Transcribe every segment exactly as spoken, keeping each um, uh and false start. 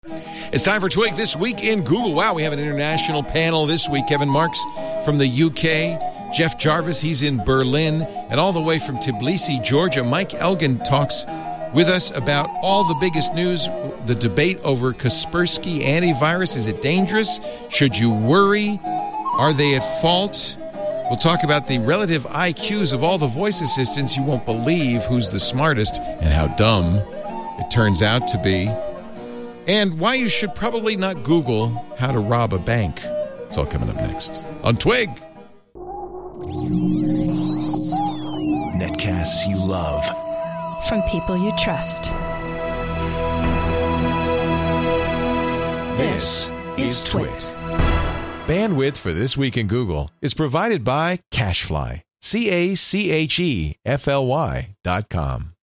It's time for Twig This Week in Google. Wow, we have an international panel this week. Kevin Marks from the U K, Jeff Jarvis, he's in Berlin, and all the way from Tbilisi, Georgia, Mike Elgin talks with us about all the biggest news, the debate over Kaspersky antivirus. Is it dangerous? Should you worry? Are they at fault? We'll talk about the relative I Qs of all the voice assistants. You won't believe who's the smartest and how dumb it turns out to be. And why you should probably not Google how to rob a bank. It's all coming up next on Twig. Netcasts you love. From people you trust. This is Twit. Bandwidth for This Week in Google is provided by CacheFly. C A C H E F L Y dot com.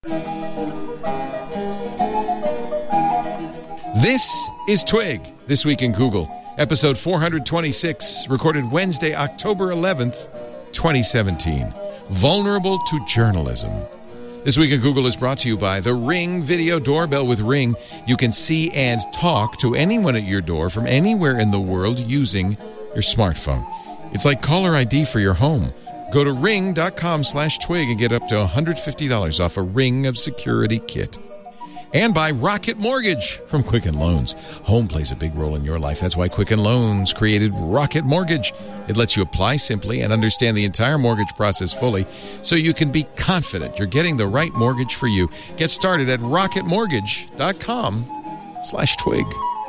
This is Twig, This Week in Google, episode four twenty-six, recorded Wednesday, October eleventh, twenty seventeen. Vulnerable to journalism. This Week in Google is brought to you by the Ring Video Doorbell. With Ring, you can see and talk to anyone at your door from anywhere in the world using your smartphone. It's like caller I D for your home. Go to ring.com slash twig and get up to one hundred fifty dollars off a Ring of Security kit. And by Rocket Mortgage from Quicken Loans. Home plays a big role in your life. That's why Quicken Loans created Rocket Mortgage. It lets you apply simply and understand the entire mortgage process fully so you can be confident you're getting the right mortgage for you. Get started at rocketmortgage.com slash twig.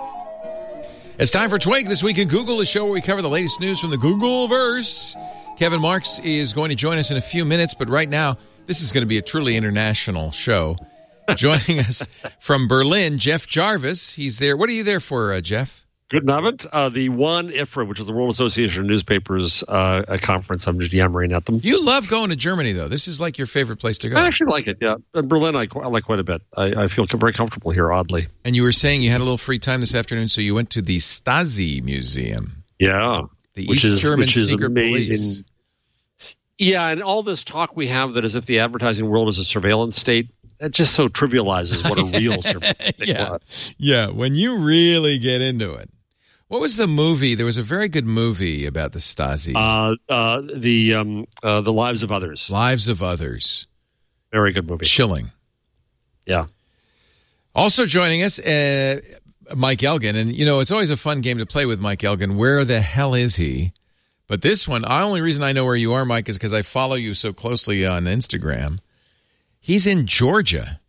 It's time for Twig This Week in Google, a show where we cover the latest news from the Googleverse. Kevin Marks is going to join us in a few minutes, but right now, this is going to be a truly international show. Joining us from Berlin, Jeff Jarvis. He's there. What are you there for, uh, Jeff? Good night. Uh, the one I F R A, which is the World Association of Newspapers uh, a conference. I'm just yammering at them. You love going to Germany, though. This is like your favorite place to go. I actually like it, yeah. In Berlin, I, I like quite a bit. I, I feel very comfortable here, oddly. And you were saying you had a little free time this afternoon, so you went to the Stasi Museum. Yeah. The which East is, German which is secret amazing. police. Yeah, and all this talk we have that as if the advertising world is a surveillance state, it just so trivializes what a real surveillance state yeah. was. Yeah, when you really get into it. What was the movie? There was a very good movie about the Stasi. Uh, uh, the um, uh, The Lives of Others. Lives of Others. Very good movie. Chilling. Yeah. Also joining us, uh, Mike Elgin. And, you know, it's always a fun game to play with Mike Elgin. Where the hell is he? But this one, the only reason I know where you are, Mike, is because I follow you so closely on Instagram. He's in Georgia.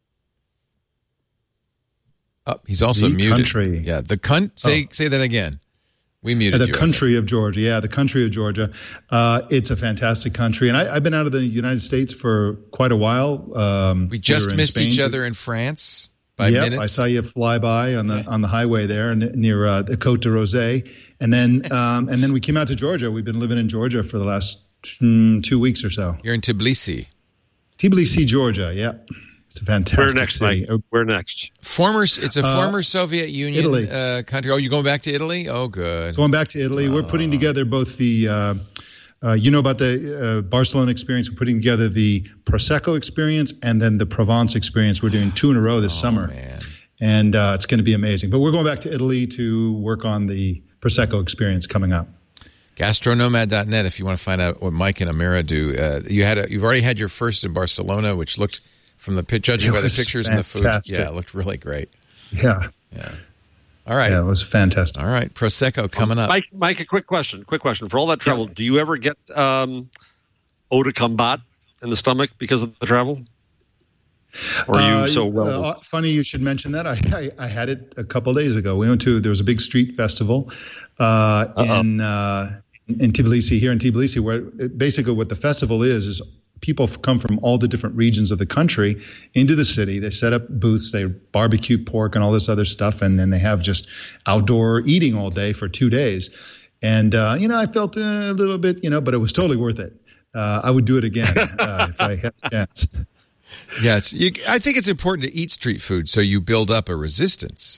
Oh, he's also the muted. Country. Yeah, the con- say oh. say that again. We muted the you. The country of Georgia. Yeah, the country of Georgia. Uh, it's a fantastic country, and I, I've been out of the United States for quite a while. Um, we just we missed Spain. each other in France by yep, minutes. I saw you fly by on the on the highway there near uh, the Côte de Rosé, and then um, and then we came out to Georgia. We've been living in Georgia for the last mm, two weeks or so. You're in Tbilisi. Tbilisi, Georgia. Yeah, it's a fantastic Where next, city. Mike? Where next? Former, it's a former uh, Soviet Union Italy. Uh, country. Oh, you going back to Italy? Oh, good. Going back to Italy. Oh. We're putting together both the, uh, uh, you know about the uh, Barcelona experience. We're putting together the Prosecco experience and then the Provence experience. We're doing two in a row this oh, summer. Man. And uh, it's going to be amazing. But we're going back to Italy to work on the Prosecco experience coming up. Gastronomad dot net if you want to find out what Mike and Amira do. Uh, you had a, you've already had your first in Barcelona, which looked, from the judging by the pictures fantastic. and the food, yeah, it looked really great. Yeah. Yeah. All right. Yeah, it was fantastic. All right. Prosecco coming up. Mike, Mike, a quick question. Quick question. For all that travel, yeah. do you ever get um, eau de combat in the stomach because of the travel? Or are you uh, so well? Uh, funny you should mention that. I, I, I had it a couple days ago. We went to, there was a big street festival uh, in, uh, in Tbilisi, here in Tbilisi, where it, basically what the festival is, is people come from all the different regions of the country into the city. They set up booths, they barbecue pork and all this other stuff, and then they have just outdoor eating all day for two days. And, uh, you know, I felt a little bit, you know, but it was totally worth it. Uh, I would do it again uh, if I had a chance. Yes, you, I think it's important to eat street food so you build up a resistance.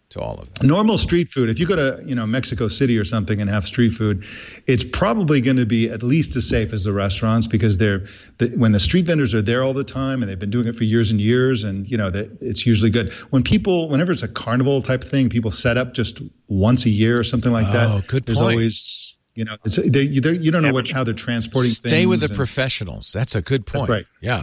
to all of them. Normal street food, if you go to, you know, Mexico City or something and have street food, it's probably going to be at least as safe as the restaurants, because they're the, when the street vendors are there all the time and they've been doing it for years and years, and you know that it's usually good. When people, whenever it's a carnival type thing, people set up just once a year or something like that. Oh, good There's point. always, you know, it's they, they're, you don't know what how they're transporting Stay things. Stay with the and, professionals. That's a good point. That's right. Yeah.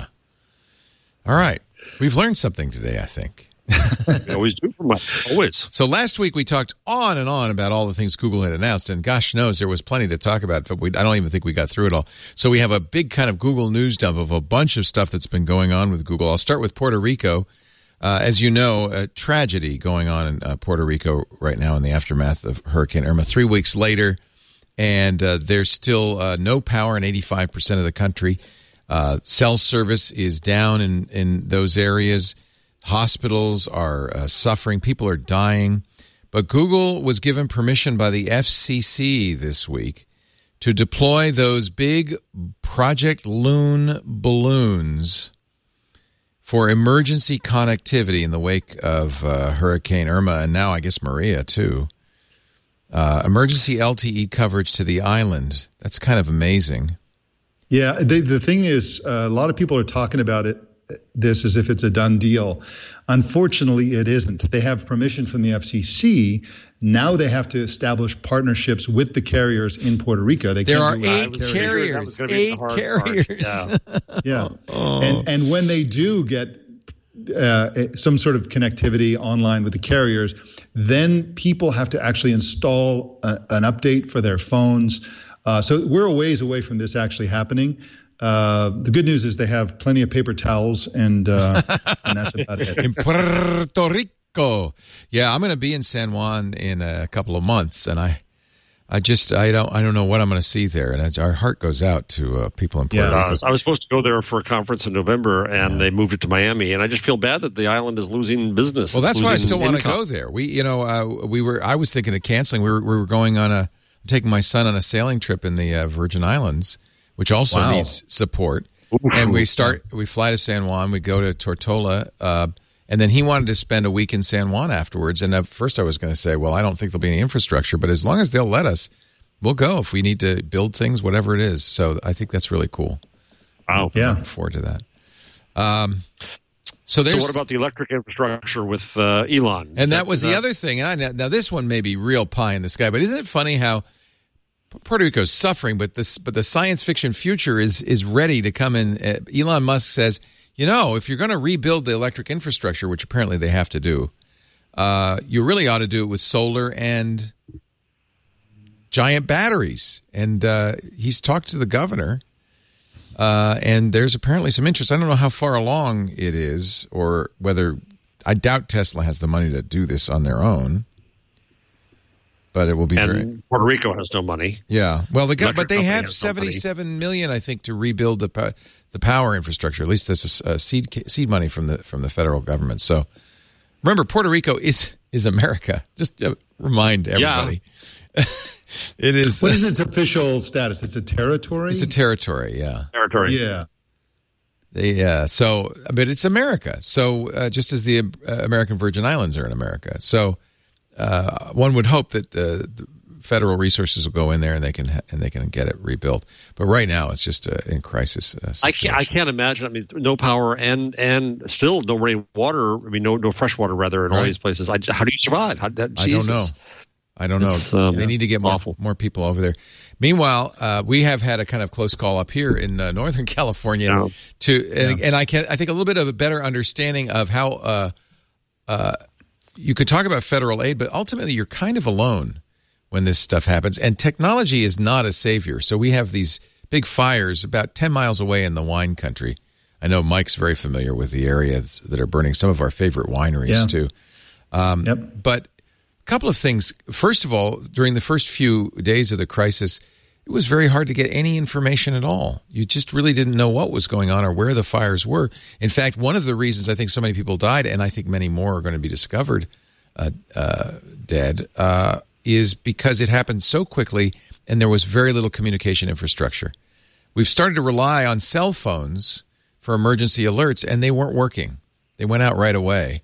All right. We've learned something today, I think. We always do from us. Always. So last week we talked on and on about all the things Google had announced, and gosh knows there was plenty to talk about, but we, I don't even think we got through it all. So we have a big kind of Google news dump of a bunch of stuff that's been going on with Google. I'll start with Puerto Rico. Uh, as you know, a tragedy going on in uh, Puerto Rico right now in the aftermath of Hurricane Irma. Three weeks later, and uh, there's still uh, no power in eighty-five percent of the country. Uh, cell service is down in, in those areas. Hospitals are uh, suffering. People are dying. But Google was given permission by the F C C this week to deploy those big Project Loon balloons for emergency connectivity in the wake of uh, Hurricane Irma, and now I guess Maria too. Uh, emergency L T E coverage to the island. That's kind of amazing. Yeah, the, the thing is, uh, a lot of people are talking about it, this as if it's a done deal. Unfortunately, it isn't. They have permission from the F C C. Now they have to establish partnerships with the carriers in Puerto Rico. They there can't are do eight carriers. carriers. Eight carriers. Yeah. Yeah. Oh. And, and when they do get uh, some sort of connectivity online with the carriers, then people have to actually install a, an update for their phones. Uh, so we're a ways away from this actually happening. Uh, the good news is they have plenty of paper towels, and uh, and that's about it. In Puerto Rico, yeah, I'm going to be in San Juan in a couple of months, and I, I just I don't I don't know what I'm going to see there, and it's, our heart goes out to uh, people in Puerto Yeah. Rico. Uh, I was supposed to go there for a conference in November, and Yeah. they moved it to Miami. And I just feel bad that the island is losing business. Well, It's that's why I losing still want to income. go there. We, you know, uh, we were. I was thinking of canceling. We were, we were going on a taking my son on a sailing trip in the uh, Virgin Islands, which also Wow. needs support. Ooh. And we start. We fly to San Juan. We go to Tortola, uh, and then he wanted to spend a week in San Juan afterwards. And at first, I was going to say, "Well, I don't think there'll be any infrastructure, but as long as they'll let us, we'll go if we need to build things, whatever it is." So I think that's really cool. Wow. Yeah. Looking forward to that. Um, so there's. So what about the electric infrastructure with uh, Elon? And Is that was is the other thing. And I, now this one may be real pie in the sky, but isn't it funny how Puerto Rico's suffering, but this, but the science fiction future is is ready to come in. Uh, Elon Musk says, you know, if you're going to rebuild the electric infrastructure, which apparently they have to do, uh, you really ought to do it with solar and giant batteries. And uh, he's talked to the governor, uh, and there's apparently some interest. I don't know how far along it is, or whether I doubt Tesla has the money to do this on their own. But it will be and great. Puerto Rico has no money. Yeah, well, the go- Electric but they company have has no money. seventy-seven million, I think, to rebuild the po- the power infrastructure. At least this is uh, seed seed money from the from the federal government. So remember, Puerto Rico is is America. Just uh, remind everybody, yeah. It is. What is its official status? It's a territory? It's a territory. Yeah, Territory. Yeah. they, uh, so, but it's America. So uh, just as the uh, American Virgin Islands are in America, so. Uh, one would hope that the, the federal resources will go in there and they can ha- and they can get it rebuilt. But right now, it's just uh, in crisis. Uh, I can't. I can't imagine. I mean, no power and and still no running water. I mean, no no fresh water rather in all Right. these places. I, how do you survive? How, that, I don't know. Jesus. I don't know. It's, um, they need to get more awful. more people over there. Meanwhile, uh, we have had a kind of close call up here in uh, Northern California Yeah. to, and, and I can I think a little bit of a better understanding of how. Uh, uh, You could talk about federal aid, but ultimately you're kind of alone when this stuff happens. And technology is not a savior. So we have these big fires about ten miles away in the wine country. I know Mike's very familiar with the areas that are burning, some of our favorite wineries Yeah. too. Um, Yep. But a couple of things. First of all, during the first few days of the crisis, it was very hard to get any information at all. You just really didn't know what was going on or where the fires were. In fact, one of the reasons I think so many people died, and I think many more are going to be discovered uh, uh, dead, uh, is because it happened so quickly and there was very little communication infrastructure. We've started to rely on cell phones for emergency alerts, and they weren't working. They went out right away.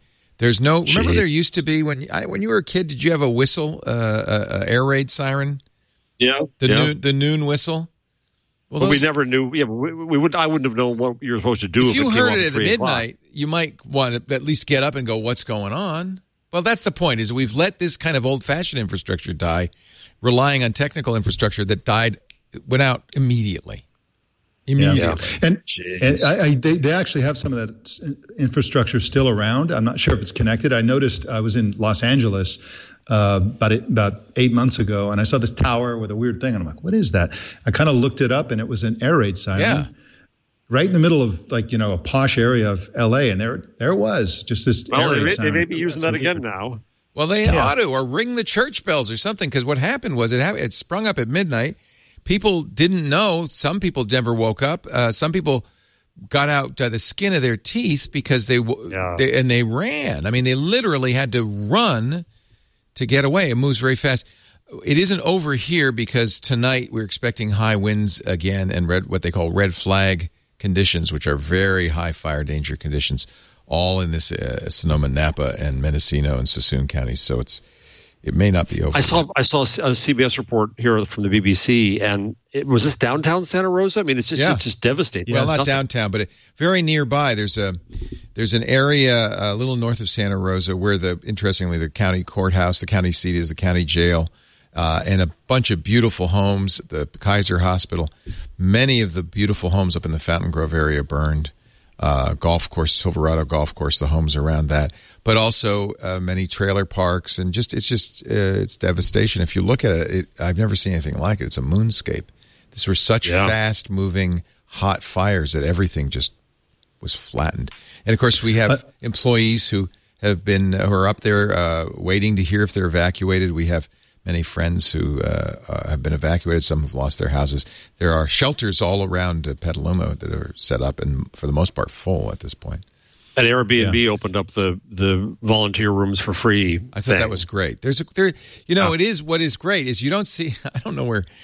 There's no. Jeez. Remember, there used to be when I, when you were a kid. Did you have a whistle, uh, a, a air raid siren? Yeah, the yeah. noon the noon whistle. Well, but those, we never knew. Yeah, but we, we would. I wouldn't have known what you were supposed to do. If you it heard came it up at three midnight, o'clock. you might want to at least get up and go, "What's going on?" Well, that's the point. Is we've let this kind of old-fashioned infrastructure die, relying on technical infrastructure that died, went out immediately. Immediately. Yeah. And, and I, I, they, they actually have some of that infrastructure still around. I'm not sure if it's connected. I noticed I was in Los Angeles uh, about it, about eight months ago, and I saw this tower with a weird thing, and I'm like, "What is that?" I kind of looked it up, and it was an air raid siren. Yeah. Right in the middle of, like, you know, a posh area of L A, and there there it was, just this Well, air they, raid may, siren. they may be using that again now. Well, they Yeah. ought to, or ring the church bells or something, because what happened was it ha- it sprung up at midnight. People didn't know. Some people never woke up. Uh, some people got out uh, the skin of their teeth because they, Yeah. they and they ran. I mean, they literally had to run to get away. It moves very fast. It isn't over here because tonight we're expecting high winds again and red what they call red flag conditions, which are very high fire danger conditions, all in this uh, Sonoma, Napa, and Mendocino and Sassoon counties. So it's it may not be over. I saw I saw a C B S report here from the B B C, and it was this downtown Santa Rosa. I mean, it's just Yeah. it's just devastating. Well, It's not nothing. downtown, but it, very nearby. There's a there's an area a little north of Santa Rosa where the interestingly the county courthouse, the county seat is the county jail, uh, and a bunch of beautiful homes. The Kaiser Hospital, many of the beautiful homes up in the Fountain Grove area burned. Uh, golf course, Silverado Golf Course, the homes around that, but also uh, many trailer parks, and just it's just uh, it's devastation. If you look at it, it, I've never seen anything like it. It's a moonscape. These were such Yeah. fast-moving, hot fires that everything just was flattened. And of course, we have uh, employees who have been who are up there uh, waiting to hear if they're evacuated. We have many friends who uh, uh, have been evacuated. Some have lost their houses. There are shelters all around uh, Petaluma that are set up and, for the most part, full at this point. And Airbnb yeah. opened up the, the volunteer rooms for free. I thought thing. that was great. There's a there, you know, oh. it is what is great is you don't see. I don't know where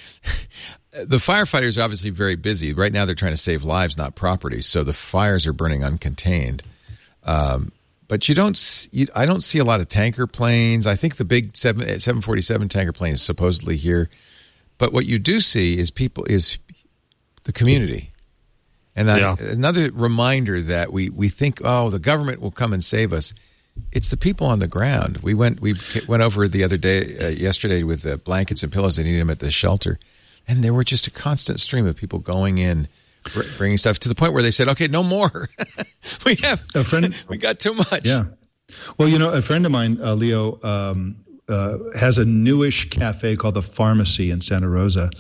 the firefighters are obviously very busy right now. They're trying to save lives, not property. So the fires are burning uncontained. Um, But you don't. You, I don't see a lot of tanker planes. I think the big seven forty-seven tanker plane is supposedly here. But what you do see is people is the community, and yeah. I, another reminder that we we think, oh, the government will come and save us. It's the people on the ground. We went we went over the other day, uh, yesterday, with the blankets and pillows. They needed them at the shelter, and there were just a constant stream of people going in. Bringing stuff to the point where they said, "Okay, no more. we have a friend. We got too much." Yeah. Well, you know, a friend of mine, uh, Leo, um, uh, has a newish cafe called the Pharmacy in Santa Rosa,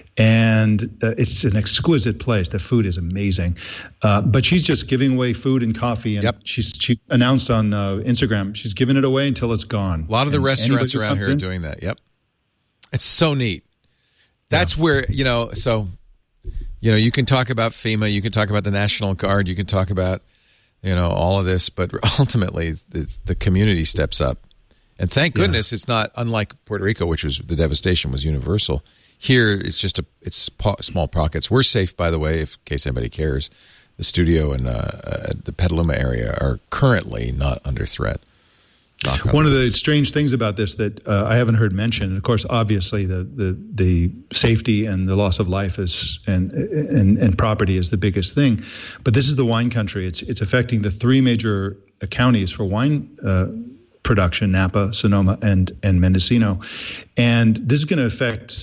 and uh, it's an exquisite place. The food is amazing, uh, but she's just giving away food and coffee. And yep. she's she announced on uh, Instagram she's giving it away until it's gone. A lot of the and restaurants around here are in, doing that. Yep, it's so neat. That's yeah. where you know so. You know, you can talk about FEMA, you can talk about the National Guard, you can talk about, you know, all of this, but ultimately the, the community steps up. And thank goodness yeah. it's not unlike Puerto Rico, which was the devastation was universal. Here, it's just a it's po- small pockets. We're safe, by the way, if, in case anybody cares. The studio and uh, uh, the Petaluma area are currently not under threat. One of the strange things about this that uh, I haven't heard mentioned, of course, obviously the, the the safety and the loss of life is and and and property is the biggest thing, but this is the wine country. It's it's affecting the three major counties for wine uh, production: Napa, Sonoma, and and Mendocino, and this is going to affect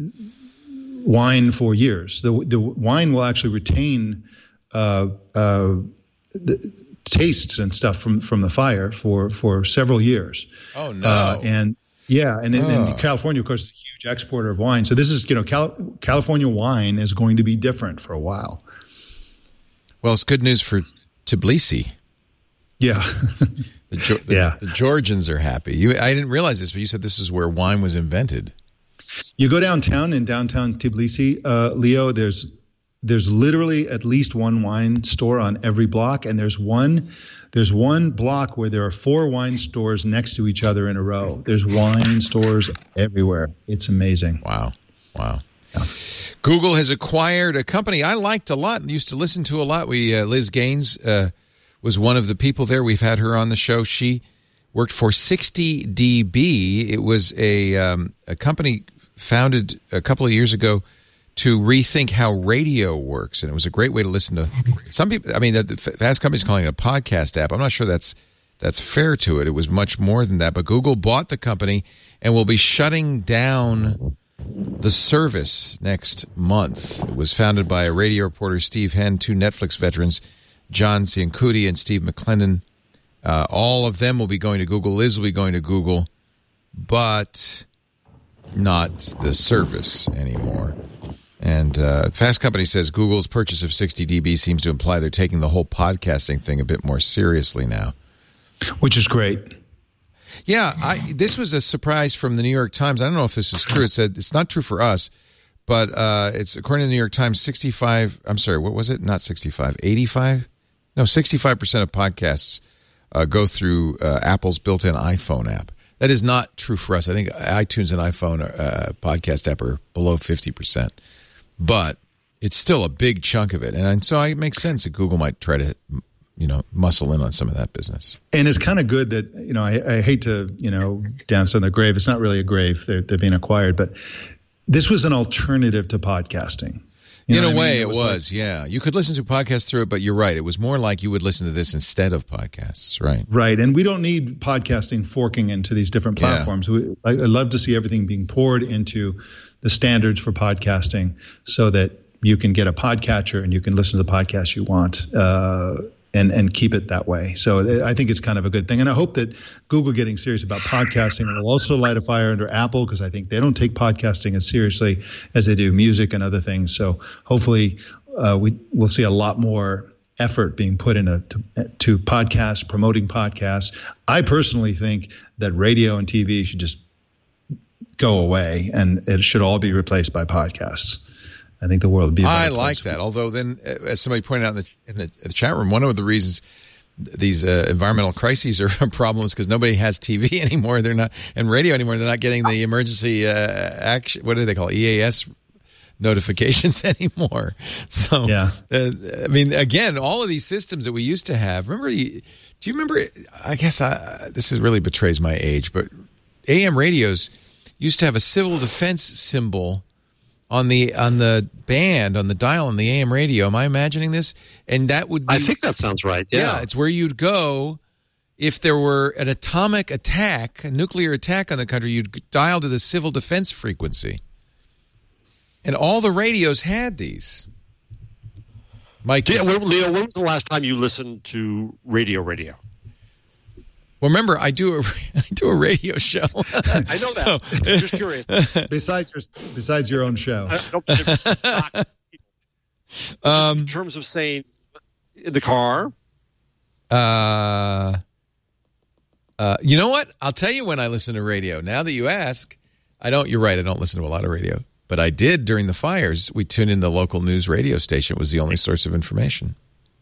wine for years. The the wine will actually retain uh, uh, the tastes and stuff from, from the fire for, for several years. Oh no! Uh, and yeah, and, oh. and California, of course, is a huge exporter of wine. So this is, you know, Cal- California wine is going to be different for a while. Well, it's good news for Tbilisi. Yeah, the, the, yeah. The Georgians are happy. You, I didn't realize this, but you said this is where wine was invented. You go downtown in downtown Tbilisi, uh, Leo. There's There's literally at least one wine store on every block, and there's one there's one block where there are four wine stores next to each other in a row. There's wine stores everywhere. It's amazing. Wow. Wow. Yeah. Google has acquired a company I liked a lot and used to listen to a lot. We uh, Liz Gaines uh, was one of the people there. We've had her on the show. She worked for sixty D B. It was a um, a company founded a couple of years ago to rethink how radio works, and it was a great way to listen to some people. I mean, the, the Fast Company's calling it a podcast app. I'm not sure that's that's fair to it. It was much more than that. But Google bought the company and will be shutting down the service next month. It was founded by a radio reporter, Steve Henn, two Netflix veterans, John Ciancuti and Steve McClendon. Uh, all of them will be going to Google. Liz will be going to Google, but not the service anymore. And uh, Fast Company says Google's purchase of sixty D B seems to imply they're taking the whole podcasting thing a bit more seriously now. Which is great. Yeah, I, this was a surprise from the New York Times. I don't know if this is true. It said it's not true for us, but uh, it's according to the New York Times, sixty-five, I'm sorry, what was it? Not sixty-five, eighty-five? No, sixty-five percent of podcasts uh, go through uh, Apple's built-in iPhone app. That is not true for us. I think iTunes and iPhone uh, podcast app are below fifty percent. But it's still a big chunk of it. And so it makes sense that Google might try to, you know, muscle in on some of that business. And it's kind of good that, you know, I, I hate to, you know, dance on their grave. It's not really a grave. They're, they're being acquired. But this was an alternative to podcasting. You in know a way, it I mean? was, it was like, yeah. You could listen to podcasts through it, but you're right. It was more like you would listen to this instead of podcasts, right? Right. And we don't need podcasting forking into these different platforms. Yeah. We, I, I love to see everything being poured into the standards for podcasting so that you can get a podcatcher and you can listen to the podcast you want uh, and, and keep it that way. So I think it's kind of a good thing. And I hope that Google getting serious about podcasting will also light a fire under Apple, because I think they don't take podcasting as seriously as they do music and other things. So hopefully uh, we, we'll see a lot more effort being put into to, to podcasts, promoting podcasts. I personally think that radio and T V should just go away, and it should all be replaced by podcasts. I think the world would be a better I place. like that. Although then, as somebody pointed out in the, in the, in the chat room, one of the reasons these uh, environmental crises are problems because nobody has T V anymore. They're not, and radio anymore. They're not getting the emergency uh, action. What do they call it? E A S notifications anymore. So, yeah. uh, I mean, again, all of these systems that we used to have. Remember, do you remember? I guess I, this is really betrays my age, but A M radios used to have a civil defense symbol on the on the band, on the dial on the A M radio. Am I imagining this? And that would be, I think that sounds right. Yeah. yeah, it's where you'd go if there were an atomic attack, a nuclear attack on the country. You'd dial to the civil defense frequency, and all the radios had these. Mike, yeah, well, Leo, when was the last time you listened to radio? Radio. Well, remember, I do a I do a radio show. I know that. So, I'm just curious. Besides your besides your own show, I don't, um, in terms of saying in the car. Uh, uh, you know what? I'll tell you when I listen to radio. Now that you ask, I don't. You're right. I don't listen to a lot of radio, but I did during the fires. We tuned in the local news radio station. It was the only source of information.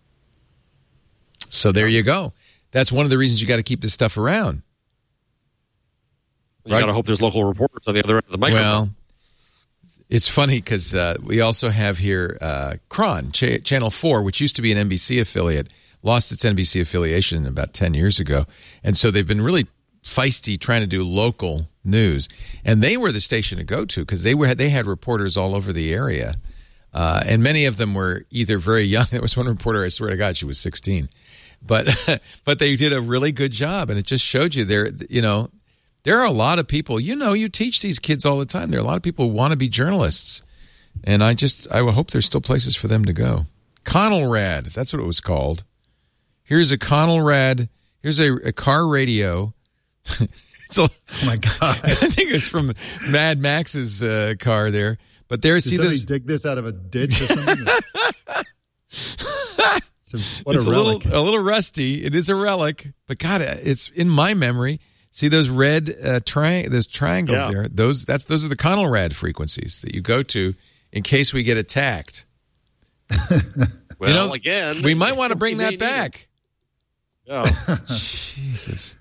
So there you go. That's one of the reasons you got to keep this stuff around. You right? got to hope there's local reporters on the other end of the microphone. Well, it's funny because uh, we also have here uh, Cron, Ch- Channel four, which used to be an N B C affiliate, lost its N B C affiliation about ten years ago. And so they've been really feisty trying to do local news. And they were the station to go to because they were they had reporters all over the area. Uh, and many of them were either very young. There was one reporter, I swear to God, she was sixteen. But but they did a really good job, and it just showed you there. You know, there are a lot of people. You know, you teach these kids all the time. There are a lot of people who want to be journalists, and I just I hope there's still places for them to go. Conelrad, that's what it was called. Here's a Conelrad. Here's a, a car radio. It's a, oh my God! I think it's from Mad Max's uh, car there. But there, Did see somebody this. dig this out of a ditch or something? What it's a, a relic. little a little rusty. It is a relic, but God, it's in my memory. See those red uh, tri- those triangles yeah. there? Those that's those are the Conelrad frequencies that you go to in case we get attacked. Well, you know, again, we might want to bring that back. Oh, Jesus.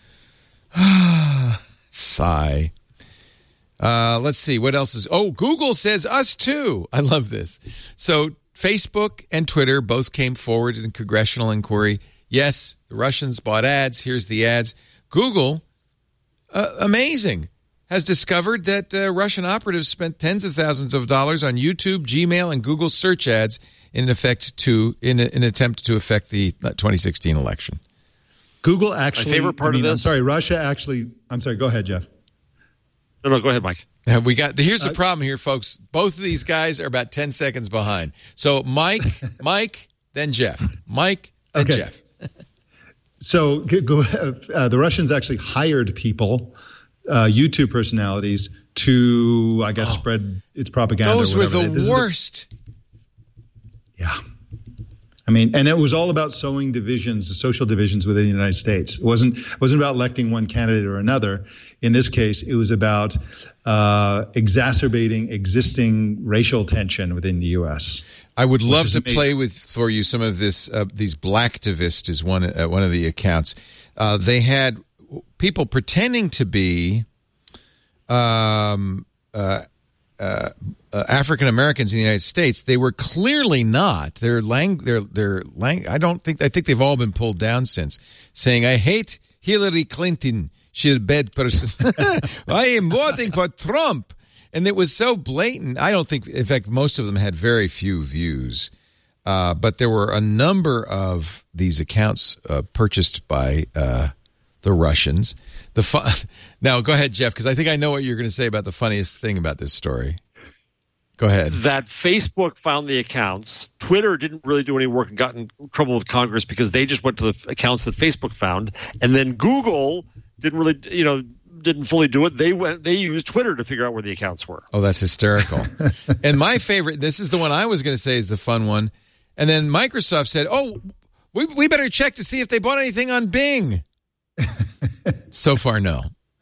Sigh. Uh, let's see what else is. Oh, Google says us too. I love this. So Facebook and Twitter both came forward in congressional inquiry. yes, the Russians bought ads. Here's the ads. Google, uh, amazing, has discovered that uh, Russian operatives spent tens of thousands of dollars on YouTube, Gmail, and Google search ads in effect to in, a, in an attempt to affect the twenty sixteen election. Google actually. My favorite part I mean, of I'm this. sorry, Russia actually. I'm sorry. Go ahead, Jeff. No, no, go ahead, Mike. Uh, we got here's the problem here, folks. Both of these guys are about ten seconds behind. So Mike, Mike, then Jeff. Mike, then Okay. Jeff. So uh, the Russians actually hired people, uh, YouTube personalities, to I guess Oh. spread its propaganda. Those or were whatever. the This is worst. Yeah. I mean, and it was all about sowing divisions, social divisions within the United States. It wasn't it wasn't about electing one candidate or another. In this case, it was about uh, exacerbating existing racial tension within the U S. I would love is to amazing. play with for you some of this. Uh, these Blacktivist is one uh, one of the accounts. Uh, they had people pretending to be um, uh, uh, uh, African Americans in the United States. They were clearly not. Their lang, their their lang. I don't think. I think they've all been pulled down since. Saying, "I hate Hillary Clinton. She's a bad person. I am voting for Trump." And it was so blatant. I don't think, in fact, most of them had very few views. Uh, but there were a number of these accounts uh, purchased by uh, the Russians. The fun- Now, go ahead, Jeff, because I think I know what you're going to say about the funniest thing about this story. Go ahead. That Facebook found the accounts. Twitter didn't really do any work and got in trouble with Congress because they just went to the accounts that Facebook found. And then Google didn't really, you know, didn't fully do it. They went. They used Twitter to figure out where the accounts were. Oh, that's hysterical. And my favorite, this is the one I was going to say is the fun one. And then Microsoft said, oh, we, we better check to see if they bought anything on Bing. So far, no.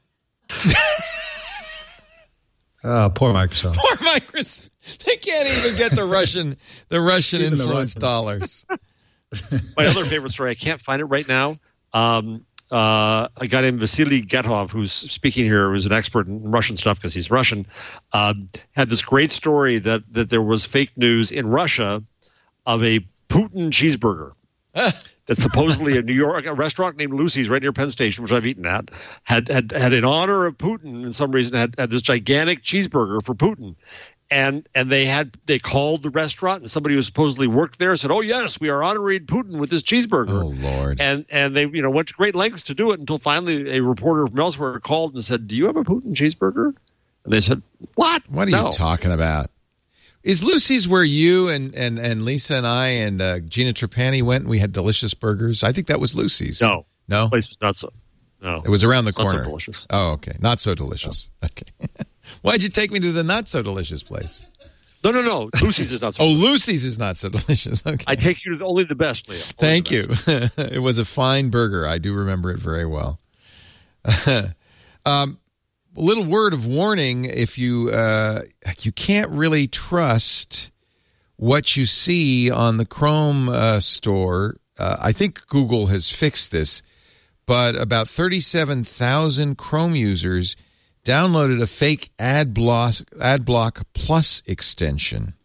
Oh, poor Microsoft. Poor Microsoft. They can't even get the Russian the Russian Even the influence Russians. dollars. My other favorite story, I can't find it right now. Um, uh, a guy named Vasily Getov, who's speaking here, who's an expert in Russian stuff because he's Russian, uh, had this great story that, that there was fake news in Russia of a Putin cheeseburger. That's supposedly a New York a restaurant named Lucy's right near Penn Station, which I've eaten at, had had, had in honor of Putin, in some reason, had, had this gigantic cheeseburger for Putin. And and they had they called the restaurant, and somebody who supposedly worked there said, "Oh yes, we are honoring Putin with this cheeseburger." Oh Lord! And and they you know went to great lengths to do it until finally a reporter from elsewhere called and said, "Do you have a Putin cheeseburger?" And they said, "What? What are No. you talking about? Is Lucy's where you and, and, and Lisa and I and uh, Gina Trapani went and we had delicious burgers? I think that was Lucy's. No, No? place is not so. No, It was around the It's not so corner. delicious. Oh, okay. Not so delicious. Okay. Why'd you take me to the not so delicious place? No, no, no. Lucy's is not so. Oh, Lucy's is not so delicious. Okay. I take you to only the best, Leo. Only Thank the you. best. It was a fine burger. I do remember it very well. um, a little word of warning: if you uh, you can't really trust what you see on the Chrome uh, store. Uh, I think Google has fixed this, but about thirty-seven thousand Chrome users downloaded a fake Ad Block, Ad Block Plus extension.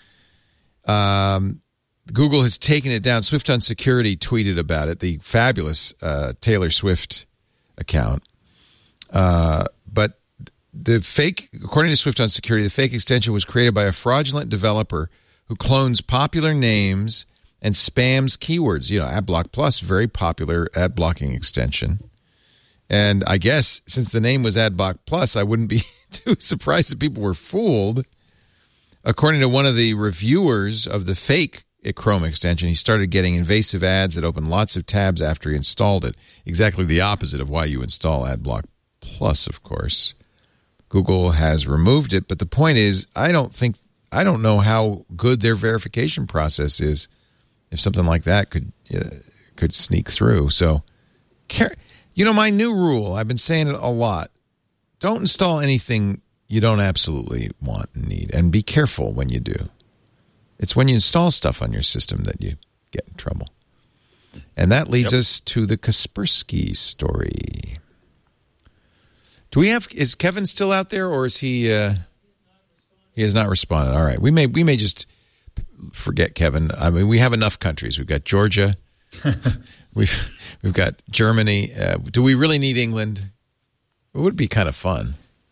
Um, Google has taken it down. Swift on Security tweeted about it, the fabulous uh, Taylor Swift account. Uh, but the fake, according to Swift on Security, the fake extension was created by a fraudulent developer who clones popular names and spams keywords. You know, AdBlock Plus, very popular ad blocking extension. And I guess since the name was AdBlock Plus, I wouldn't be too surprised that people were fooled. According to one of the reviewers of the fake Chrome extension, he started getting invasive ads that opened lots of tabs after he installed it. Exactly the opposite of why you install AdBlock Plus, of course. Google has removed it, but the point is, I don't think, I don't know how good their verification process is if something like that could uh, could sneak through. So, care. You know, my new rule, I've been saying it a lot, don't install anything you don't absolutely want and need, and be careful when you do. It's when you install stuff on your system that you get in trouble. And that leads yep. us to the Kaspersky story. Do we have, is Kevin still out there, or is he, uh, he has not responded? All right, we may, we may just forget Kevin. I mean, we have enough countries. We've got Georgia, we've we've got Germany. Uh, do we really need England? It would be kind of fun.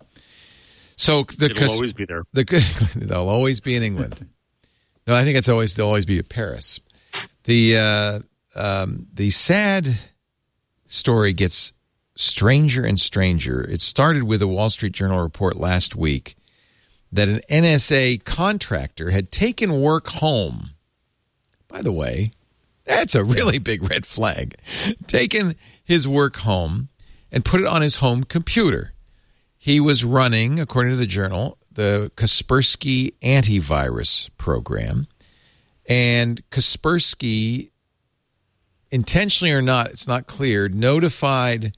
So the It'll always be there. The, they'll always be in England. No, I think it's always they'll always be at Paris. The uh, um, the sad story gets stranger and stranger. It started with a Wall Street Journal report last week that an N S A contractor had taken work home. By the way, that's a really big red flag. Taken his work home and put it on his home computer. He was running, according to the Journal, the Kaspersky antivirus program. And Kaspersky, intentionally or not, it's not clear, notified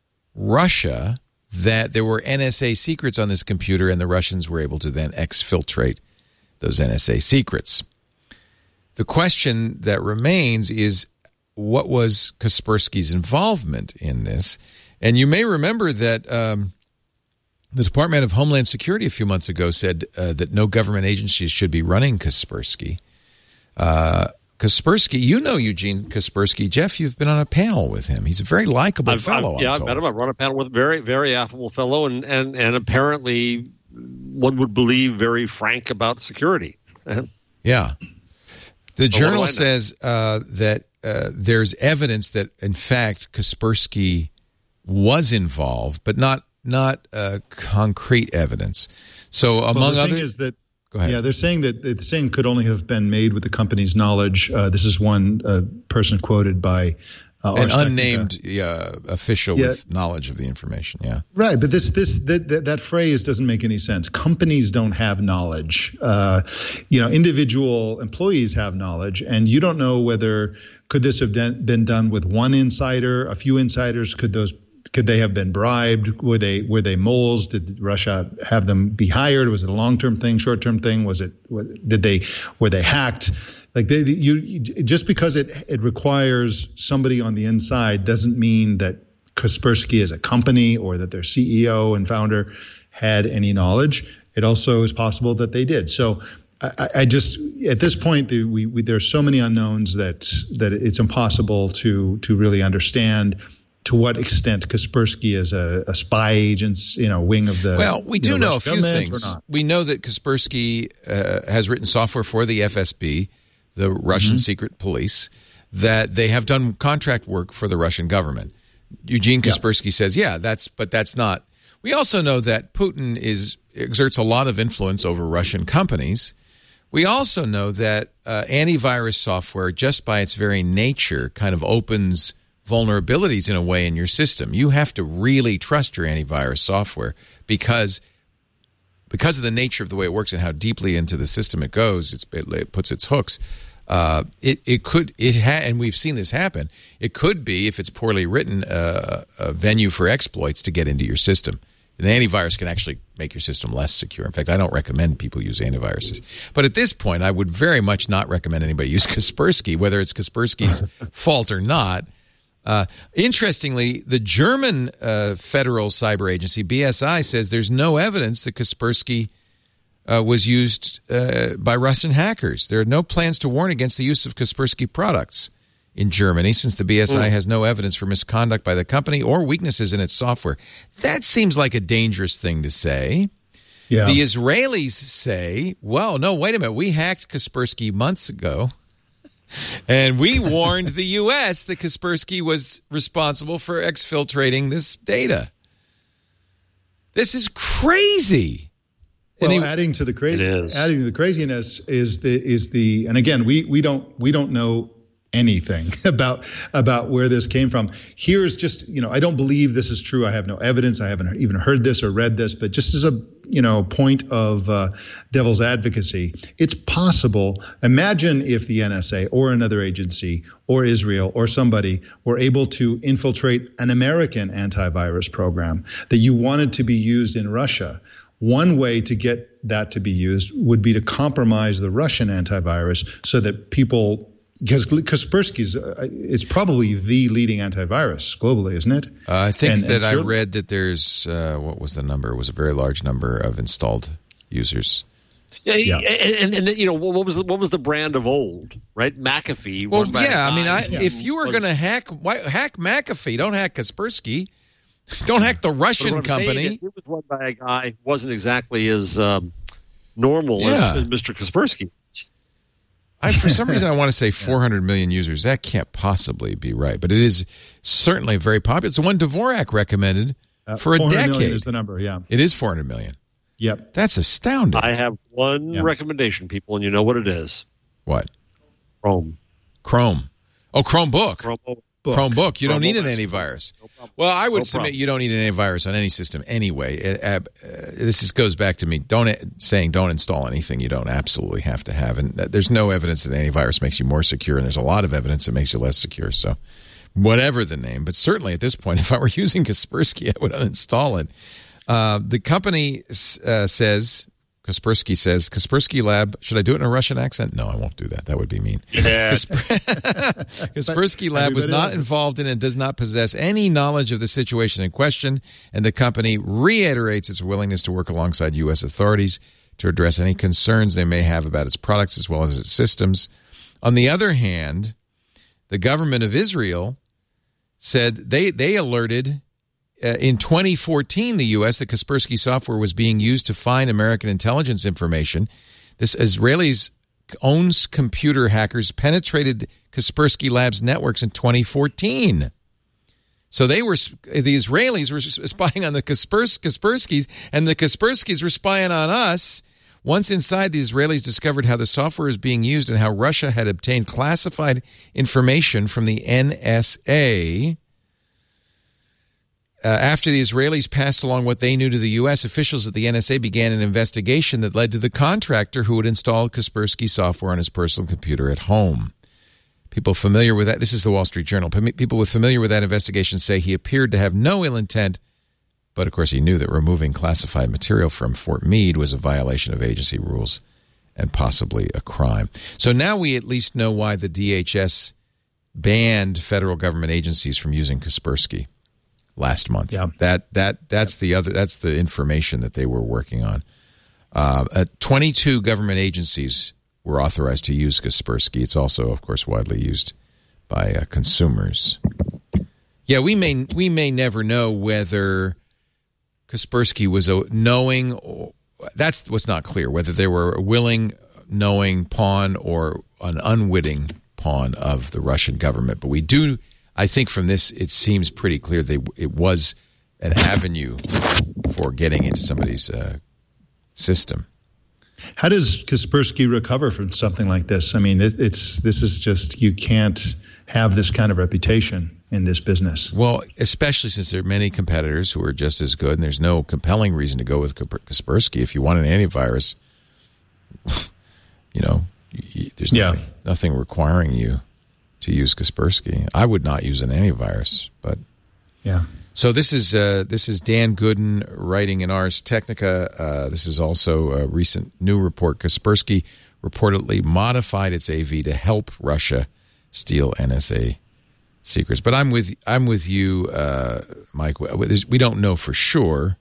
Russia that there were N S A secrets on this computer, and the Russians were able to then exfiltrate those N S A secrets. The question that remains is, what was Kaspersky's involvement in this? And you may remember that um, the Department of Homeland Security a few months ago said uh, that no government agencies should be running Kaspersky. Uh, Kaspersky, you know Eugene Kaspersky. Jeff, you've been on a panel with him. He's a very likable I've, fellow. I've, yeah, I'm I've told. met him. I've run a panel with a very, very affable fellow, and, and, and apparently one would believe very frank about security. Yeah. The But Journal what do I know? says uh, that uh, there's evidence that, in fact, Kaspersky was involved, but not not uh, concrete evidence. So, among well, the other, thing is that go ahead. Yeah, they're saying that the saying could only have been made with the company's knowledge. Uh, this is one uh, person quoted by uh, An Ars Technica. unnamed uh, official Yeah. with knowledge of the information. Yeah, Right, but this this that, that that phrase doesn't make any sense. Companies don't have knowledge. Uh, you know, individual employees have knowledge, and you don't know whether could this have done, been done with one insider, a few insiders. Could those could they have been bribed? Were they were they moles? Did Russia have them be hired? Was it a long term thing, short term thing? Was it did they were they hacked? Like they, you, you, just because it it requires somebody on the inside doesn't mean that Kaspersky as a company or that their C E O and founder had any knowledge. It also is possible that they did. So I, I just at this point the, we, we there's so many unknowns that that it's impossible to to really understand to what extent Kaspersky is a, a spy agent's, you know, wing of the. well, we do you know, know a Russian few government things. or not. We know that Kaspersky uh, has written software for the F S B, the Russian Mm-hmm. secret police, that they have done contract work for the Russian government. Eugene Kaspersky yeah. says, yeah, that's, but that's not. We also know that Putin is exerts a lot of influence over Russian companies. We also know that uh, antivirus software, just by its very nature, kind of opens vulnerabilities in a way in your system. You have to really trust your antivirus software because because of the nature of the way it works and how deeply into the system it goes. It's, it, it puts its hooks. Uh, it it could it ha- and we've seen this happen. It could be, if it's poorly written, uh, a venue for exploits to get into your system. And the antivirus can actually make your system less secure. In fact, I don't recommend people use antiviruses. But at this point, I would very much not recommend anybody use Kaspersky, whether it's Kaspersky's fault or not. Uh, interestingly, the German uh, federal cyber agency, B S I, says there's no evidence that Kaspersky uh, was used uh, by Russian hackers. There are no plans to warn against the use of Kaspersky products in Germany, since the B S I has no evidence for misconduct by the company or weaknesses in its software. That seems like a dangerous thing to say. Yeah. The Israelis say, well, no, wait a minute. We hacked Kaspersky months ago. And we warned the U S that Kaspersky was responsible for exfiltrating this data. This is crazy. Well, And he- adding to the crazy, It is. adding to the craziness is the is the, and again, we we don't we don't know anything about about where this came from. Here's just, you know, I don't believe this is true. I have no evidence. I haven't even heard this or read this, but just as a, you know, point of uh, devil's advocacy, it's possible. Imagine if the N S A or another agency or Israel or somebody were able to infiltrate an American antivirus program that you wanted to be used in Russia. One way to get that to be used would be to compromise the Russian antivirus so that people, because Kaspersky's, uh, it's probably the leading antivirus globally, isn't it? Uh, I think And- that and I certainly- read that there's, uh, what was the number? It was a very large number of installed users. Yeah, yeah. And, and, and you know what was the, what was the brand of old, right? McAfee. Well, yeah, I mean, I, yeah. if you were going to hack why, hack McAfee, don't hack Kaspersky, don't hack the Russian what I'm company. Saying is it was run by a guy who wasn't exactly as um, normal yeah. as, as Mister Kaspersky. I, for some reason, I want to say four hundred million users. That can't possibly be right, but it is certainly very popular. It's the one Dvorak recommended uh, for a decade. Million is the number, yeah. It is four hundred million. Yep. That's astounding. I have one yep. recommendation, people, and you know what it is. What? Chrome. Chrome. Oh, Chromebook. Chromebook. Book. Chromebook. You Chromebook. don't need an antivirus. No well, I would no submit problem. You don't need an antivirus on any system anyway. Uh, uh, this is, goes back to me don't saying don't install anything you don't absolutely have to have. And uh, there's no evidence that antivirus makes you more secure, and there's a lot of evidence that makes you less secure. So whatever the name. But certainly at this point, if I were using Kaspersky, I would uninstall it. Uh, the company uh, says... Kaspersky says, Kaspersky Lab, should I do it in a Russian accent? No, I won't do that. That would be mean. Yeah. Kaspersky Lab was not involved in and does not possess any knowledge of the situation in question, and the company reiterates its willingness to work alongside U S authorities to address any concerns they may have about its products as well as its systems. On the other hand, the government of Israel said they, they alerted... Uh, in twenty fourteen, the U S, the Kaspersky software was being used to find American intelligence information. This Israelis' own computer hackers penetrated Kaspersky Labs networks in twenty fourteen. So they were the Israelis were spying on the Kaspers, Kasperskys, and the Kasperskys were spying on us. Once inside, the Israelis discovered how the software is being used and how Russia had obtained classified information from the N S A. Uh, after the Israelis passed along what they knew to the U S, officials at the N S A began an investigation that led to the contractor who had installed Kaspersky software on his personal computer at home. People familiar with that, this is the Wall Street Journal, people with familiar with that investigation say he appeared to have no ill intent, but of course he knew that removing classified material from Fort Meade was a violation of agency rules and possibly a crime. So now we at least know why the D H S banned federal government agencies from using Kaspersky. Last month, yeah. that that that's the other that's the information that they were working on. Uh, uh, twenty-two government agencies were authorized to use Kaspersky. It's also, of course, widely used by uh, consumers. Yeah, we may we may never know whether Kaspersky was a knowing. Or, that's what's not clear. Whether they were a willing, knowing pawn or an unwitting pawn of the Russian government, but we do. I think from this, it seems pretty clear that it was an avenue for getting into somebody's uh, system. How does Kaspersky recover from something like this? I mean, it, it's this is just, you can't have this kind of reputation in this business. Well, especially since there are many competitors who are just as good, and there's no compelling reason to go with Kaspersky. If you want an antivirus, you know, there's nothing, yeah. nothing requiring you to use Kaspersky. I would not use an antivirus, but yeah. So this is uh, this is Dan Gooden writing in Ars Technica. Uh, this is also a recent new report. Kaspersky reportedly modified its A V to help Russia steal N S A secrets. But I'm with I'm with you, uh, Mike. We don't know for sure,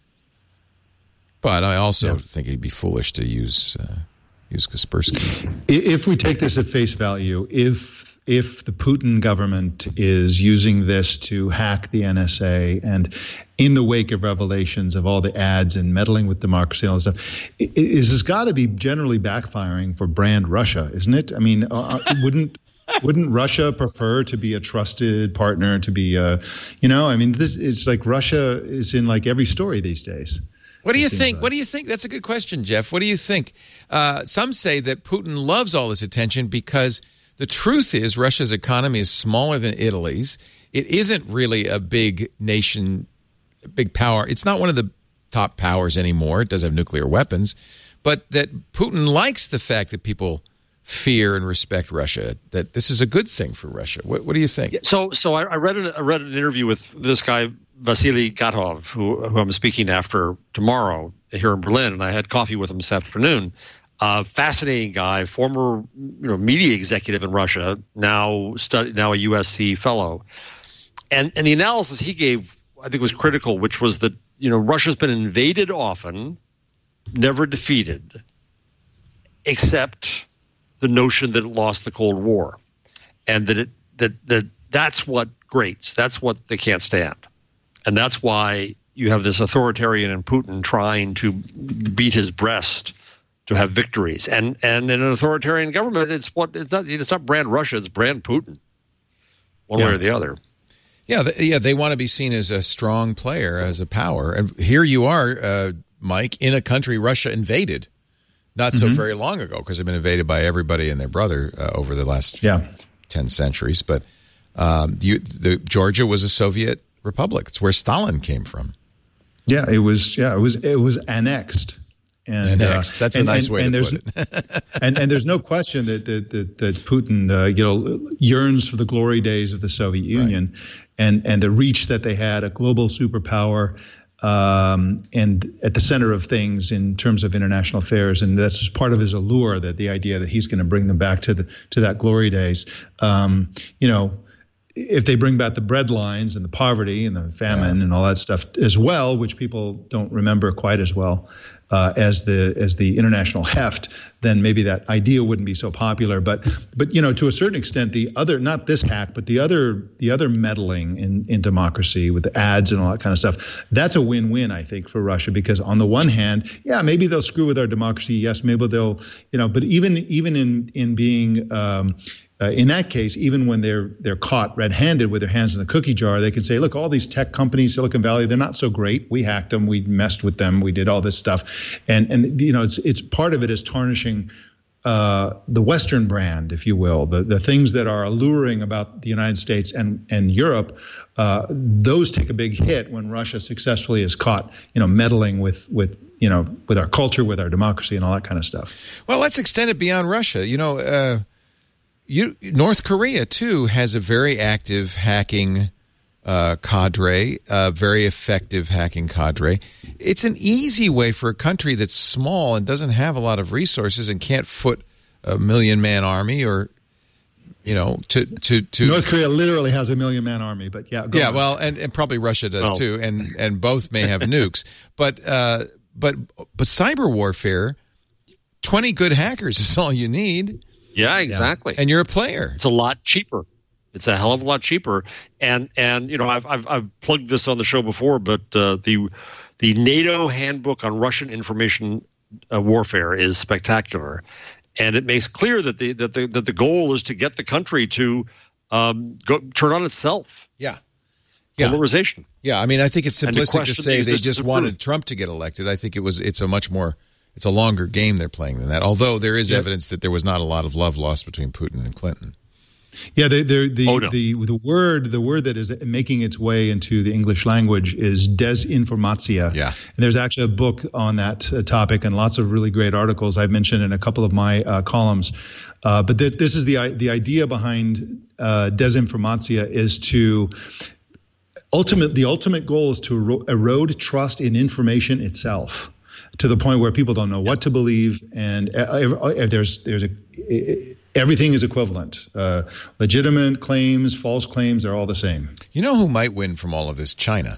but I also yeah. think it'd be foolish to use uh, use Kaspersky. If we take this at face value, if if the Putin government is using this to hack the N S A and in the wake of revelations of all the ads and meddling with democracy and all this stuff, is this got to be generally backfiring for brand Russia, isn't it? I mean, uh, wouldn't wouldn't Russia prefer to be a trusted partner, to be a, you know, I mean, this it's like Russia is in like every story these days. What do you think? Like. What do you think? That's a good question, Jeff. What do you think? Uh, some say that Putin loves all this attention because the truth is Russia's economy is smaller than Italy's. It isn't really a big nation, a big power. It's not one of the top powers anymore. It does have nuclear weapons. But that Putin likes the fact that people fear and respect Russia, that this is a good thing for Russia. What, what do you think? So so I, I, read an, I read an interview with this guy, Vasily Gatov, who, who I'm speaking after tomorrow here in Berlin, and I had coffee with him this afternoon. Uh, fascinating guy, former you know media executive in Russia, now study, now a U S C fellow, and and the analysis he gave I think was critical, which was that you know Russia's been invaded often, never defeated, except the notion that it lost the Cold War, and that it that that that's what grates. That's what they can't stand, and that's why you have this authoritarian in Putin trying to beat his breast to have victories. And and in an authoritarian government, it's what it's not. It's not brand Russia. It's brand Putin, one yeah. way or the other. Yeah, the, yeah. They want to be seen as a strong player, as a power. And here you are, uh, Mike, in a country Russia invaded not so mm-hmm. very long ago, because they've been invaded by everybody and their brother uh, over the last yeah. ten centuries. But um, you, the, Georgia was a Soviet republic. It's where Stalin came from. Yeah, it was. Yeah, it was. It was annexed. And, annexed. Uh, That's and, a nice and, way and to there's, put it. and and there's no question that that that, that Putin, uh, you know, yearns for the glory days of the Soviet Union, right. and and the reach that they had, a global superpower. Um, and at the center of things in terms of international affairs, and that's just part of his allure, that the idea that he's going to bring them back to the to that glory days. Um, you know, if they bring back the bread lines and the poverty and the famine yeah. and all that stuff as well, which people don't remember quite as well uh, as the as the international heft, then maybe that idea wouldn't be so popular. But but you know, to a certain extent, the other, not this hack, but the other the other meddling in, in democracy with the ads and all that kind of stuff, that's a win-win, I think, for Russia, because on the one hand, yeah, maybe they'll screw with our democracy. Yes, maybe they'll, you know, but even even in in being um, Uh, in that case, even when they're they're caught red-handed with their hands in the cookie jar, they can say, look, all these tech companies, Silicon Valley, they're not so great. We hacked them. We messed with them. We did all this stuff. And, and you know, it's it's part of it is tarnishing uh, the Western brand, if you will, the, the things that are alluring about the United States and, and Europe. Uh, those take a big hit when Russia successfully is caught, you know, meddling with, with you know, with our culture, with our democracy and all that kind of stuff. Well, let's extend it beyond Russia. You know, uh You, North Korea, too, has a very active hacking uh, cadre, a very effective hacking cadre. It's an easy way for a country that's small and doesn't have a lot of resources and can't foot a million-man army or, you know, to... to, to North Korea literally has a million-man army, but yeah. Go yeah, on. well, and, and probably Russia does, oh. too, and, and both may have nukes. But, uh, but, but cyber warfare, twenty good hackers is all you need. Yeah, exactly. And you're a player. It's a lot cheaper. It's a hell of a lot cheaper. And and you know, I've I've, I've plugged this on the show before, but uh, the the NATO handbook on Russian information uh, warfare is spectacular, and it makes clear that the that the that the goal is to get the country to um, go turn on itself. Yeah. Yeah. Polarization. Yeah, I mean, I think it's simplistic to say the, they the, just the wanted proof. Trump to get elected. I think it was it's a much more it's a longer game they're playing than that. Although there is yeah. evidence that there was not a lot of love lost between Putin and Clinton. Yeah, they, the oh, no. the the word the word that is making its way into the English language is desinformatia. Yeah, and there's actually a book on that uh, topic and lots of really great articles I've mentioned in a couple of my uh, columns. Uh, but th- this is the the idea behind uh, desinformatia is to ultimate the ultimate goal is to ero- erode trust in information itself, to the point where people don't know what to believe, and uh, uh, there's there's a uh, everything is equivalent. Uh, legitimate claims, false claims, they're all the same. You know who might win from all of this? China.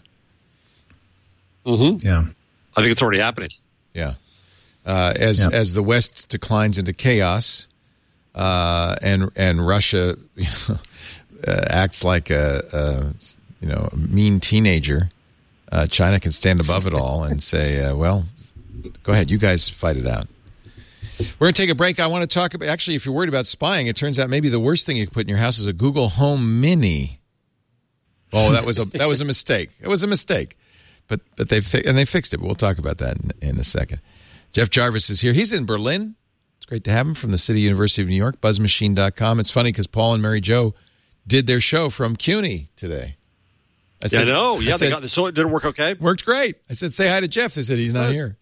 Mm-hmm. Yeah, I think it's already happening. Yeah, uh, as yeah. as the West declines into chaos, uh, and and Russia you know, uh, acts like a, a you know a mean teenager, uh, China can stand above it all and say, uh, well. Go ahead. You guys fight it out. We're going to take a break. I want to talk about, actually, if you're worried about spying, it turns out maybe the worst thing you can put in your house is a Google Home Mini. Oh, that was a that was a mistake. It was a mistake. But but they fi- and they fixed it. But we'll talk about that in, in a second. Jeff Jarvis is here. He's in Berlin. It's great to have him from the City University of New York, buzz machine dot com. It's funny because Paul and Mary Jo did their show from CUNY today. I said, yeah, I know. Yeah, I said, they got, so did it work okay? Worked great. I said, say hi to Jeff. They said, he's not here.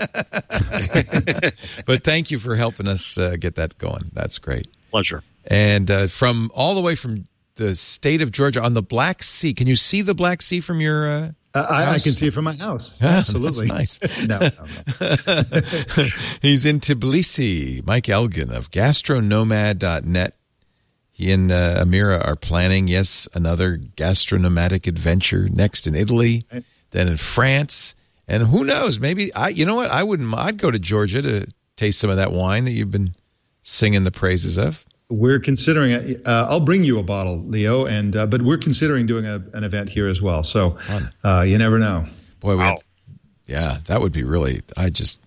But thank you for helping us uh, get that going. That's great. Pleasure. And uh, from all the way from the state of Georgia on the Black Sea. Can you see the Black Sea from your uh, uh, I, I can see it from my house. Absolutely. That's nice. no, no, no. He's in Tbilisi. Mike Elgin of gastronomad dot net. He and uh, Amira are planning, yes, another gastronomic adventure next in Italy, then in France, and who knows? Maybe I. You know what? I wouldn't. I'd go to Georgia to taste some of that wine that you've been singing the praises of? We're considering it. Uh, I'll bring you a bottle, Leo, and uh, but we're considering doing a, an event here as well. So uh, you never know. Boy, we wow. had, yeah, that would be really, I just,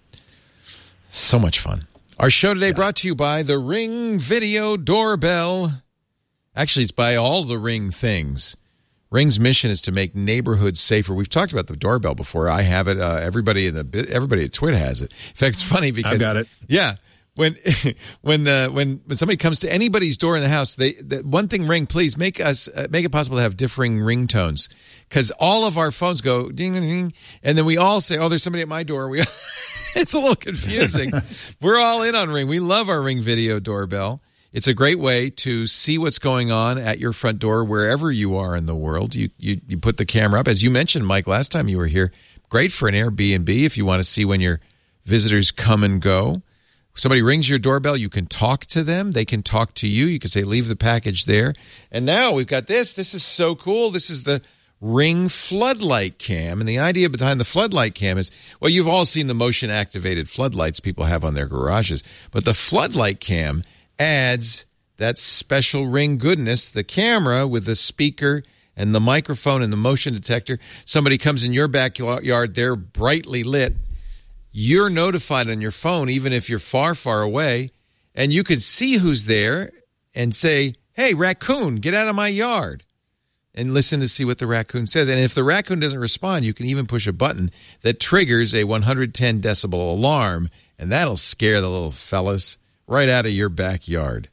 so much fun. Our show today yeah. brought to you by the Ring Video Doorbell. Actually, it's by all the Ring things. Ring's mission is to make neighborhoods safer. We've talked about the doorbell before. I have it. Uh, everybody in the everybody at Twit has it. In fact, it's funny because I got it. Yeah. When when uh, when when somebody comes to anybody's door in the house, they the, one thing, Ring, please make us uh, make it possible to have differing ringtones, because all of our phones go ding ding ding, and then we all say, "Oh, there's somebody at my door." We it's a little confusing. We're all in on Ring. We love our Ring Video Doorbell. It's a great way to see what's going on at your front door wherever you are in the world. You you you put the camera up, as you mentioned, Mike, last time you were here. Great for an Airbnb if you want to see when your visitors come and go. Somebody rings your doorbell, you can talk to them. They can talk to you. You can say, leave the package there. And now we've got this. This is so cool. This is the Ring Floodlight Cam. And the idea behind the Floodlight Cam is, well, you've all seen the motion-activated floodlights people have on their garages. But the Floodlight Cam adds that special Ring goodness, the camera with the speaker and the microphone and the motion detector. Somebody comes in your backyard, they're brightly lit. You're notified on your phone, even if you're far, far away, and you can see who's there and say, hey, raccoon, get out of my yard, and listen to see what the raccoon says. And if the raccoon doesn't respond, you can even push a button that triggers a one hundred ten decibel alarm, and that'll scare the little fellas right out of your backyard.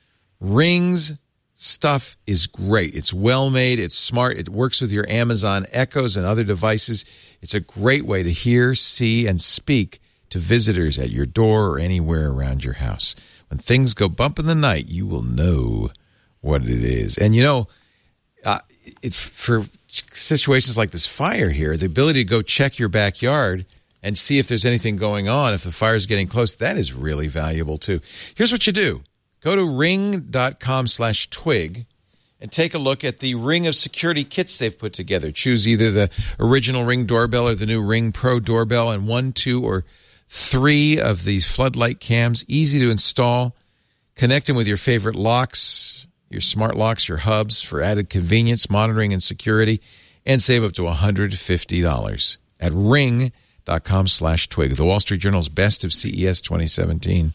Ring's stuff is great. It's well-made. It's smart. It works with your Amazon Echoes and other devices. It's a great way to hear, see, and speak to visitors at your door or anywhere around your house. When things go bump in the night, you will know what it is. And, you know, uh, it, for situations like this fire here, the ability to go check your backyard and see if there's anything going on, if the fire's getting close, that is really valuable, too. Here's what you do. Go to ring.com slash twig and take a look at the Ring of security kits they've put together. Choose either the original Ring doorbell or the new Ring Pro doorbell, and one, two, or three of these floodlight cams. Easy to install. Connect them with your favorite locks, your smart locks, your hubs for added convenience, monitoring, and security, and save up to one hundred fifty dollars at ring.com slash twig. The Wall Street Journal's Best of C E S twenty seventeen.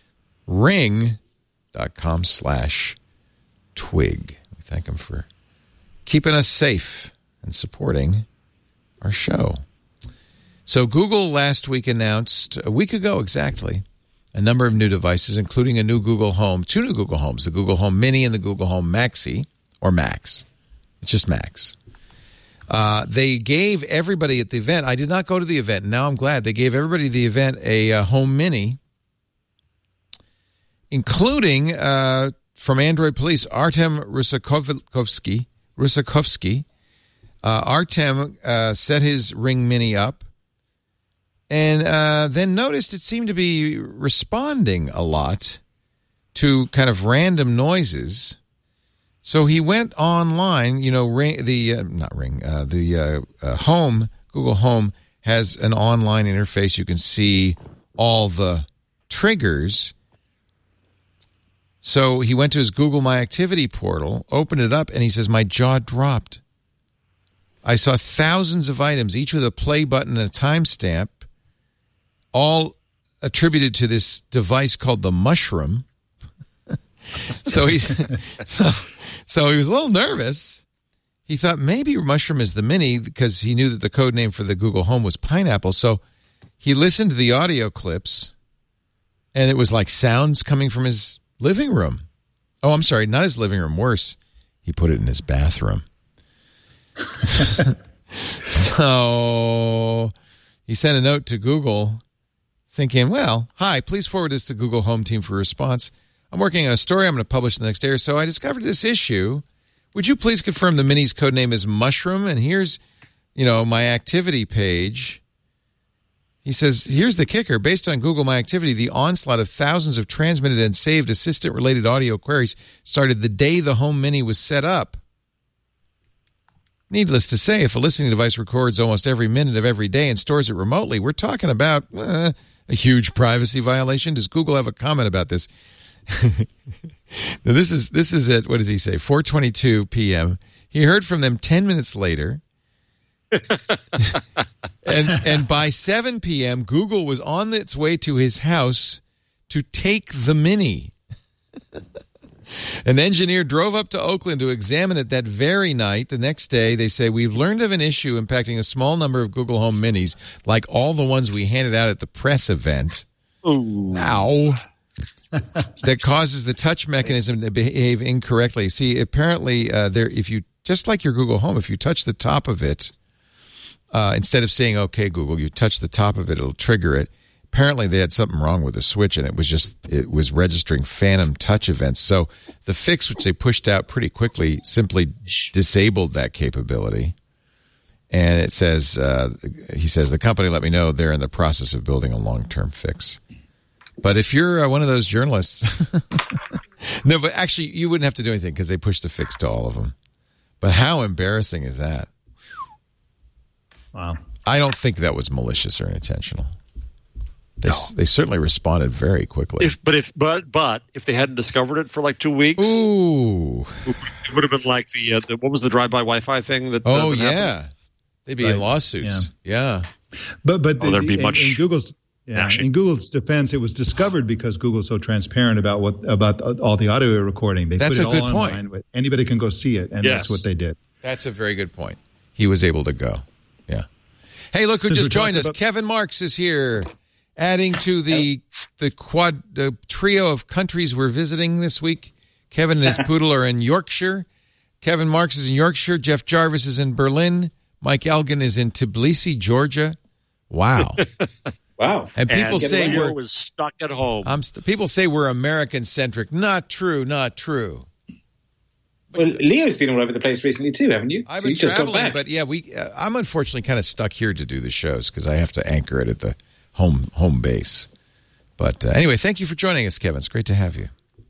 Ring. Dot com slash twig. We thank them for keeping us safe and supporting our show. So Google last week announced, a week ago exactly, a number of new devices, including a new Google Home, two new Google Homes, the Google Home Mini and the Google Home Maxi, or Max. It's just Max. Uh, they gave everybody at the event, I did not go to the event, now I'm glad, they gave everybody at the event a uh, Home Mini, including uh, from Android Police, Artem Rusakovsky. Rusakovsky. Uh, Artem uh, set his Ring Mini up and uh, then noticed it seemed to be responding a lot to kind of random noises. So he went online. You know, Ring, the uh, not Ring, uh, the uh, uh, Home, Google Home has an online interface. You can see all the triggers. So he went to his Google My Activity portal, opened it up, and he says, my jaw dropped. I saw thousands of items, each with a play button and a timestamp, all attributed to this device called the Mushroom. so he so, so he was a little nervous. He thought maybe Mushroom is the Mini because he knew that the code name for the Google Home was Pineapple. So he listened to the audio clips, and it was like sounds coming from his living room. Oh, I'm sorry, not his living room. Worse, he put it in his bathroom. So he sent a note to Google thinking, well, hi, please forward this to Google Home team for response. I'm working on a story I'm going to publish the next day or so. I discovered this issue. Would you please confirm the Mini's code name is Mushroom? And here's, you know, my activity page. He says, here's the kicker. Based on Google My Activity, the onslaught of thousands of transmitted and saved assistant-related audio queries started the day the Home Mini was set up. Needless to say, if a listening device records almost every minute of every day and stores it remotely, we're talking about uh, A huge privacy violation. Does Google have a comment about this? Now, this is this is at, what does he say, four twenty-two p.m. He heard from them ten minutes later. and and by seven p.m., Google was on its way to his house to take the Mini. An engineer drove up to Oakland to examine it that very night. The next day, they say, we've learned of an issue impacting a small number of Google Home Minis, like all the ones we handed out at the press event. Ooh. Ow. That causes the touch mechanism to behave incorrectly. See, apparently, uh, there, if you, just like your Google Home, if you touch the top of it, uh, instead of saying, okay, Google, you touch the top of it, it'll trigger it. Apparently, they had something wrong with the switch, and it was just it was registering phantom touch events. So the fix, which they pushed out pretty quickly, simply disabled that capability. And it says, uh, he says, the company let me know they're in the process of building a long-term fix. But if you're uh, one of those journalists, no, but actually, you wouldn't have to do anything because they pushed the fix to all of them. But how embarrassing is that? Wow. I don't think that was malicious or intentional. They, No. they certainly responded very quickly. If, but if but but if they hadn't discovered it for like two weeks, Ooh. it would have been like the, uh, the what was the drive-by Wi-Fi thing that? Oh, that yeah. happened? They'd be Right. in lawsuits. Yeah. But but Oh, there'd be in, much in Google's yeah, action. in Google's defense, it was discovered because Google's so transparent about what about all the audio recording. They That's put a it good all point. online, but anybody can go see it, and Yes. that's what they did. That's a very good point. He was able to go. Yeah. Hey, look who Since just we're joined talking us. about- Kevin Marks is here, adding to the the quad the trio of countries we're visiting this week. Kevin and his poodle are in Yorkshire. Kevin Marks is in Yorkshire. Jeff Jarvis is in Berlin. Mike Elgin is in Tbilisi, Georgia. Wow. Wow. And people And say Leo we're was stuck at home. I'm st- people say we're American centric. Not true. Not true. Well, Leo's been all over the place recently too, haven't you? I've So been you've just got traveling, back. but yeah, we. Uh, I'm unfortunately kind of stuck here to do the shows because I have to anchor it at the home home base. But uh, anyway, thank you for joining us, Kevin. It's great to have you.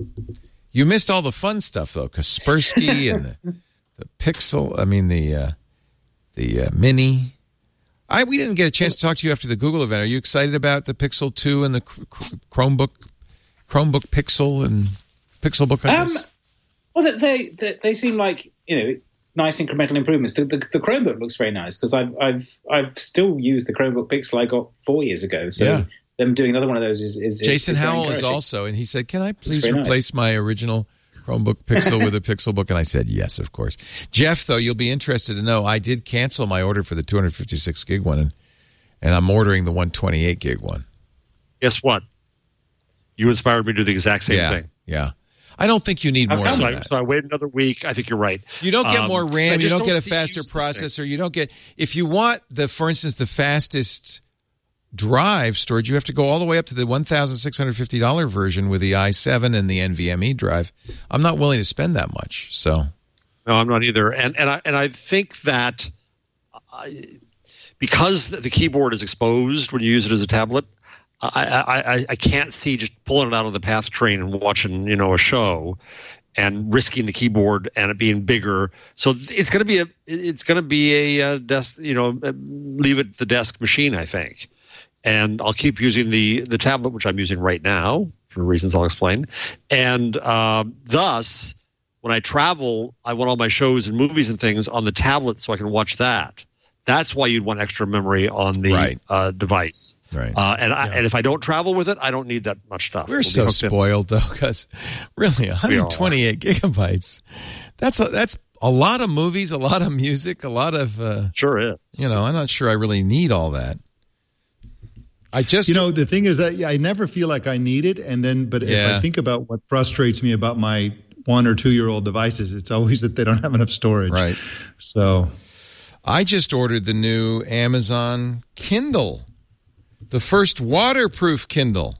You missed all the fun stuff though, Kaspersky and the, the Pixel. I mean the uh, the uh, Mini. I we didn't get a chance to talk to you after the Google event. Are you excited about the Pixel two and the Chromebook Chromebook Pixel and Pixelbook? I guess. Um, Well, they, they they seem like, you know, nice incremental improvements. The, the, the Chromebook looks very nice because I've I've I've still used the Chromebook Pixel I got four years ago. So Yeah. them doing another one of those is, is Jason is very Howell is encouraging. also, and he said, "Can I please very replace nice. my original Chromebook Pixel with a Pixelbook?" And I said, "Yes, of course." Jeff, though, you'll be interested to know I did cancel my order for the two fifty-six gig one, and, and I'm ordering the one twenty-eight gig one. Guess what? You inspired me to do the exact same yeah, thing. yeah. I don't think you need How more come? than So I, that. so I wait another week. I think you're right. You don't get Um, more I RAM. You just don't, get a see faster use this thing. processor. You don't get if you want the, for instance, the fastest drive storage. You have to go all the way up to the one thousand six hundred fifty dollar version with the i seven and the NVMe drive. I'm not willing to spend that much. So No, I'm not either. And and I and I think that I, because the keyboard is exposed when you use it as a tablet, I, I, I, I can't see just pulling it out of the PATH train and watching, you know, a show and risking the keyboard and it being bigger. So it's going to be a it's going to be a uh, desk, you know, leave it at the desk machine, I think. And I'll keep using the the tablet, which I'm using right now for reasons I'll explain. And um, thus, when I travel, I want all my shows and movies and things on the tablet so I can watch that. That's why you'd want extra memory on the Right. uh, device. right. Uh, and I, and if I don't travel with it, I don't need that much stuff. We're We'll be so hooked in. spoiled, though, because really, one twenty-eight gigabytes, that's a, that's a lot of movies, a lot of music, a lot of, uh, Sure is. you know, I'm not sure I really need all that. I just, You know, the thing is that yeah, I never feel like I need it, and then but if Yeah. I think about what frustrates me about my one or two year old devices, it's always that they don't have enough storage. right. So I just ordered the new Amazon Kindle, the first waterproof Kindle.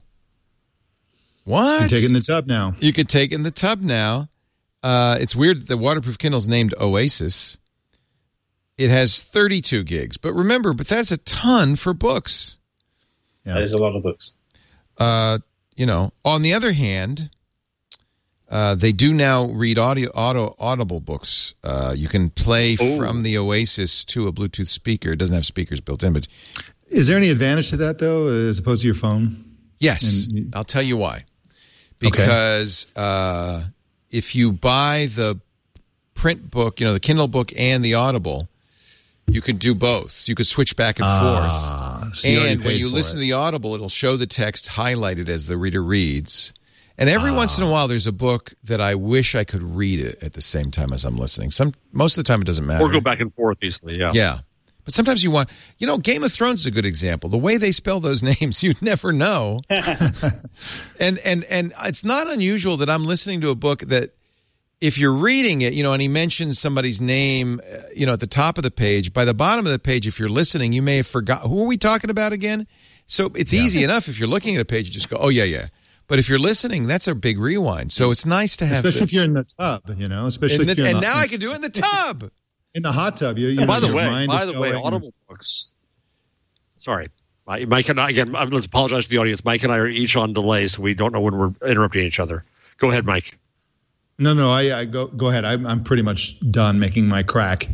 What? I'm taking the tub now. You could take it in the tub now. Uh, it's weird that the waterproof Kindle is named Oasis. It has thirty-two gigs, but remember, but that's a ton for books. Yeah. That is a lot of books. Uh, you know, on the other hand, uh, they do now read audio, auto, audible books. Uh, you can play Oh. from the Oasis to a Bluetooth speaker. It doesn't have speakers built in, but Is there any advantage to that, though, as opposed to your phone? Yes. And, I'll tell you why. Because okay. uh, if you buy the print book, you know, the Kindle book and the Audible, you can do both. So you can switch back and ah, forth. So you and when you listen it. to the Audible, it'll show the text highlighted as the reader reads. And every ah. once in a while, there's a book that I wish I could read it at the same time as I'm listening. Some Most of the time, it doesn't matter. Or go back and forth easily, yeah. Yeah. But sometimes you want, you know, Game of Thrones is a good example. The way they spell those names, you'd never know. and and and it's not unusual that I'm listening to a book that if you're reading it, you know, and he mentions somebody's name, you know, at the top of the page, by the bottom of the page, if you're listening, you may have forgot. Who are we talking about again? So it's yeah. easy enough. If you're looking at a page, you just go, oh, yeah, yeah. But if you're listening, that's a big rewind. So it's nice to have. Especially the, if you're in the tub, you know, especially the, if you're And in now the, I can do it in the tub. In the hot tub, you. you by know, the way, mind by is the way, going. Audible books. Sorry, Mike and I again. Let's apologize to the audience. Mike and I are each on delay, so we don't know when we're interrupting each other. Go ahead, Mike. No, no, I, I go go ahead. I'm I'm pretty much done making my crack.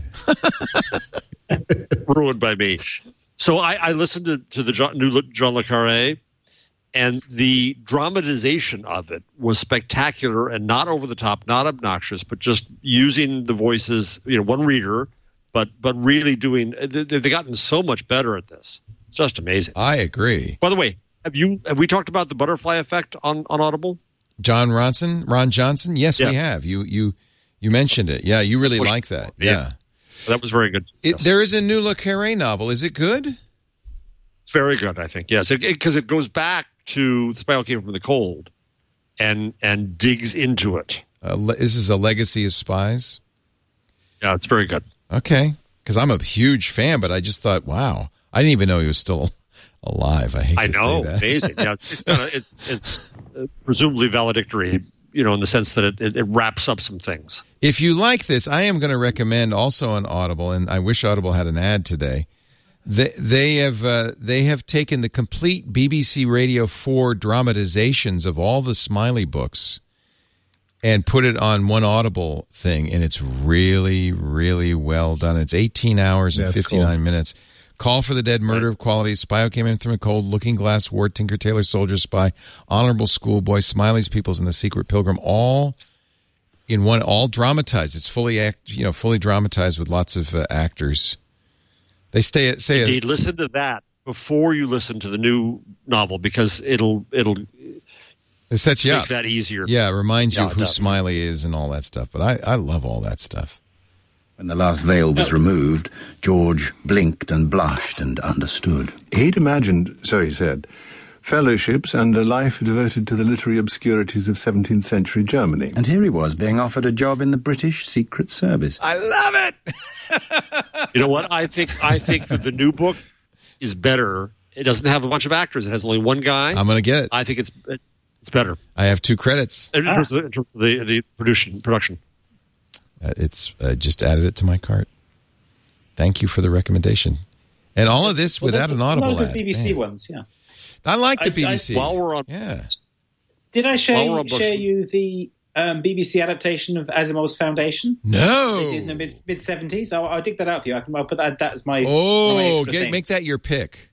Ruined by me. So I, I listened to to the John, new John le Carré, and the dramatization of it was spectacular and not over the top, not obnoxious, but just using the voices, you know, one reader, but but really doing. They've gotten so much better at this. It's just amazing. I agree. By the way, have you have we talked about the butterfly effect on, on Audible? John Ronson, Ron Johnson. Yes, yeah. we have. You you you mentioned it. Yeah, you really like that. Yeah, yeah. That was very good. It, yes. There is a new Le Carré novel. Is it good? Very good, I think. Yes, because it, it, it goes back to The Spy Who Came from the Cold, and and digs into it. Uh, this is a legacy of spies. Yeah, it's very good. Okay, because I'm a huge fan, but I just thought, wow, I didn't even know he was still alive. I hate to I know, say that. amazing. Yeah, it's, kinda, it's it's presumably valedictory, you know, in the sense that it, it, it wraps up some things. If you like this, I am going to recommend also on Audible, and I wish Audible had an ad today. They they have uh, they have taken the complete B B C Radio four dramatizations of all the Smiley books and put it on one Audible thing, and it's really, really well done. It's eighteen hours and That's fifty-nine cool. minutes. Call for the Dead, Murder of Quality, Spy Who Came in from the Cold, Looking Glass, Ward, Tinker, Tailor, Soldier, Spy, Honorable Schoolboy, Smiley's Peoples, and The Secret Pilgrim, all in one, all dramatized. It's fully act, you know, fully dramatized with lots of uh, actors. They stay at say. Indeed, a, listen to that before you listen to the new novel because it'll it'll it sets you make up. that easier. Yeah, it reminds you Yeah, of who definitely. Smiley is and all that stuff. But I, I love all that stuff. When the last veil was removed, George blinked and blushed and understood. He'd imagined, so he said, fellowships and a life devoted to the literary obscurities of seventeenth century Germany. And here he was, being offered a job in the British Secret Service. I love it. You know what? I think I think that the new book is better. It doesn't have a bunch of actors. It has only one guy. I'm going to get it. I think it's it's better. I have two credits. In terms of, in terms of the the production production. Uh, it's uh, just added it to my cart. Thank you for the recommendation. And all of this Well, without there's an Audible a lot of ad. B B C Man. ones, yeah. I like the I- B B C. I- While we're on, yeah. Did I share, While we're on books- share you the um, B B C adaptation of Asimov's Foundation? No. They did in the mid mid seventies. I'll, I'll dig that out for you. I can, I'll put that, that as my. my Oh, extra get, things. make that your pick.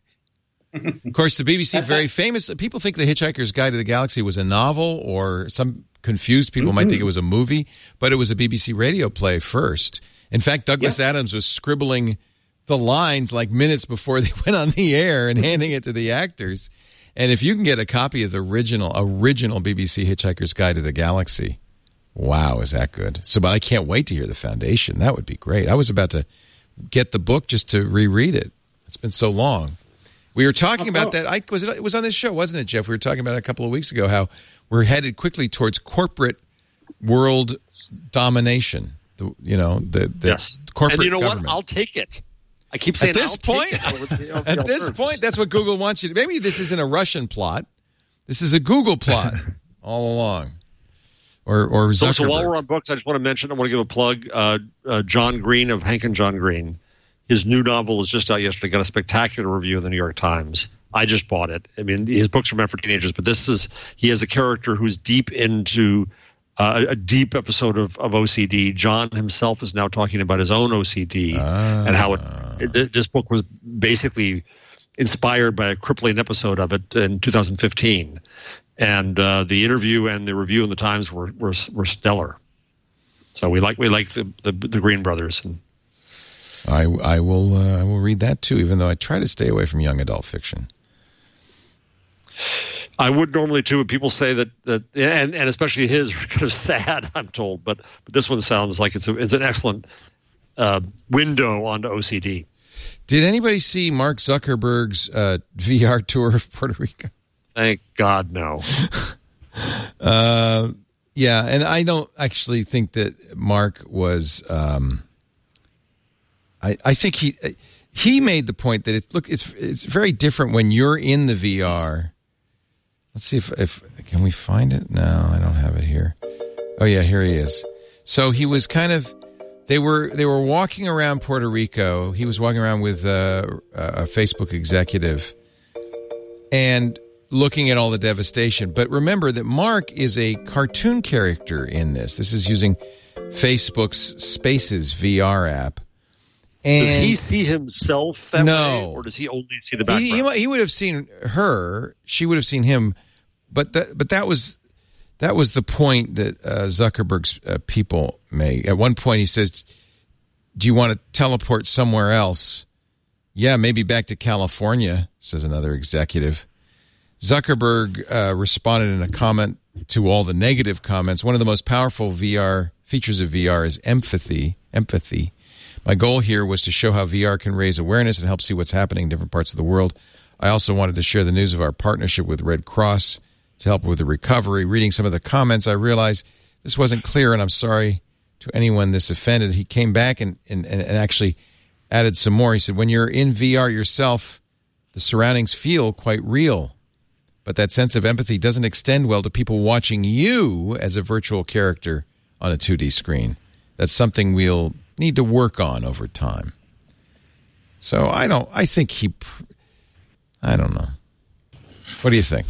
Of course, the B B C very famous. People think The Hitchhiker's Guide to the Galaxy was a novel, or some confused people Mm-hmm. might think it was a movie, but it was a B B C radio play first. In fact, Douglas Yeah. Adams was scribbling the lines like minutes before they went on the air and handing it to the actors. And if you can get a copy of the original original B B C Hitchhiker's Guide to the Galaxy, wow, is that good? So, but I can't wait to hear the Foundation. That would be great. I was about to get the book just to reread it. It's been so long. We were talking about that. I was it, it was on this show, wasn't it, Jeff? We were talking about it a couple of weeks ago. How we're headed quickly towards corporate world domination. The, you know, the, the yes. corporate and you know government. what? I'll take it. I keep saying At this I'll point, take it over the- over the at this alternatives. point, that's what Google wants you to. Maybe this isn't a Russian plot. This is a Google plot all along. Or or So, Zuckerberg. so while we're on books, I just want to mention, I want to give a plug. Uh, uh, John Green of Hank and John Green. His new novel is just out yesterday. Got a spectacular review in the New York Times. I just bought it. I mean, his books are meant for teenagers, but this is he has a character who's deep into uh, a, a deep episode of, of O C D. John himself is now talking about his own O C D Ah. and how it, it. This book was basically inspired by a crippling episode of it in two thousand fifteen. And uh, the interview and the review in the Times were were, were stellar. So we like we like the the, the Green brothers. And I I will uh, I will read that too, even though I try to stay away from young adult fiction. I would normally too. People say that that and, and especially his are kind of sad, I'm told. But but this one sounds like it's a, it's an excellent uh, window onto O C D. Did anybody see Mark Zuckerberg's uh, V R tour of Puerto Rico? Thank God, no. uh, yeah, and I don't actually think that Mark was. Um, I I think he he made the point that it's look it's it's very different when you're in the V R. Let's see if if can we find it? No, I don't have it here. Oh yeah, here he is. So he was kind of. They were they were walking around Puerto Rico. He was walking around with uh, a Facebook executive and looking at all the devastation. But remember that Mark is a cartoon character in this. This is using Facebook's Spaces V R app. And does he see himself that no. way, or does he only see the background? He, he, he would have seen her. She would have seen him. But that, but that was... That was the point that uh, Zuckerberg's uh, people made. At one point, he says, do you want to teleport somewhere else? Yeah, maybe back to California, says another executive. Zuckerberg uh, responded in a comment to all the negative comments. One of the most powerful V R features of V R is empathy. Empathy. My goal here was to show how V R can raise awareness and help see what's happening in different parts of the world. I also wanted to share the news of our partnership with Red Cross to help with the recovery. Reading some of the comments, I realized this wasn't clear, and I'm sorry to anyone this offended. He came back and, and, and actually added some more. He said, when you're in V R yourself, the surroundings feel quite real, but that sense of empathy doesn't extend well to people watching you as a virtual character on a two D screen. That's something we'll need to work on over time. So I don't, I think he, I don't know. What do you think?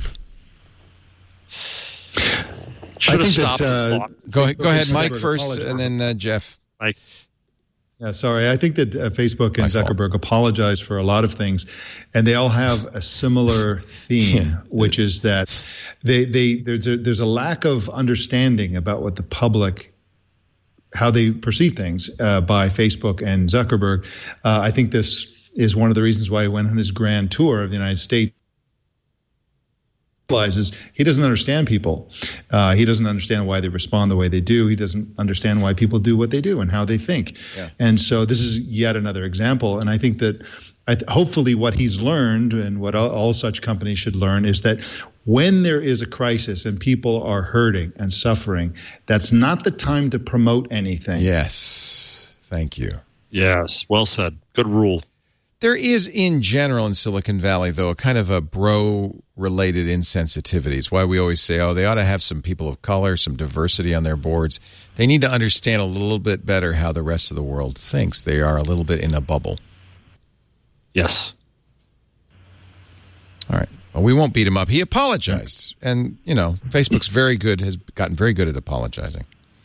Should I think that's uh, go ahead. Go ahead, Mike first, and then uh, Jeff. Mike. Yeah, sorry. I think that uh, Facebook and My Zuckerberg fault. apologize for a lot of things, and they all have a similar theme, Yeah. which is that they they there's a, there's a lack of understanding about what the public, how they perceive things uh, by Facebook and Zuckerberg. Uh, I think this is one of the reasons why he went on his grand tour of the United States. Realizes he doesn't understand people. Uh, he doesn't understand why they respond the way they do. He doesn't understand why people do what they do and how they think. Yeah. And so this is yet another example. And I think that I th- hopefully what he's learned and what all, all such companies should learn is that when there is a crisis and people are hurting and suffering, that's not the time to promote anything. Yes. Thank you. Yes, well said. Good rule. There is, in general, in Silicon Valley, though, a kind of a bro-related insensitivity. It's why we always say, oh, they ought to have some people of color, some diversity on their boards. They need to understand a little bit better how the rest of the world thinks. They are a little bit in a bubble. Yes. All right. Well, we won't beat him up. He apologized. And, you know, Facebook's very good, has gotten very good at apologizing.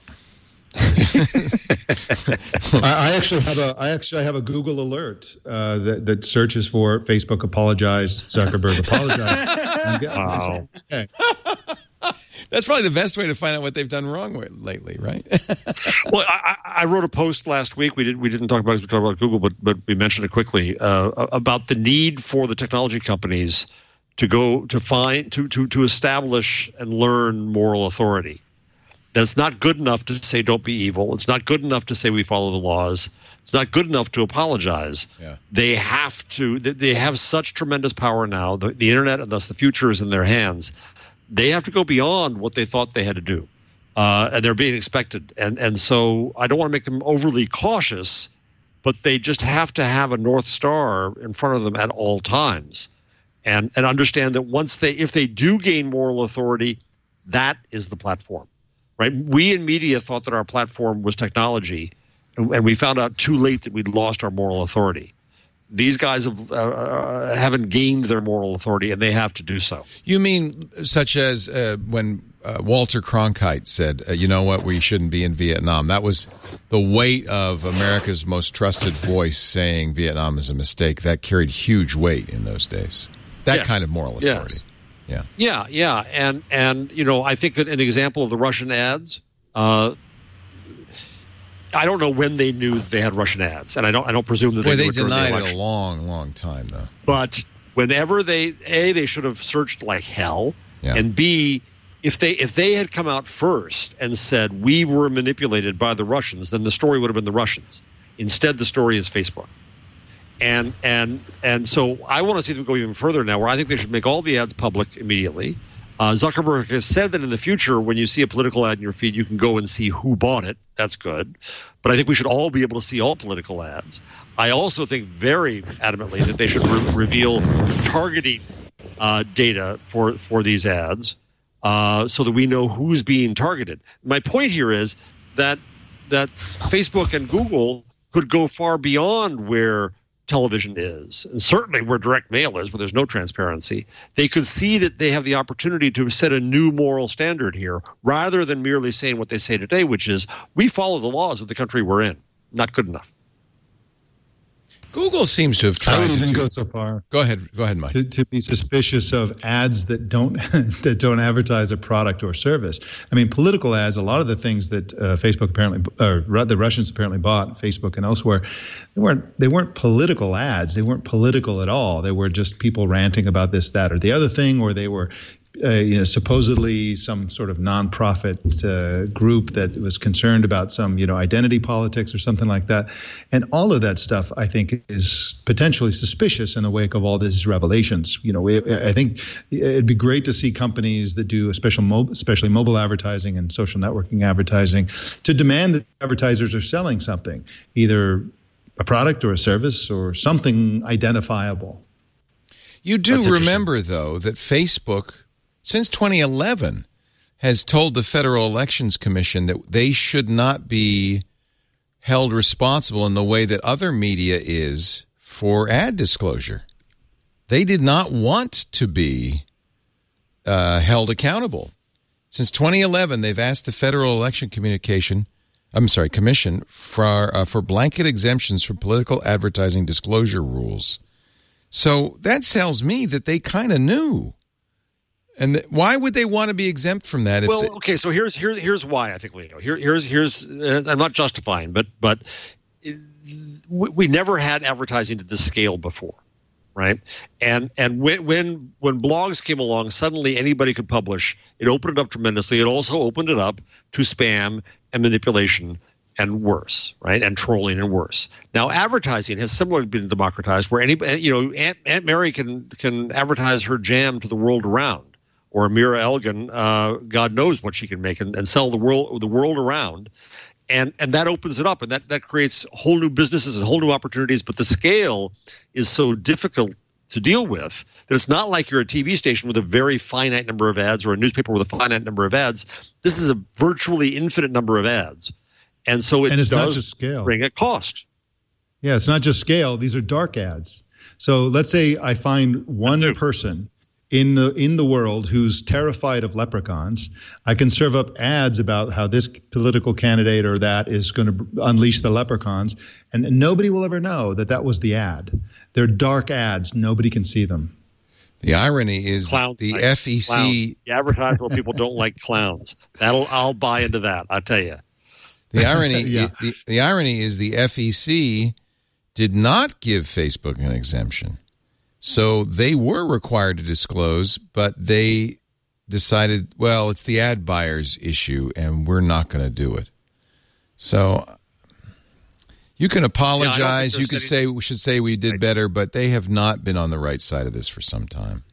I, I actually have a I actually have a Google alert uh, that that searches for Facebook apologized, Zuckerberg apologized. Wow. Okay. That's probably the best way to find out what they've done wrong with lately, right? Well, I, I wrote a post last week. We didn't we didn't talk about it, we talked about Google, but but we mentioned it quickly uh, about the need for the technology companies to go to find to to to establish and learn moral authority. That's not good enough to say don't be evil. It's not good enough to say we follow the laws. It's not good enough to apologize. Yeah. They They have to. They have such tremendous power now. The, the internet and thus the future is in their hands. They have to go beyond what they thought they had to do, uh, and they're being expected. And and so I don't want to make them overly cautious, but they just have to have a North Star in front of them at all times, and and understand that once they if they do gain moral authority, that is the platform. Right? We in media thought that our platform was technology, and, and we found out too late that we'd lost our moral authority. These guys have, uh, haven't gained their moral authority, and they have to do so. You mean such as uh, when uh, Walter Cronkite said, uh, you know what, we shouldn't be in Vietnam. That was the weight of America's most trusted voice saying Vietnam is a mistake. That carried huge weight in those days. That yes. kind of moral authority. Yes. Yeah. Yeah, yeah. And, and, you know, I think that an example of the Russian ads, uh, I don't know when they knew that they had Russian ads, and I don't I don't presume that Well, they they knew it during the denied it election. a long, long time, though. But whenever they, A, they should have searched like hell, Yeah. and B, if they if they had come out first and said we were manipulated by the Russians, then the story would have been the Russians. Instead, the story is Facebook. And and and so I want to see them go even further now, where I think they should make all the ads public immediately. Uh, Zuckerberg has said that in the future, when you see a political ad in your feed, you can go and see who bought it. That's good. But I think we should all be able to see all political ads. I also think very adamantly that they should re- reveal targeting uh, data for, for these ads uh, so that we know who's being targeted. My point here is that that Facebook and Google could go far beyond where television is, and certainly where direct mail is, where there's no transparency. They could see that they have the opportunity to set a new moral standard here, rather than merely saying what they say today, which is, we follow the laws of the country we're in. Not good enough. Google seems to have I tried wouldn't to even do- go so far. Go ahead, go ahead, Mike. To, to be suspicious of ads that don't that don't advertise a product or service. I mean, political ads. A lot of the things that uh, Facebook apparently, or the Russians apparently bought, Facebook and elsewhere, they weren't they weren't political ads. They weren't political at all. They were just people ranting about this, that, or the other thing, or they were. Uh, you know, supposedly some sort of nonprofit uh, group that was concerned about some, you know, identity politics or something like that. And all of that stuff, I think, is potentially suspicious in the wake of all these revelations. You know, we, I think it'd be great to see companies that do especially mobile, especially mobile advertising and social networking advertising to demand that advertisers are selling something, either a product or a service or something identifiable. You do remember, though, that Facebook, since twenty eleven, has told the Federal Elections Commission that they should not be held responsible in the way that other media is for ad disclosure. They did not want to be uh, held accountable. Since twenty eleven, they've asked the Federal Election Communication, I'm sorry, Commission for uh, for blanket exemptions from political advertising disclosure rules. So that tells me that they kind of knew. And th- why would they want to be exempt from that? If Well, they- okay, so here's here's here's why I think, Leo. Here, here's here's uh, I'm not justifying, but but it, we, we never had advertising to this scale before, right? And and when when when blogs came along, suddenly anybody could publish. It opened it up tremendously. It also opened it up to spam and manipulation and worse, right? And trolling and worse. Now, advertising has similarly been democratized, where anybody, you know, Aunt, Aunt Mary can can advertise her jam to the world around. Or Amira Elgin, uh, God knows what she can make and, and sell the world the world around, and and that opens it up, and that that creates whole new businesses and whole new opportunities. But the scale is so difficult to deal with that it's not like you're a T V station with a very finite number of ads or a newspaper with a finite number of ads. This is a virtually infinite number of ads, and so it And it's not does just scale. bring a cost. Yeah, it's not just scale. These are dark ads. So let's say I find one person in the in the world who's terrified of leprechauns. I can serve up ads about how this political candidate or that is going to unleash the leprechauns, and nobody will ever know that that was the ad. They're dark ads. Nobody can see them. the irony is Clowns, the like F E C. Clowns. You advertise where people don't like clowns. That'll I'll buy into that. I tell you. The irony, Yeah. the, the irony is the F E C did not give Facebook an exemption. So they were required to disclose, but they decided, well, it's the ad buyer's issue, and we're not going to do it. So you can apologize. Yeah, you could say we should say we did better, but they have not been on the right side of this for some time.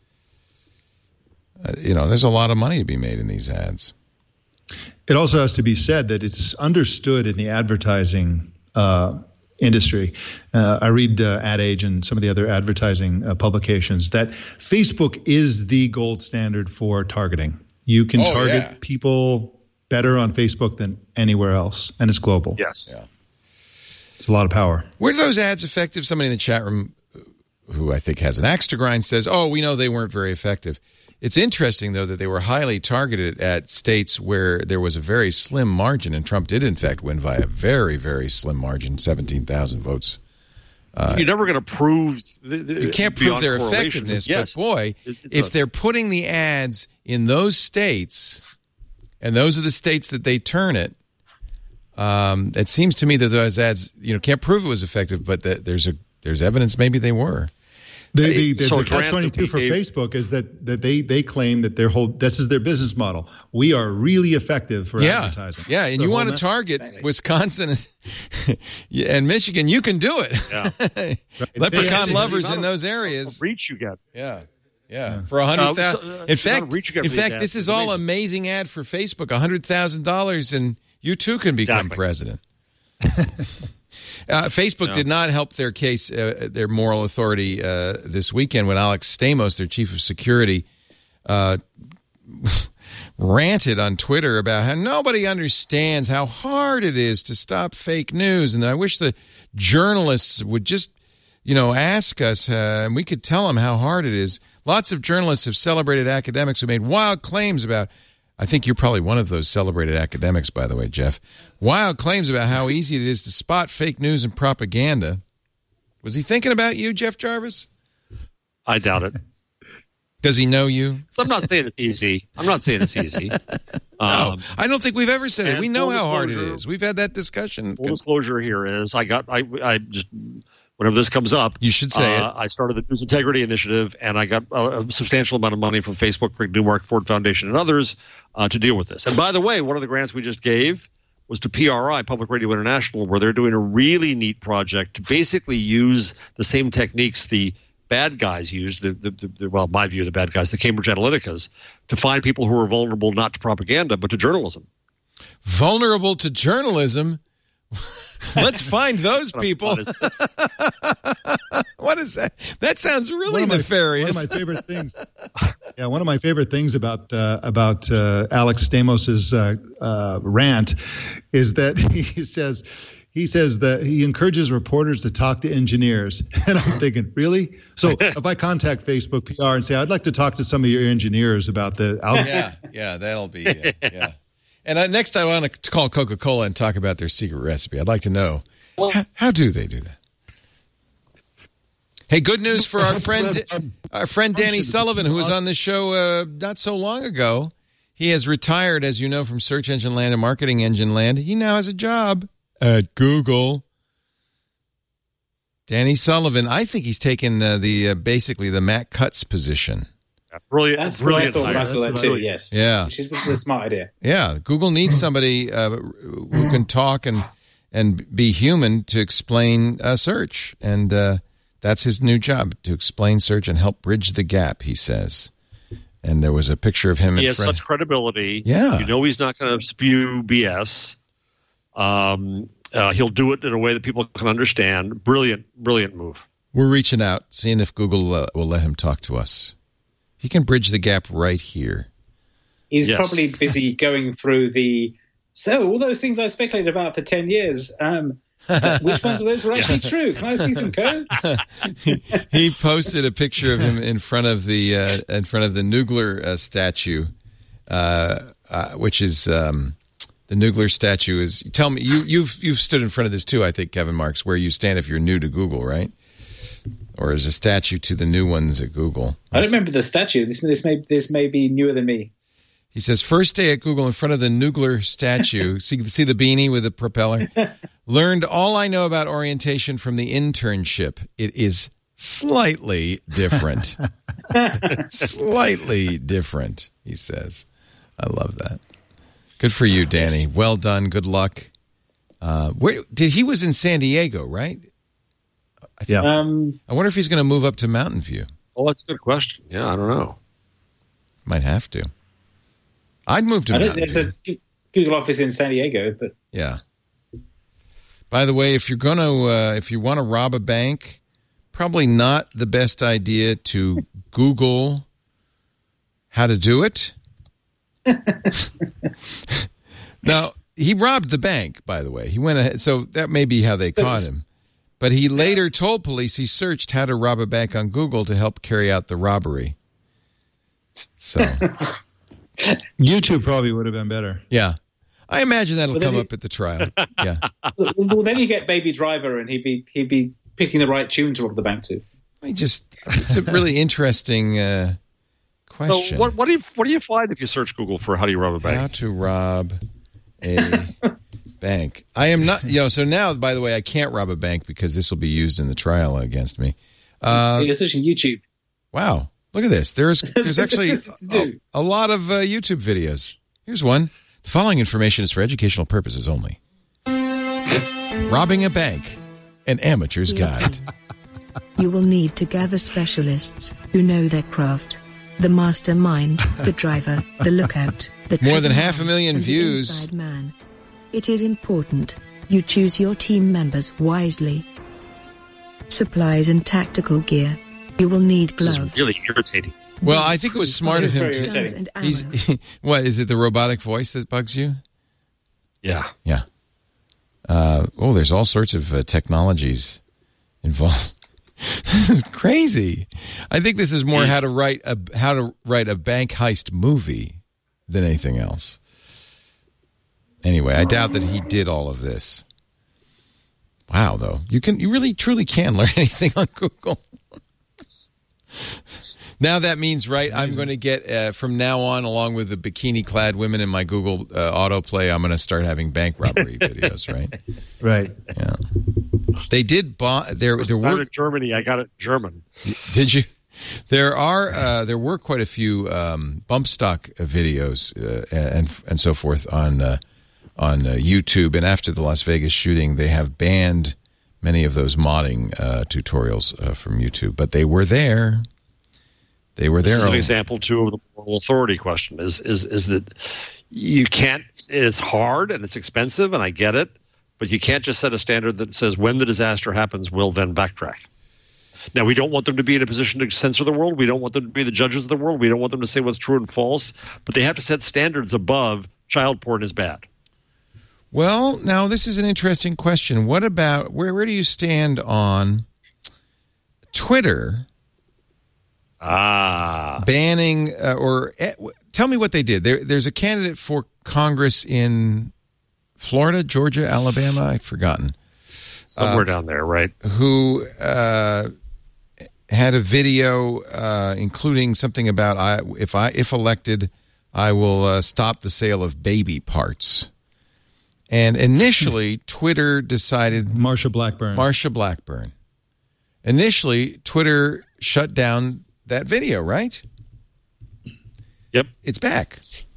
Uh, you know, there's a lot of money to be made in these ads. It also has to be said that it's understood in the advertising uh, industry. Uh, I read uh, Ad Age and some of the other advertising uh, publications that Facebook is the gold standard for targeting. You can Oh, target yeah. people better on Facebook than anywhere else, and it's global. Yes. Yeah. It's a lot of power. Were those ads effective? Somebody in the chat room who I think has an axe to grind says, oh, we know they weren't very effective. It's interesting, though, that they were highly targeted at states where there was a very slim margin, and Trump did, in fact, win by a very, very slim margin, seventeen thousand votes. Uh, You're never going to prove... The, the, you can't prove their effectiveness, yes. But boy, it's if a, they're putting the ads in those states, and those are the states that they turn it, um, it seems to me that those ads, you know, can't prove it was effective, but that there's a there's evidence maybe they were. The, the, the, so the catch twenty-two for Facebook is that, that they, they claim that their whole this is their business model. We are really effective for yeah. advertising. Yeah, and you want to target exactly. Wisconsin and Michigan, you can do it. Yeah. Right. Leprechaun they, lovers in those areas. Reach you get. Yeah. Yeah, for a hundred thousand. Uh, so, uh, in fact, in fact, this is all amazing ad for Facebook. A hundred thousand dollars, and you too can become exactly. president. Uh, Facebook no. did not help their case, uh, their moral authority uh, this weekend when Alex Stamos, their chief of security, uh, ranted on Twitter about how nobody understands how hard it is to stop fake news. And I wish the journalists would just, you know, ask us, uh, and we could tell them how hard it is. Lots of journalists have celebrated academics who made wild claims about I think you're probably one of those celebrated academics, by the way, Jeff. Wild claims about how easy it is to spot fake news and propaganda. Was he thinking about you, Jeff Jarvis? I doubt it. Does he know you? So I'm not saying it's easy. I'm not saying it's easy. Um, no, I don't think we've ever said it. We know how hard it is. We've had that discussion. Full disclosure here is I got I I just whenever this comes up, you should say uh, it. I started the News Integrity Initiative, and I got a, a substantial amount of money from Facebook, Craig Newmark, Ford Foundation, and others uh, to deal with this. And by the way, one of the grants we just gave was to P R I, Public Radio International, where they're doing a really neat project to basically use the same techniques the bad guys used, the, the, the, well, my view, the bad guys, the Cambridge Analyticas, to find people who are vulnerable not to propaganda but to journalism. Vulnerable to journalism? Let's find those people. What is that? That sounds really one my, nefarious. One of my favorite things. Yeah, one of my favorite things about uh, about uh, Alex Stamos's uh, uh, rant is that he says he says that he encourages reporters to talk to engineers, and I'm thinking, really? So if I contact Facebook P R and say I'd like to talk to some of your engineers about the album, yeah, yeah, that'll be uh, yeah. And uh, next I want to call Coca-Cola and talk about their secret recipe. I'd like to know, how, how do they do that? Hey, good news for our friend our friend Danny Sullivan, who was on this show uh, not so long ago. He has retired, as you know, from Search Engine Land and Marketing Engine Land. He now has a job at Google. Danny Sullivan, I think he's taken uh, the uh, basically the Matt Cutts position. Brilliant. That's brilliant. what I thought about that too, yes. Yeah. Which is, which is a smart idea. Yeah. Google needs somebody uh, who can talk and and be human to explain uh, search. And uh, that's his new job, to explain search and help bridge the gap, he says. And there was a picture of him he in has front. Much credibility. Yeah. You know he's not going to spew B S. Um, uh, he'll do it in a way that people can understand. Brilliant, brilliant move. We're reaching out, seeing if Google uh, will let him talk to us. He can bridge the gap right here. He's yes. probably busy going through the, so all those things I speculated about for ten years, um, uh, which ones of those were actually yeah. true? Can I see some code? he, he posted a picture of him in front of the uh, in front of the Nugler uh, statue, uh, uh, which is um, the Nugler statue is. Tell me, you, you've you've stood in front of this too, I think, Kevin Marks, where you stand if you're new to Google, right? Or is a statue to the new ones at Google? I don't remember the statue. This this may this may be newer than me. He says, first day at Google in front of the Nugler statue. see, see the beanie with the propeller? Learned all I know about orientation from the internship. It is slightly different. Slightly different, he says. I love that. Good for you, Danny. Well done. Good luck. Uh, where did he was in San Diego, right? I think, yeah. Um, I wonder if he's going to move up to Mountain View. Oh, that's a good question. Yeah, I don't know. Might have to. I'd move to I Mountain There's View. a Google office in San Diego, but yeah. By the way, if you're going to, uh, if you want to rob a bank, probably not the best idea to Google how to do it. Now, he robbed the bank, by the way. He went ahead, so that may be how they caught him. But he later told police he searched how to rob a bank on Google to help carry out the robbery. So YouTube probably would have been better. yeah, I imagine that'll Well, then come he- up at the trial. Yeah, Well, then you get Baby Driver, and he'd be he'd be picking the right tune to rob the bank to. I just it's a really interesting uh, question. So what, what do you what do you find if you search Google for how do you rob a bank? How to rob a bank. I am not, you know, so now, by the way, I can't rob a bank because this will be used in the trial against me. Uh, You're searching YouTube. wow. Look at this. There's there's actually Dude. a, a lot of uh, YouTube videos. Here's one. The following information is for educational purposes only. Robbing a bank, an amateur's guide. You will need to gather specialists who know their craft. The mastermind, the driver, the lookout, the More than trigger half a man, million and the views. inside man. It is important you choose your team members wisely. Supplies and tactical gear. You will need This gloves. is really irritating. Well, I think it was smart It of is him very to. irritating. and ammo. He's, what is it? The robotic voice that bugs you? Yeah. Yeah. Uh, oh, there's all sorts of uh, technologies involved. This is crazy. I think this is more how to write a how to write a bank heist movie than anything else. Anyway, I doubt that he did all of this. Wow, though, you can you really truly can learn anything on Google. Now that means, right, I'm going to get, uh, from now on, along with the bikini-clad women in my Google uh, autoplay, I'm going to start having bank robbery videos, right? Right. Yeah. They did, bo- there There I'm were, in Germany. I got it in German. did you? There are, uh, there were quite a few um, bump stock videos uh, and and so forth on, uh, on uh, YouTube, and after the Las Vegas shooting, they have banned many of those modding uh, tutorials uh, from YouTube, but they were there. They were there. This is an example too of the moral authority question. Is is is that you can't? It's hard and it's expensive, and I get it, but you can't just set a standard that says when the disaster happens, we'll then backtrack. Now, we don't want them to be in a position to censor the world. We don't want them to be the judges of the world. We don't want them to say what's true and false. But they have to set standards above child porn is bad. Well, now this is an interesting question. What about where? Where do you stand on Twitter? Ah, banning uh, or uh, tell me what they did. There, there's a candidate for Congress in Florida, Georgia, Alabama. I've forgotten. somewhere uh, down there, right? Who uh, had a video uh, including something about I, if I if elected, I will uh, stop the sale of baby parts. And initially, Twitter decided Marsha Blackburn. Marsha Blackburn. Initially, Twitter shut down that video, right? Yep. It's back.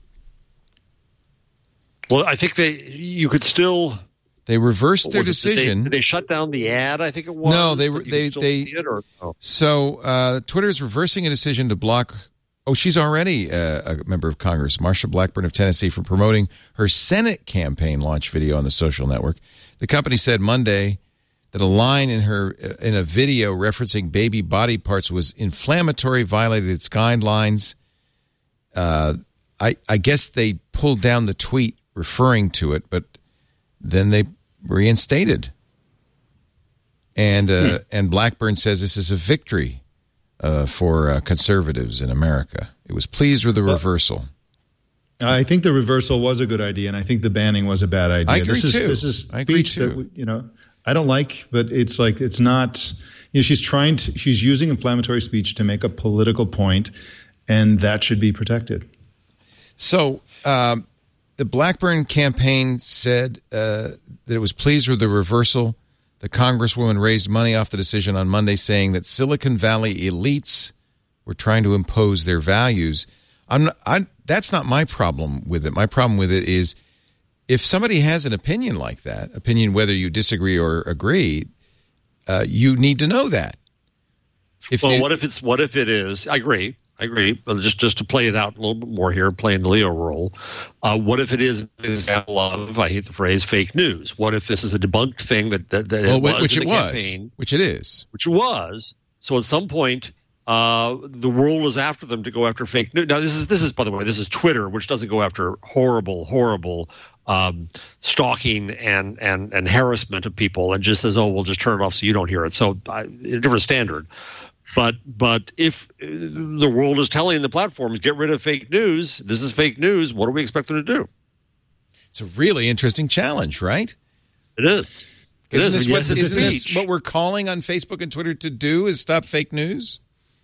Well, I think they you could still They reversed their was it- decision. Did they, did they shut down the ad? I think it was. No, they but were- you could they- still they- see it, or, oh. So uh, Twitter is reversing a decision to block. Oh, she's already uh, a member of Congress, Marsha Blackburn of Tennessee, for promoting her Senate campaign launch video on the social network. The company said Monday that a line in her in a video referencing baby body parts was inflammatory, violated its guidelines. Uh, I I guess they pulled down the tweet referring to it, but then they reinstated. And uh, hmm. and Blackburn says this is a victory uh, for uh, conservatives in America. It was pleased with the well, reversal. I think the reversal was a good idea, and I think the banning was a bad idea. I agree this is, too. This is I agree speech too. that we, you know I don't like, but it's like it's not. You know, she's trying to. She's using inflammatory speech to make a political point, and that should be protected. So. Um, The Blackburn campaign said uh, that it was pleased with the reversal. The congresswoman raised money off the decision on Monday, saying that Silicon Valley elites were trying to impose their values. I'm not, I, that's not my problem with it. My problem with it is if somebody has an opinion like that, opinion whether you disagree or agree, uh, you need to know that. If well, you, what if it's what if it is? I agree. I agree. But just just to play it out a little bit more here, playing the Leo role. Uh, what if it is an example of, I hate the phrase, fake news? What if this is a debunked thing that that, that well, it was which in it the was, campaign, which it is, which it was. So at some point, uh, the world was after them to go after fake news. Now this is this is by the way, this is Twitter, which doesn't go after horrible, horrible um, stalking and and and harassment of people, and just says, oh, we'll just turn it off so you don't hear it. So I, a different standard. But but if the world is telling the platforms, get rid of fake news, this is fake news, what do we expect them to do? It's a really interesting challenge, right? It is. It isn't is. This what, Yes, it's isn't this speech. what we're calling on Facebook and Twitter to do is stop fake news?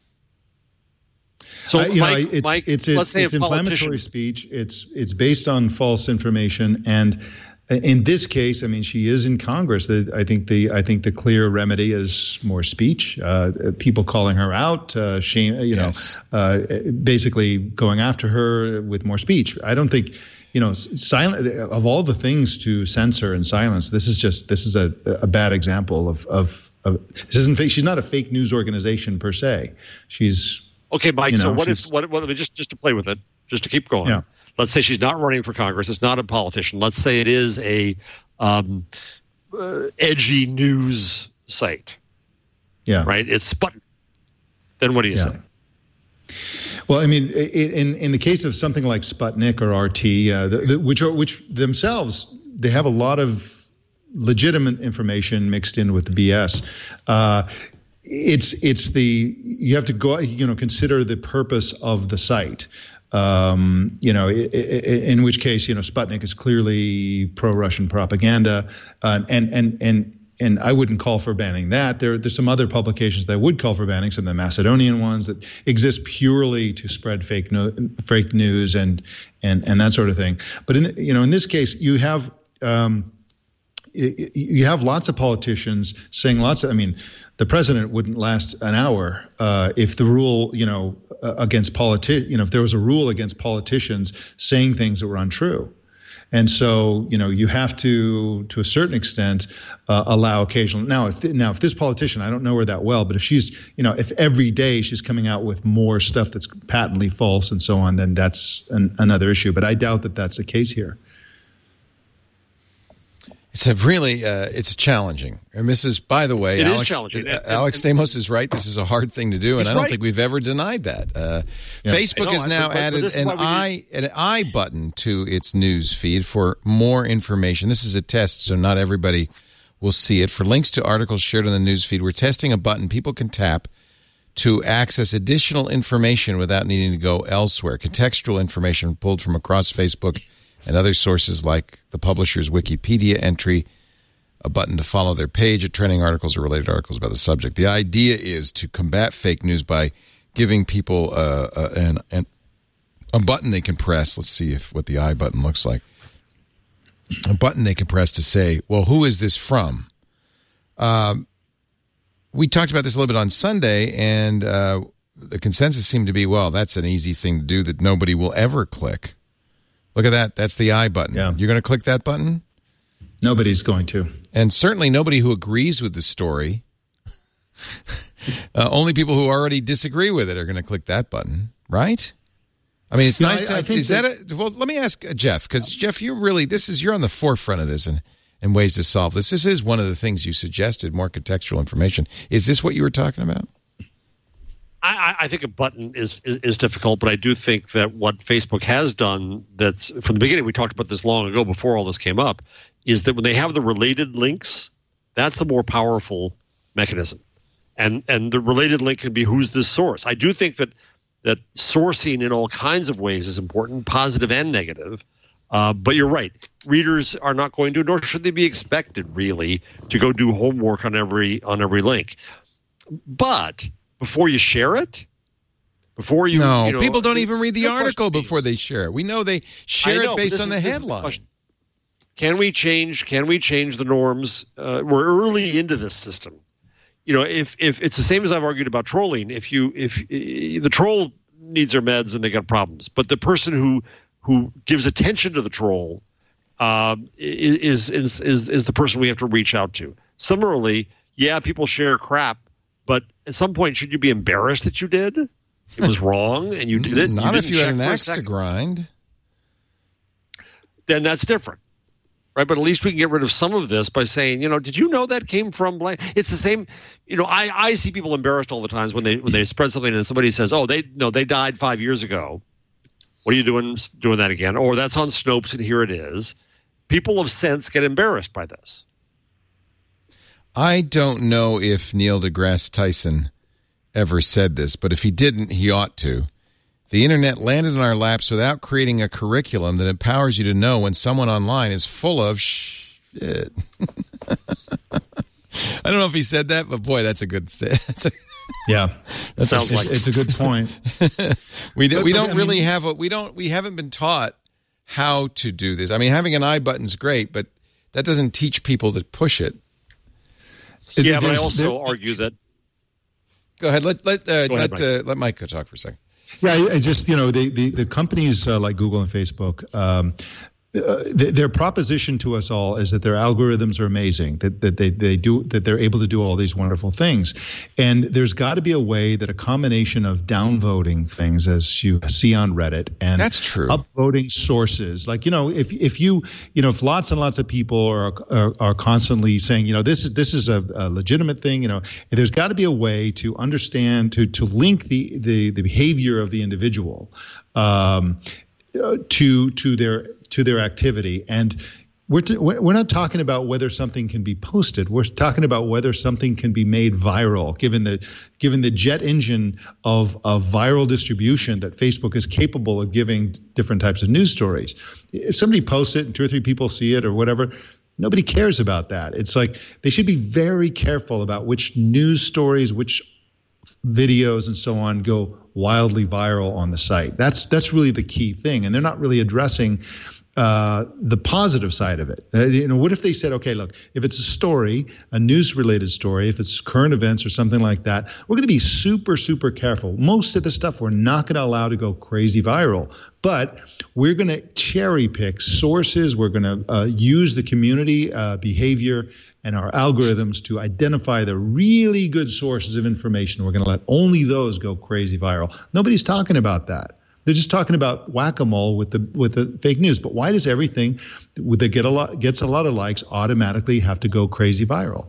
So, I- you Mike, know, it's Mike, it's let's it's, say it's a inflammatory politician. speech. It's it's based on false information, and in this case, I mean, she is in Congress. The- I think the I think the clear remedy is more speech. Uh, people calling her out, uh, shame, you know, Yes. uh, basically going after her with more speech. I don't think. You know, silent of all the things to censor and silence. This is just this is a, a bad example of, of of this isn't fake. She's not a fake news organization per se. She's Okay, Mike. you so know, what if she's- what, what just just to play with it, just to keep going? Yeah. Let's say she's not running for Congress. It's not a politician. Let's say it is a um, uh, edgy news site, yeah right? It's Sputnik. Then what do you Yeah. say? Well, I mean, i- in in the case of something like Sputnik or R T, uh, the, the, which are which themselves they have a lot of legitimate information mixed in with the B S. Uh, it's it's the you have to go you know consider the purpose of the site. Um, you know, i- i- in which case, you know, Sputnik is clearly pro-Russian propaganda, uh, and and and. And I wouldn't call for banning that. There, there's some other publications that would call for banning, some of the Macedonian ones that exist purely to spread fake no, fake news and and and that sort of thing. But in you know in this case, you have um, you, you have lots of politicians saying lots of. I mean, the president wouldn't last an hour uh, if the rule you know uh, against politi- you know if there was a rule against politicians saying things that were untrue. And so, you know, you have to, to a certain extent, uh, allow occasional. Now, if now if this politician, I don't know her that well, but if she's, you know, if every day she's coming out with more stuff that's patently false and so on, then that's an, another issue. But I doubt that that's the case here. It's a really, uh, it's challenging. And this is, by the way, It is Alex, challenging. uh, And- Alex and- Stamos is right. This is a hard thing to do, and He's I don't right. think we've ever denied that. Uh, Yeah. Facebook I know, has now but- but added this is an why we I an I button to its news feed for more information. This is a test, so not everybody will see it. For links to articles shared on the news feed, we're testing a button people can tap to access additional information without needing to go elsewhere. Contextual information pulled from across Facebook and other sources like the publisher's Wikipedia entry, a button to follow their page of trending articles or related articles about the subject. The idea is to combat fake news by giving people uh, uh, an, an, a button they can press. Let's see if what the I button looks like. A button they can press to say, well, who is this from? Um, we talked about this a little bit on Sunday, and uh, the consensus seemed to be, well, that's an easy thing to do that nobody will ever click. Look at that. That's the I button. Yeah. You're going to click that button? Nobody's going to. And certainly nobody who agrees with the story. uh, only people who already disagree with it are going to click that button, right? I mean, it's Yeah, nice I- to I have, think is that, a, well, let me ask uh, Jeff, because Jeff, you're really, this is, you're on the forefront of this and, and ways to solve this. This is one of the things you suggested, more contextual information. Is this what you were talking about? I, I think a button is, is is difficult, but I do think that what Facebook has done, that's from the beginning, we talked about this long ago before all this came up, is that when they have the related links, that's the more powerful mechanism. And and the related link can be who's this source. I do think that that sourcing in all kinds of ways is important, positive and negative. Uh, but you're right. Readers are not going to, nor should they be expected, really, to go do homework on every on every link. But before you share it, before you No, you know, people don't even read the good article question. before they share it. We know they I share know, it but based this on is- the this is headline. question. Can we change? Can we change the norms? Uh, we're early into this system. You know, if if it's the same as I've argued about trolling. If you if uh, the troll needs their meds and they got problems, but the person who who gives attention to the troll um, is is is is the person we have to reach out to. Similarly, yeah, people share crap, but at some point, should you be embarrassed that you did? It was wrong, and you did it. Not you if didn't you had check an for a axe to second. grind. Then that's different, right? But at least we can get rid of some of this by saying, you know, did you know that came from blank? It's the same. You know, I, I see people embarrassed all the times when they when they spread something and somebody says, oh, they no, they died five years ago. What are you doing doing that again? Or that's on Snopes and here it is. People of sense get embarrassed by this. I don't know if Neil deGrasse Tyson ever said this, but if he didn't, he ought to. The internet landed in our laps without creating a curriculum that empowers you to know when someone online is full of shit. I don't know if he said that, but boy, that's a good that's a, yeah. That sounds it's, like it's a good point. we do, But- we but, don't I really mean- have a we don't we haven't been taught how to do this. I mean, having an I button's great, but that doesn't teach people to push it. It- Yeah, but I there's- also there- argue that. Go ahead. Let let uh, Go ahead, let uh, let Mike go talk for a second. Yeah, I I just, you know, the, the, the companies uh, like Google and Facebook, um, uh, th- their proposition to us all is that their algorithms are amazing, that, that they, they do, that they're able to do all these wonderful things. And there's got to be a way that a combination of downvoting things, as you see on Reddit, and That's true. upvoting sources, like, you know, if if you, you know, if lots and lots of people are are, are constantly saying, you know, this is this is a, a legitimate thing, you know, there's got to be a way to understand, to to link the the, the behavior of the individual um, uh, to to their to their activity. And we're t- we're not talking about whether something can be posted. We're talking about whether something can be made viral, given the given the jet engine of of viral distribution that Facebook is capable of giving different types of news stories. If somebody posts it and two or three people see it or whatever, nobody cares about that. It's like they should be very careful about which news stories, which videos and so on go wildly viral on the site. That's that's really the key thing, and they're not really addressing uh, the positive side of it. Uh, you know, what if they said, okay, look, if it's a story, a news-related story, if it's current events or something like that, we're going to be super, super careful. Most of the stuff we're not going to allow to go crazy viral, but we're going to cherry pick sources. We're going to uh, use the community uh, behavior and our algorithms to identify the really good sources of information. We're going to let only those go crazy viral. Nobody's talking about that. They're just talking about whack-a-mole with the with the fake news. But why does everything that get a lot gets a lot of likes automatically have to go crazy viral?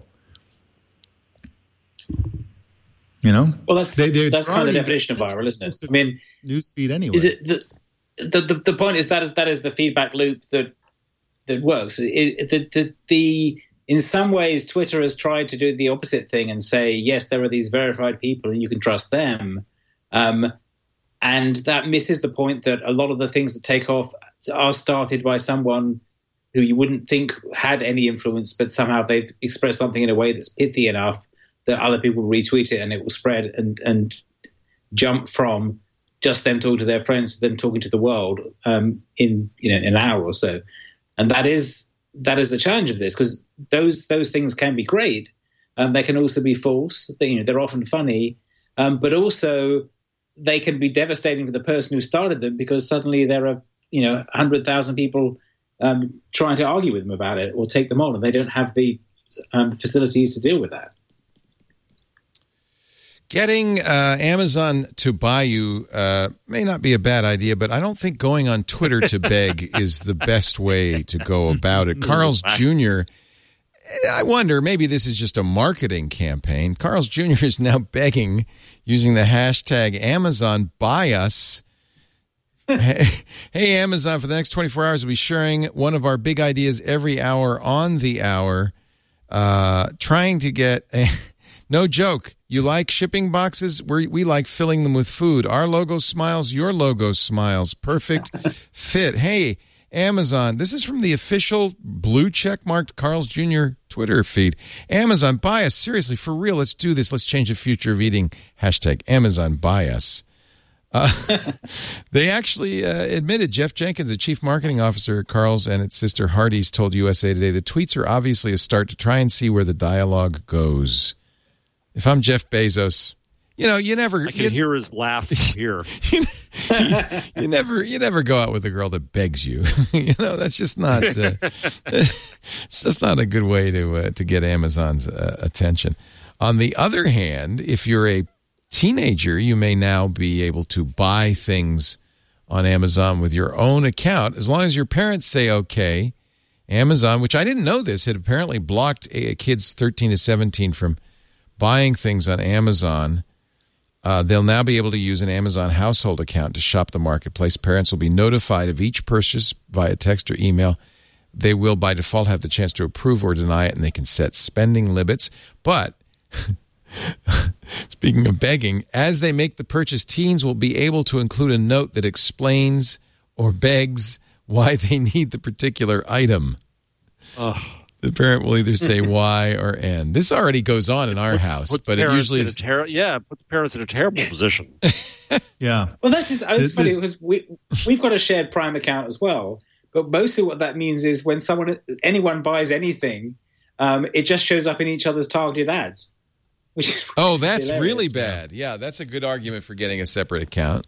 You know. Well, that's They- they're that's kind of the already- definition of viral, isn't it? I mean, Newsfeed anyway. is it the, the the the point is that is that is the feedback loop that that works. It, it, the, the the in some ways, Twitter has tried to do the opposite thing and say, yes, there are these verified people and you can trust them. Um, and that misses the point that a lot of the things that take off are started by someone who you wouldn't think had any influence, but somehow they've expressed something in a way that's pithy enough that other people retweet it and it will spread and, and jump from just them talking to their friends to them talking to the world um, in you know an hour or so. And that is that is the challenge of this, because those those things can be great. Um, they can also be false. They, you know, they're often funny, um, but also they can be devastating for the person who started them, because suddenly there are you know one hundred thousand people um, trying to argue with them about it or take them on, and they don't have the um, facilities to deal with that. Getting uh, Amazon to buy you uh, may not be a bad idea, but I don't think going on Twitter to beg is the best way to go about it. Carl's Junior, I wonder, maybe this is just a marketing campaign. Carl's Junior is now begging, using the hashtag Amazon Buy Us. Hey, hey, Amazon, for the next twenty-four hours, we'll be sharing one of our big ideas every hour on the hour, uh, trying to get a... No joke. You like shipping boxes? We we like filling them with food. Our logo smiles. Your logo smiles. Perfect fit. Hey, Amazon. This is from the official blue check marked Carl's Junior Twitter feed. Amazon, buy us. Seriously, for real. Let's do this. Let's change the future of eating. Hashtag Amazon, buy us. Uh, they actually uh, admitted, Jeff Jenkins, the chief marketing officer at Carl's and its sister Hardee's, told U S A Today the tweets are obviously a start to try and see where the dialogue goes. If I'm Jeff Bezos, you know, you never... I can you, hear his laugh from here. you, you, you never you never go out with a girl that begs you. You know, that's just not... Uh, it's just not a good way to uh, to get Amazon's uh, attention. On the other hand, if you're a teenager, you may now be able to buy things on Amazon with your own account, as long as your parents say okay. Amazon, which I didn't know this, had apparently blocked a, kids thirteen to seventeen from buying things on Amazon. Uh, they'll now be able to use an Amazon household account to shop the marketplace. Parents will be notified of each purchase via text or email. They will, by default, have the chance to approve or deny it, and they can set spending limits. But Speaking of begging, as they make the purchase, teens will be able to include a note that explains or begs why they need the particular item. Oh. The parent will either say Y or N. This already goes on in our put, house, put but it usually is. Ter- yeah, put the parents in a terrible position. Yeah. Well, this is it's funny because we we've got a shared Prime account as well. But mostly what that means is when someone anyone buys anything, um, it just shows up in each other's targeted ads. Which is oh, that's hilarious. really bad. Yeah, that's a good argument for getting a separate account.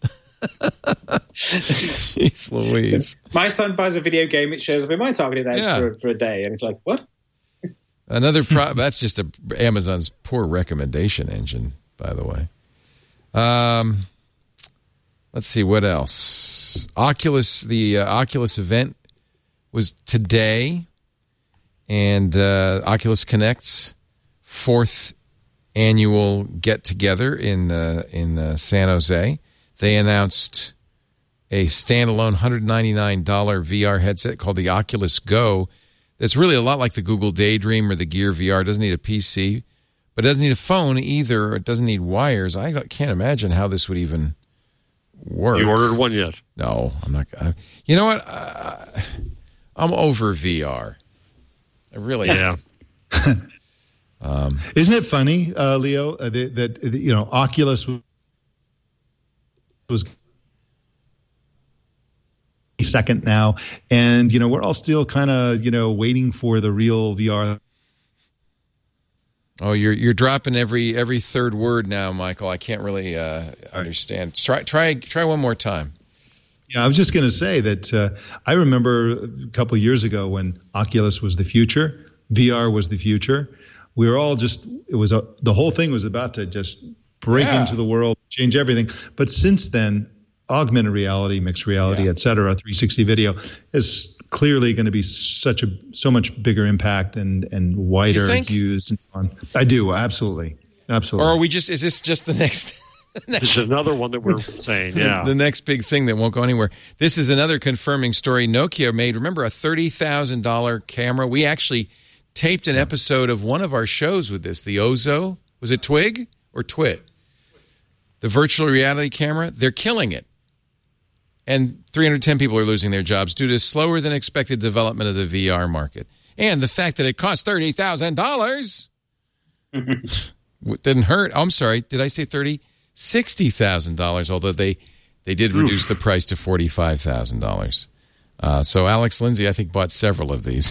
Jeez Louise. So my son buys a video game, it shows up in my targeted ads Yeah. for, for a day, and it's like, what? Another pro- that's just a, Amazon's poor recommendation engine, by the way. Um, let's see what else. Oculus, the uh, Oculus event was today, and uh, Oculus Connect's fourth annual get together in uh, in uh, San Jose. They announced a standalone one hundred ninety-nine dollars V R headset called the Oculus Go. That's really a lot like the Google Daydream or the Gear V R. It doesn't need a P C, but it doesn't need a phone either. It doesn't need wires. I can't imagine how this would even work. You ordered one yet? No, I'm not. I, you know what? I, I'm over V R. I really am. Yeah. um, Isn't it funny, uh, Leo, uh, that, that you know Oculus was second now, and you know we're all still kind of you know waiting for the real V R. Oh, you're you're dropping every every third word now, Michael. I can't really uh, understand. Try try try one more time. Yeah, I was just going to say that uh, I remember a couple of years ago when Oculus was the future, V R was the future. We were all just it was a, the whole thing was about to just break Yeah. into the world, change everything. But since then, augmented reality, mixed reality, Yeah. et cetera, three sixty video is clearly going to be such a so much bigger impact and and wider think? used and so on. I do absolutely, absolutely. Or are we just? Is this just the next? This is another one that we're saying. Yeah. The next big thing that won't go anywhere. This is another confirming story. Nokia made, remember, a thirty thousand dollars camera. We actually taped an episode of one of our shows with this, the Ozo. Was it Twig or Twit? The virtual reality camera. They're killing it. And three hundred ten people are losing their jobs due to slower than expected development of the V R market. And the fact that it cost thirty thousand dollars didn't hurt. Oh, I'm sorry. Did I say thirty? sixty thousand dollars, although they, they did reduce Oof. the price to forty-five thousand dollars. Uh, so Alex Lindsay, I think, bought several of these.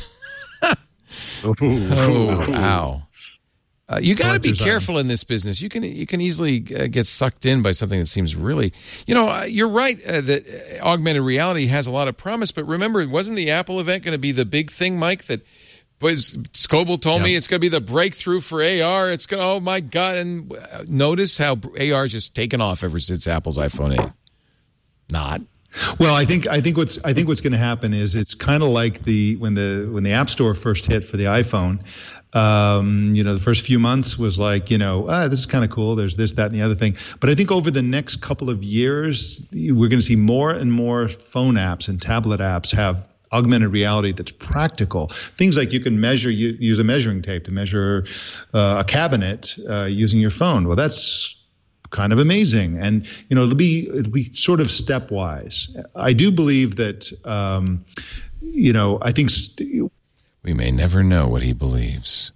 oh, ow. Uh, you got to be careful in this business. You can you can easily uh, get sucked in by something that seems really, you know, uh, you're right uh, that augmented reality has a lot of promise. But remember, wasn't the Apple event going to be the big thing, Mike? That was Scoble told yeah. me it's going to be the breakthrough for A R. It's going to, oh my God. And notice how A R is just taken off ever since Apple's iPhone eight. Not. Well, I think I think what's I think what's going to happen is it's kind of like the when the when the App Store first hit for the iPhone. Um, you know, the first few months was like, you know, ah, this is kind of cool. There's this, that, and the other thing. But I think over the next couple of years, we're going to see more and more phone apps and tablet apps have augmented reality that's practical. Things like you can measure, you use a measuring tape to measure uh, a cabinet uh, using your phone. Well, that's kind of amazing. And, you know, it'll be, it'll be sort of stepwise. I do believe that, um, you know, I think... St- we may never know what he believes.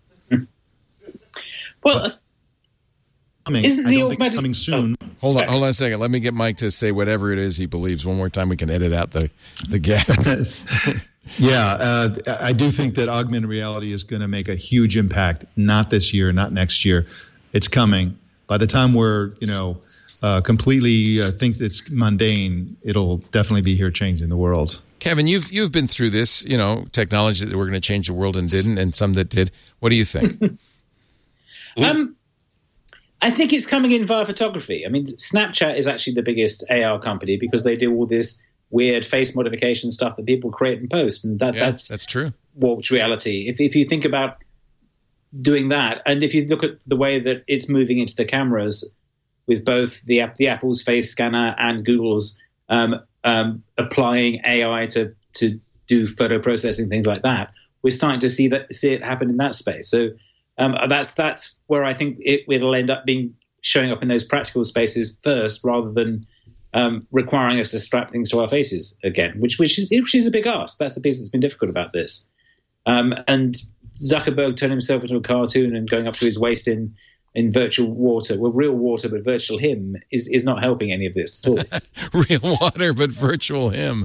Well, coming, isn't I the don't think it's augmented... coming soon. Oh, hold on, hold on a second. Let me get Mike to say whatever it is he believes. One more time, we can edit out the, the gap. yeah, uh, I do think that augmented reality is going to make a huge impact. Not this year, not next year. It's coming. By the time we're, you know, uh, completely uh, think it's mundane, it'll definitely be here changing the world. Kevin, you've you've been through this, you know, technology that were going to change the world and didn't, and some that did. What do you think? um, I think it's coming in via photography. I mean, Snapchat is actually the biggest A R company because they do all this weird face modification stuff that people create and post, and that yeah, that's that's true. Warped reality. If if you think about doing that, and if you look at the way that it's moving into the cameras with both the the Apple's face scanner and Google's um, um, applying A I to to do photo processing, things like that, we're starting to see that see it happen in that space. So Um, that's that's where I think it will end up being showing up in those practical spaces first, rather than um, requiring us to strap things to our faces again, which which is which is a big ask. That's the piece that's been difficult about this. Um, and Zuckerberg turned himself into a cartoon and going up to his waist in, in virtual water, well, real water, but virtual him is, is not helping any of this at all. Real water, but virtual him.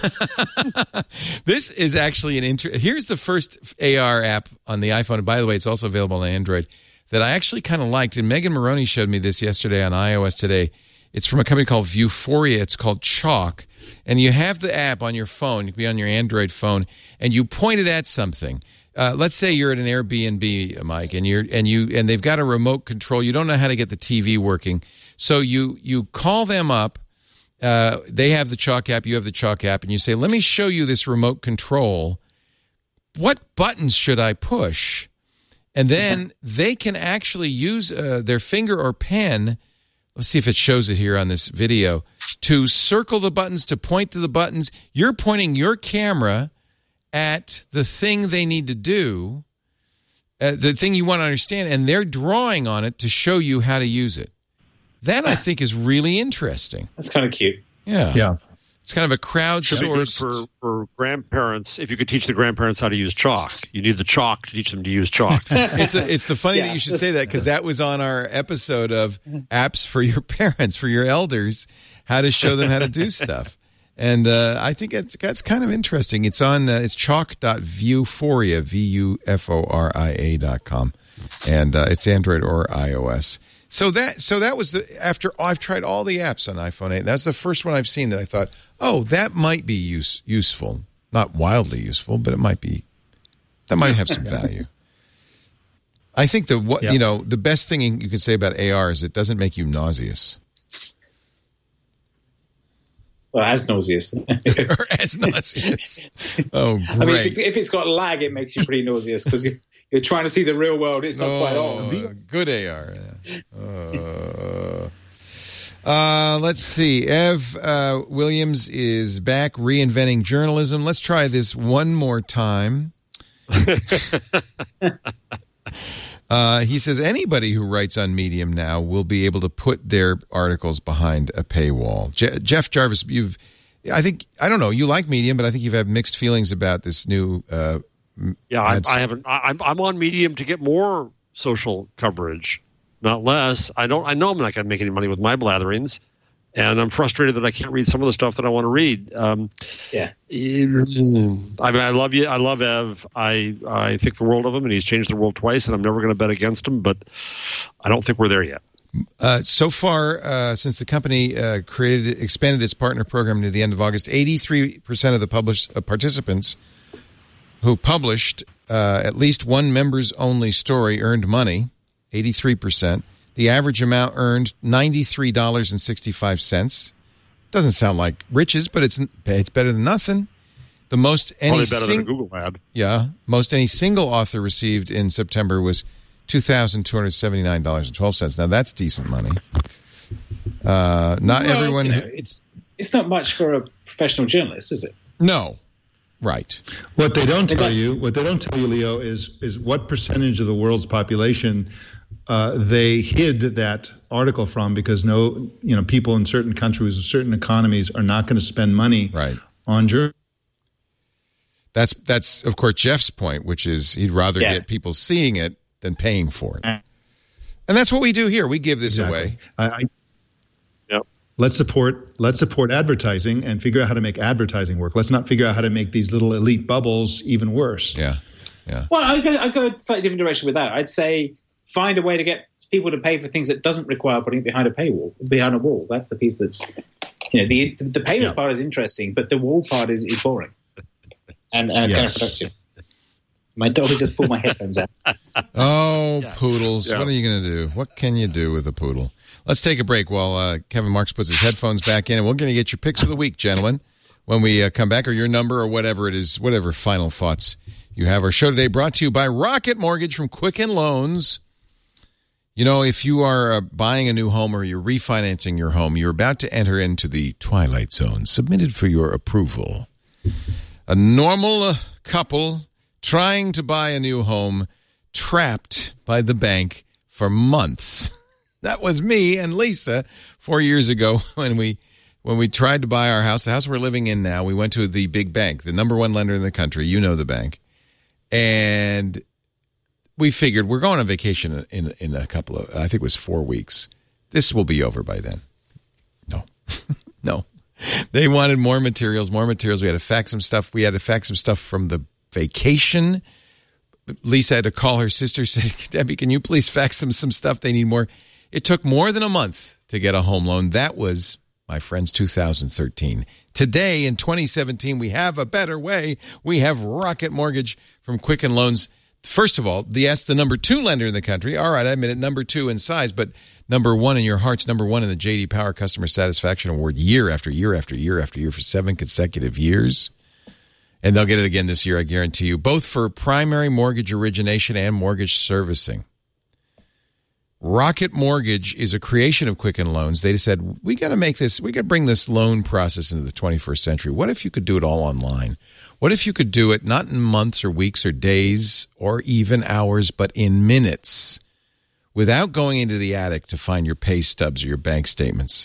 This is actually an inter- here's the first A R app on the iPhone. And by the way, it's also available on Android that I actually kind of liked. And Megan Maroney showed me this yesterday on iOS Today. It's from a company called Viewforia. It's called Chalk. And you have the app on your phone. It can be on your Android phone. And you point it at something. Uh, let's say you're at an Airbnb, Mike, and you're and you and they've got a remote control. You don't know how to get the T V working. So you you call them up. Uh, they have the Chalk app. You have the Chalk app. And you say, let me show you this remote control. What buttons should I push? And then they can actually use uh, their finger or pen. Let's see if it shows it here on this video. To circle the buttons, to point to the buttons. You're pointing your camera at the thing they need to do, uh, the thing you want to understand, and they're drawing on it to show you how to use it. That, I think, is really interesting. That's kind of cute. Yeah. Yeah. It's kind of a crowdsourced. For, for grandparents, if you could teach the grandparents how to use chalk, you need the chalk to teach them to use chalk. it's a, it's the funny Yeah. that you should say that, because that was on our episode of apps for your parents, for your elders, how to show them how to do stuff. And uh, I think it's that's kind of interesting. It's on uh, it's chalk.viewforia, V U F O R I A dot com, and uh, it's Android or iOS. So that so that was the after oh, I've tried all the apps on iPhone eight. That's the first one I've seen that I thought, oh, that might be use, useful. Not wildly useful, but it might be. That might have some value. I think the what Yeah. you know the best thing you can say about A R is it doesn't make you nauseous. Well, as nauseous. Or as nauseous. Oh, great. I mean, if it's, if it's got lag, it makes you pretty nauseous because you, you're trying to see the real world. It's not oh, quite on. Good A R. Yeah. Uh, uh, let's see. Ev uh, Williams is back reinventing journalism. Let's try this one more time. Uh, he says anybody who writes on Medium now will be able to put their articles behind a paywall. Je- Jeff Jarvis, you've, I think, I don't know, you like Medium, but I think you've had mixed feelings about this new. Uh, Yeah, I, I haven't. I, I'm I'm on Medium to get more social coverage, not less. I don't. I know I'm not going to make any money with my blatherings, and I'm frustrated that I can't read some of the stuff that I want to read. Um, Yeah. I mean, I love you. I love Ev. I I think the world of him, and he's changed the world twice, and I'm never going to bet against him. But I don't think we're there yet. Uh, so far, uh, since the company uh, created, expanded its partner program to the end of August, eighty-three percent of the published uh, participants who published uh, at least one members-only story earned money. eighty-three percent. The average amount earned ninety-three dollars and sixty-five cents. Doesn't sound like riches, but it's it's better than nothing. The most any Probably better sing- than a Google ad. Yeah, most any single author received in September was two thousand two hundred seventy-nine dollars and twelve cents. Now that's decent money. Uh, not Well, everyone. you know, it's it's not much for a professional journalist, is it? No, right. What they don't tell that's- you, what they don't tell you, Leo, is is what percentage of the world's population uh, they hid that article from, because no, you know, people in certain countries or certain economies are not going to spend money Right. on journalism. That's that's of course Jeff's point, which is he'd rather Yeah. get people seeing it than paying for it, and that's what we do here. We give this away. I, I, Yep. let's support let's support advertising and figure out how to make advertising work. Let's not figure out how to make these little elite bubbles even worse. Yeah, yeah. Well, I go, I go a slightly different direction with that. I'd say find a way to get people to pay for things that doesn't require putting it behind a paywall, behind a wall. That's the piece that's, you know, the the payment Yeah. part is interesting, but the wall part is, is boring and, and Yes. counterproductive. My dog has just pulled my headphones out. Oh, poodles. Yeah. What are you going to do? What can you do with a poodle? Let's take a break while uh, Kevin Marks puts his headphones back in, and we're going to get your picks of the week, gentlemen, when we uh, come back, or your number or whatever it is, whatever final thoughts you have. Our show today brought to you by Rocket Mortgage from Quicken Loans. You know, if you are uh, buying a new home or you're refinancing your home, you're about to enter into the Twilight Zone, submitted for your approval. A normal uh, couple trying to buy a new home trapped by the bank for months. That was me and Lisa four years ago when we when we tried to buy our house, the house we're living in now. We went to the big bank, the number one lender in the country. You know the bank. And we figured we're going on vacation in, in a couple of, I think it was four weeks. This will be over by then. No, no. They wanted more materials, more materials. We had to fax some stuff. We had to fax some stuff from the vacation. Lisa had to call her sister, said, Debbie, can you please fax them some stuff? They need more. It took more than a month to get a home loan. That was, my friends, two thousand thirteen. Today, in twenty seventeen, we have a better way. We have Rocket Mortgage from Quicken Loans. First of all, the, that's the number two lender in the country. All right, I admit it, number two in size, but number one in your hearts, number one in the J D Power Customer Satisfaction Award year after year after year after year for seven consecutive years. And they'll get it again this year, I guarantee you, both for primary mortgage origination and mortgage servicing. Rocket Mortgage is a creation of Quicken Loans. They said, we got to make this, we got to bring this loan process into the twenty-first century. What if you could do it all online? What if you could do it not in months or weeks or days or even hours, but in minutes without going into the attic to find your pay stubs or your bank statements?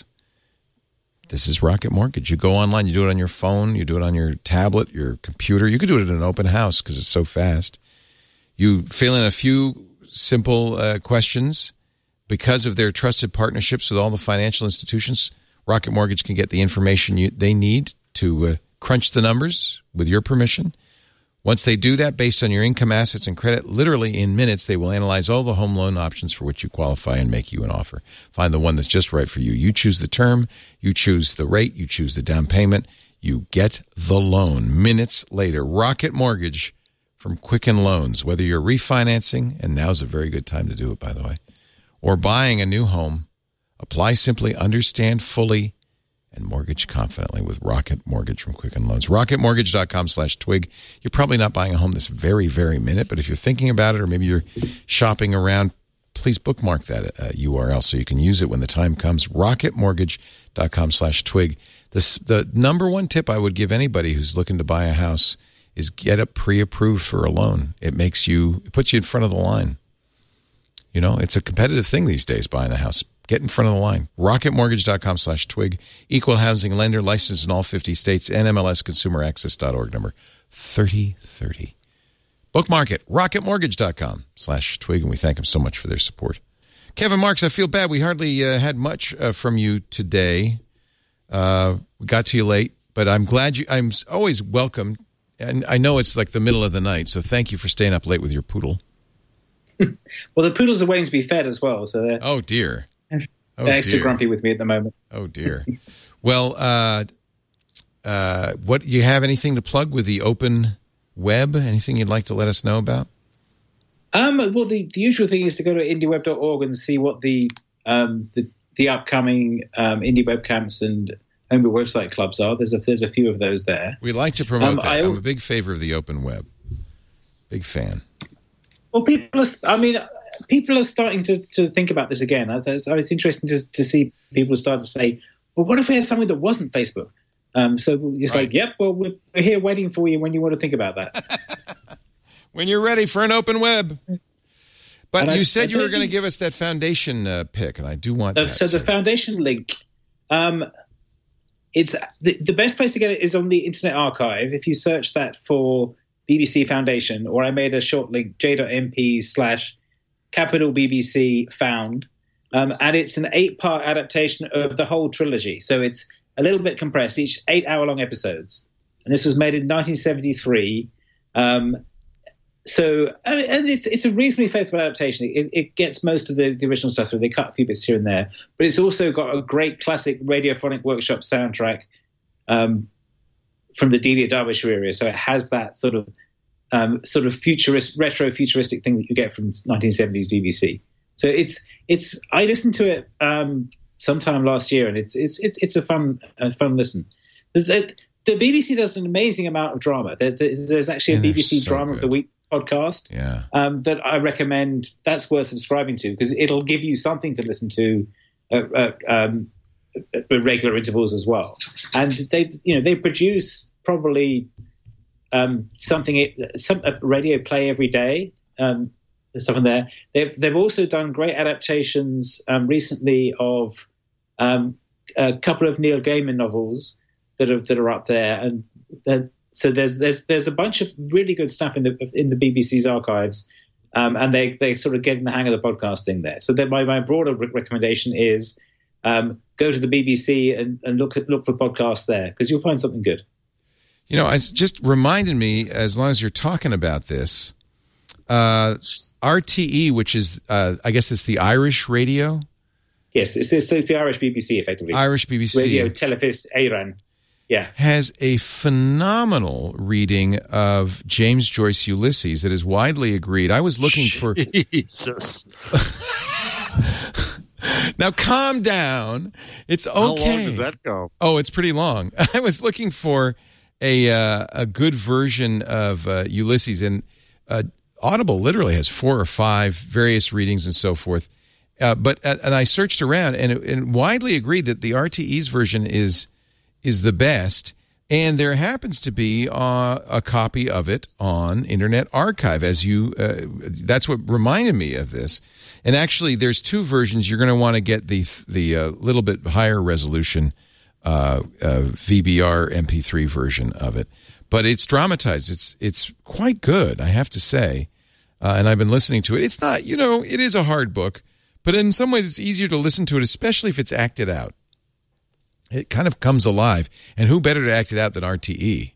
This is Rocket Mortgage. You go online, you do it on your phone, you do it on your tablet, your computer. You could do it in an open house because it's so fast. You fill in a few simple uh, questions. Because of their trusted partnerships with all the financial institutions, Rocket Mortgage can get the information you, they need to uh, crunch the numbers with your permission. Once they do that, based on your income, assets, and credit, literally in minutes, they will analyze all the home loan options for which you qualify and make you an offer. Find the one that's just right for you. You choose the term, you choose the rate, you choose the down payment, you get the loan minutes later. Rocket Mortgage from Quicken Loans. Whether you're refinancing, and now's a very good time to do it, by the way, or buying a new home, apply simply, understand fully, and mortgage confidently with Rocket Mortgage from Quicken Loans. rocketmortgage.com slash twig. You're probably not buying a home this very, very minute, but if you're thinking about it or maybe you're shopping around, please bookmark that uh, U R L so you can use it when the time comes. rocketmortgage.com slash twig. This, the number one tip I would give anybody who's looking to buy a house is get it pre-approved for a loan. It makes you, it puts you in front of the line. You know, it's a competitive thing these days, buying a house. Get in front of the line. rocketmortgage.com slash twig. Equal housing lender, licensed in all fifty states. N M L S consumer access dot org, number thirty thirty. Bookmark it. rocketmortgage.com slash twig. And we thank them so much for their support. Kevin Marks, I feel bad. We hardly uh, had much uh, from you today. Uh, we got to you late, but I'm glad you, I'm always welcome. And I know it's like the middle of the night, so thank you for staying up late with your poodle. Well, the poodles are waiting to be fed as well, so they're oh dear, they're oh, extra dear. grumpy with me at the moment. Oh dear. Well, uh, uh, what do you have anything to plug with the open web? Anything you'd like to let us know about? Um, well, the, the usual thing is to go to indie web dot org and see what the um, the, the upcoming um, indie web camps and homebrew website clubs are. There's a, there's a few of those there. We like to promote um, that. I, I'm a big favor of the open web. Big fan. Well, people are, I mean, people are starting to, to think about this again. It's, it's interesting to, to see people start to say, well, what if we had something that wasn't Facebook? Um, so it's right. like, yep, well, we're here waiting for you when you want to think about that. When you're ready for an open web. But and you I, said I you were going to give us that foundation uh, pick, and I do want uh, that. So the foundation link, um, it's the, the best place to get it is on the Internet Archive. If you search that for B B C Foundation, or I made a short link, j.mp slash capital BBC found. Um, and it's an eight-part adaptation of the whole trilogy. So it's a little bit compressed, each eight-hour-long episodes. And this was made in nineteen seventy-three. Um, so, and it's it's a reasonably faithful adaptation. It, it gets most of the, the original stuff through. They cut a few bits here and there. But it's also got a great classic Radiophonic Workshop soundtrack um from the Delia Derbyshire area, so it has that sort of um, sort of futurist, retro futuristic thing that you get from nineteen seventies B B C. So it's it's. I listened to it um, sometime last year, and it's it's it's it's a fun a fun listen. There's a, the B B C does an amazing amount of drama. There, there's, there's actually a and B B C so Drama good. of the Week podcast yeah. um, that I recommend. That's worth subscribing to because it'll give you something to listen to. Uh, uh, um, at regular intervals as well, and they, you know, they produce probably um, something, some a radio play every day. Um, there's stuff in there. They've they've also done great adaptations um, recently of um, a couple of Neil Gaiman novels that are that are up there, and uh, so there's there's there's a bunch of really good stuff in the in the B B C's archives, um, and they they sort of getting the hang of the podcasting there. So that my my broader re- recommendation is um, go to the B B C and, and look at, look for podcasts there, because you'll find something good. You know, it's just reminded me, as long as you're talking about this, uh, R T E, which is, uh, I guess it's the Irish radio? Yes, it's, it's, it's the Irish B B C, effectively. Irish B B C. Radio Telefís Éireann. Yeah. Has a phenomenal reading of James Joyce Ulysses that is widely agreed. I was looking for... Jesus. Now, calm down. It's okay. How long does that go? Oh, it's pretty long. I was looking for a uh, a good version of uh, Ulysses, and uh, Audible literally has four or five various readings and so forth. Uh, but uh, and I searched around, and, and widely agreed that the R T E's version is is the best. And there happens to be uh, a copy of it on Internet Archive. As you, uh, that's what reminded me of this. And actually, there's two versions. You're going to want to get the the uh, little bit higher resolution uh, uh, V B R M P three version of it, but it's dramatized. It's it's quite good, I have to say. Uh, and I've been listening to it. It's not, you know, it is a hard book, but in some ways it's easier to listen to it, especially if it's acted out. It kind of comes alive, and who better to act it out than R T E?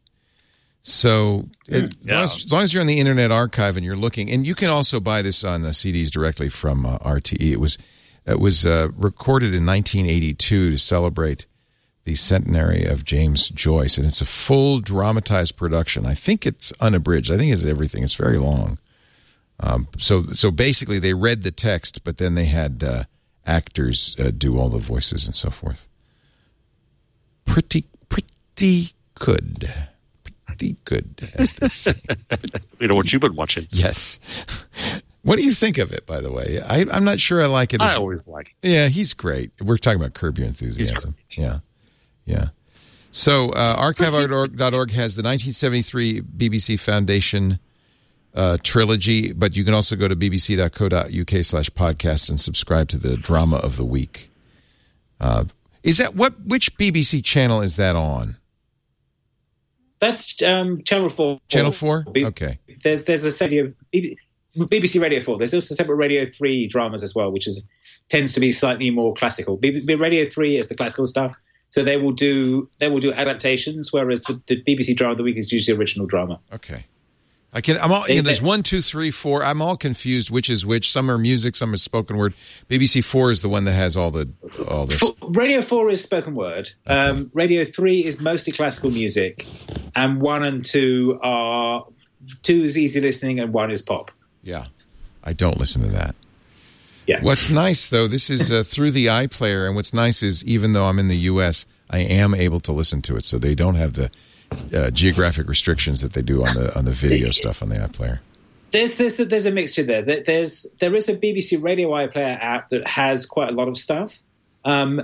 So it, yeah. as, long as, as long as you're on the Internet Archive and you're looking, and you can also buy this on the C Ds directly from uh, R T E. It was it was uh, recorded in nineteen eighty-two to celebrate the centenary of James Joyce, and it's a full dramatized production. I think it's unabridged. I think it's everything. It's very long. Um, so so basically, they read the text, but then they had uh, actors uh, do all the voices and so forth. Pretty pretty good. Pretty good, as they say. You know what you've been watching. Yes. What do you think of it, by the way? I, I'm not sure I like it. As, I always like it. Yeah, he's great. We're talking about Curb Your Enthusiasm. Yeah, yeah. So uh, archive dot org has the nineteen seventy-three B B C Foundation uh, trilogy, but you can also go to b b c dot co dot u k slash podcast and subscribe to the Drama of the Week. Uh, is that what? Which B B C channel is that on? That's um, Channel four. Channel four? Okay. There's there's a series of B B C Radio four. There's also separate Radio three dramas as well, which is tends to be slightly more classical. B B C Radio three is the classical stuff, so they will do they will do adaptations, whereas the, the B B C Drama of the Week is usually original drama. Okay. I can. I'm all. You know, there's one, two, three, four. I'm all confused. Which is which? Some are music, some are spoken word. B B C Four is the one that has all the all this. Radio Four is spoken word. Okay. Um, Radio Three is mostly classical music, and one and two are two is easy listening, and one is pop. Yeah, I don't listen to that. Yeah. What's nice though, this is uh, through the iPlayer, and what's nice is even though I'm in the U S, I am able to listen to it, so they don't have the Uh, geographic restrictions that they do on the on the video stuff on the iPlayer. There's there's a, there's a mixture there. There's there is a B B C Radio iPlayer app that has quite a lot of stuff. Um,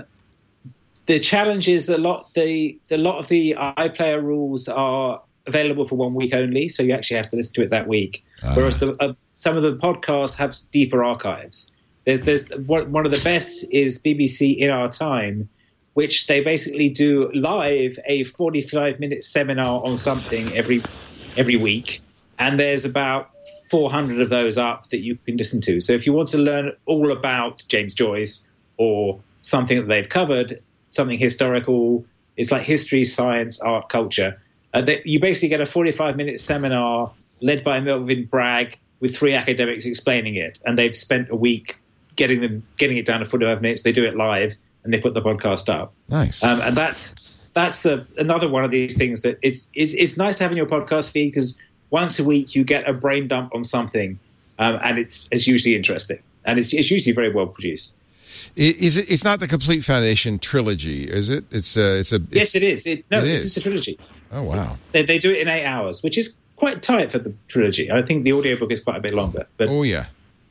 the challenge is that a lot the a lot of the iPlayer rules are available for one week only, so you actually have to listen to it that week. Uh, Whereas the, uh, some of the podcasts have deeper archives. There's there's one of the best is B B C In Our Time, which they basically do live a forty-five minute seminar on something every every week. And there's about four hundred of those up that you can listen to. So if you want to learn all about James Joyce or something that they've covered, something historical, it's like history, science, art, culture, uh, they, you basically get a forty-five minute seminar led by Melvin Bragg with three academics explaining it. And they've spent a week getting them getting it down to forty-five minutes. They do it live. And they put the podcast up. Nice. Um, and that's that's a, another one of these things that it's it's, it's nice to have in your podcast feed because once a week you get a brain dump on something, um, and it's it's usually interesting and it's it's usually very well produced. Is it? It's not the Complete Foundation trilogy, is it? It's a. It's a. It's, yes, it is. It, no, it this is. is the trilogy. Oh wow! They they do it in eight hours, which is quite tight for the trilogy. I think the audiobook is quite a bit longer. But oh yeah,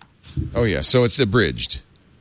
oh yeah. So it's abridged.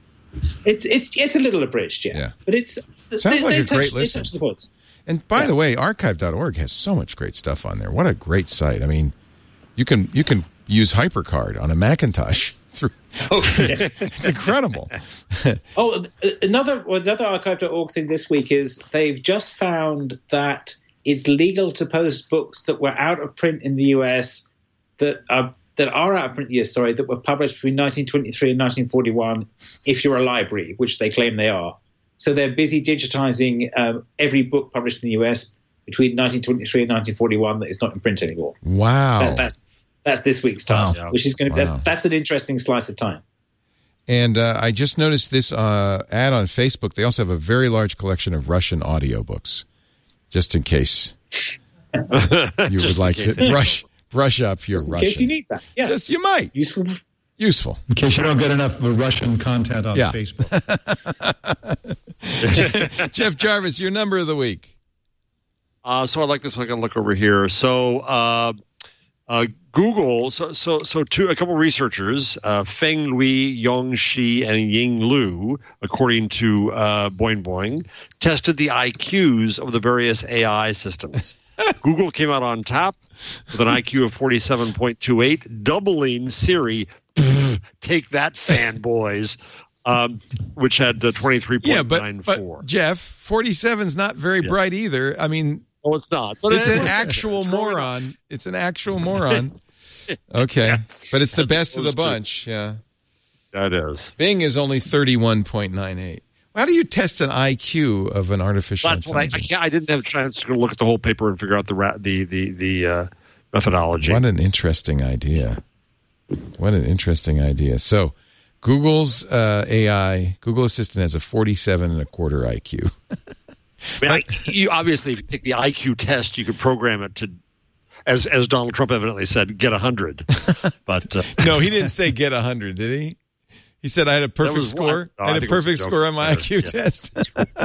It's it's it's a little abridged, yeah. yeah. But it's sounds they, like they a touch, great listen. They touch the points. And by yeah. the way, archive dot org has so much great stuff on there. What a great site! I mean, you can you can use HyperCard on a Macintosh. Through. Oh, yes. It's incredible. oh, another another archive dot org thing this week is they've just found that it's legal to post books that were out of print in the U S that are that are out of print. Yes, sorry, that were published between nineteen twenty-three and nineteen forty-one. If you're a library, which they claim they are, so they're busy digitizing um, every book published in the U S between nineteen twenty-three and nineteen forty-one that is not in print anymore. Wow, that, that's. That's this week's task, wow. which is going to wow. that's, that's an interesting slice of time. And uh, I just noticed this uh, ad on Facebook. They also have a very large collection of Russian audiobooks, just in case you would like to brush brush up your just in Russian. In case you need that, yeah. Just you might useful. Useful. In case you don't get enough Russian content on yeah. Facebook. Jeff Jarvis, your number of the week. Uh, so I like this one. I can look over here. So. Uh, Uh, Google, so so so two a couple researchers, uh, Feng Lui, Yong Shi, and Ying Lu, according to uh, Boing Boing, tested the I Qs of the various A I systems. Google came out on top with an I Q of forty-seven point two eight, doubling Siri. Take that, fanboys. Um, which had uh, twenty-three point nine four. Yeah, but, but Jeff, forty-seven is not very yeah. bright either. I mean. Oh, it's not. But it's it an actual moron. It's an actual moron. Okay. Yes. But it's the best of the bunch. Yeah. That is. Bing is only thirty-one point nine eight. How do you test an I Q of an artificial That's intelligence? I, I, can't, I didn't have a chance to look at the whole paper and figure out the ra- the the, the uh, methodology. What an interesting idea. What an interesting idea. So Google's uh, A I, Google Assistant has a forty-seven and a quarter I Q. I mean, I, you obviously, if you take the I Q test, you could program it to, as as Donald Trump evidently said, get a hundred. But uh, no, he didn't say get a hundred, did he? He said I had a perfect score. No, I had I a perfect score on my I Q yeah. test.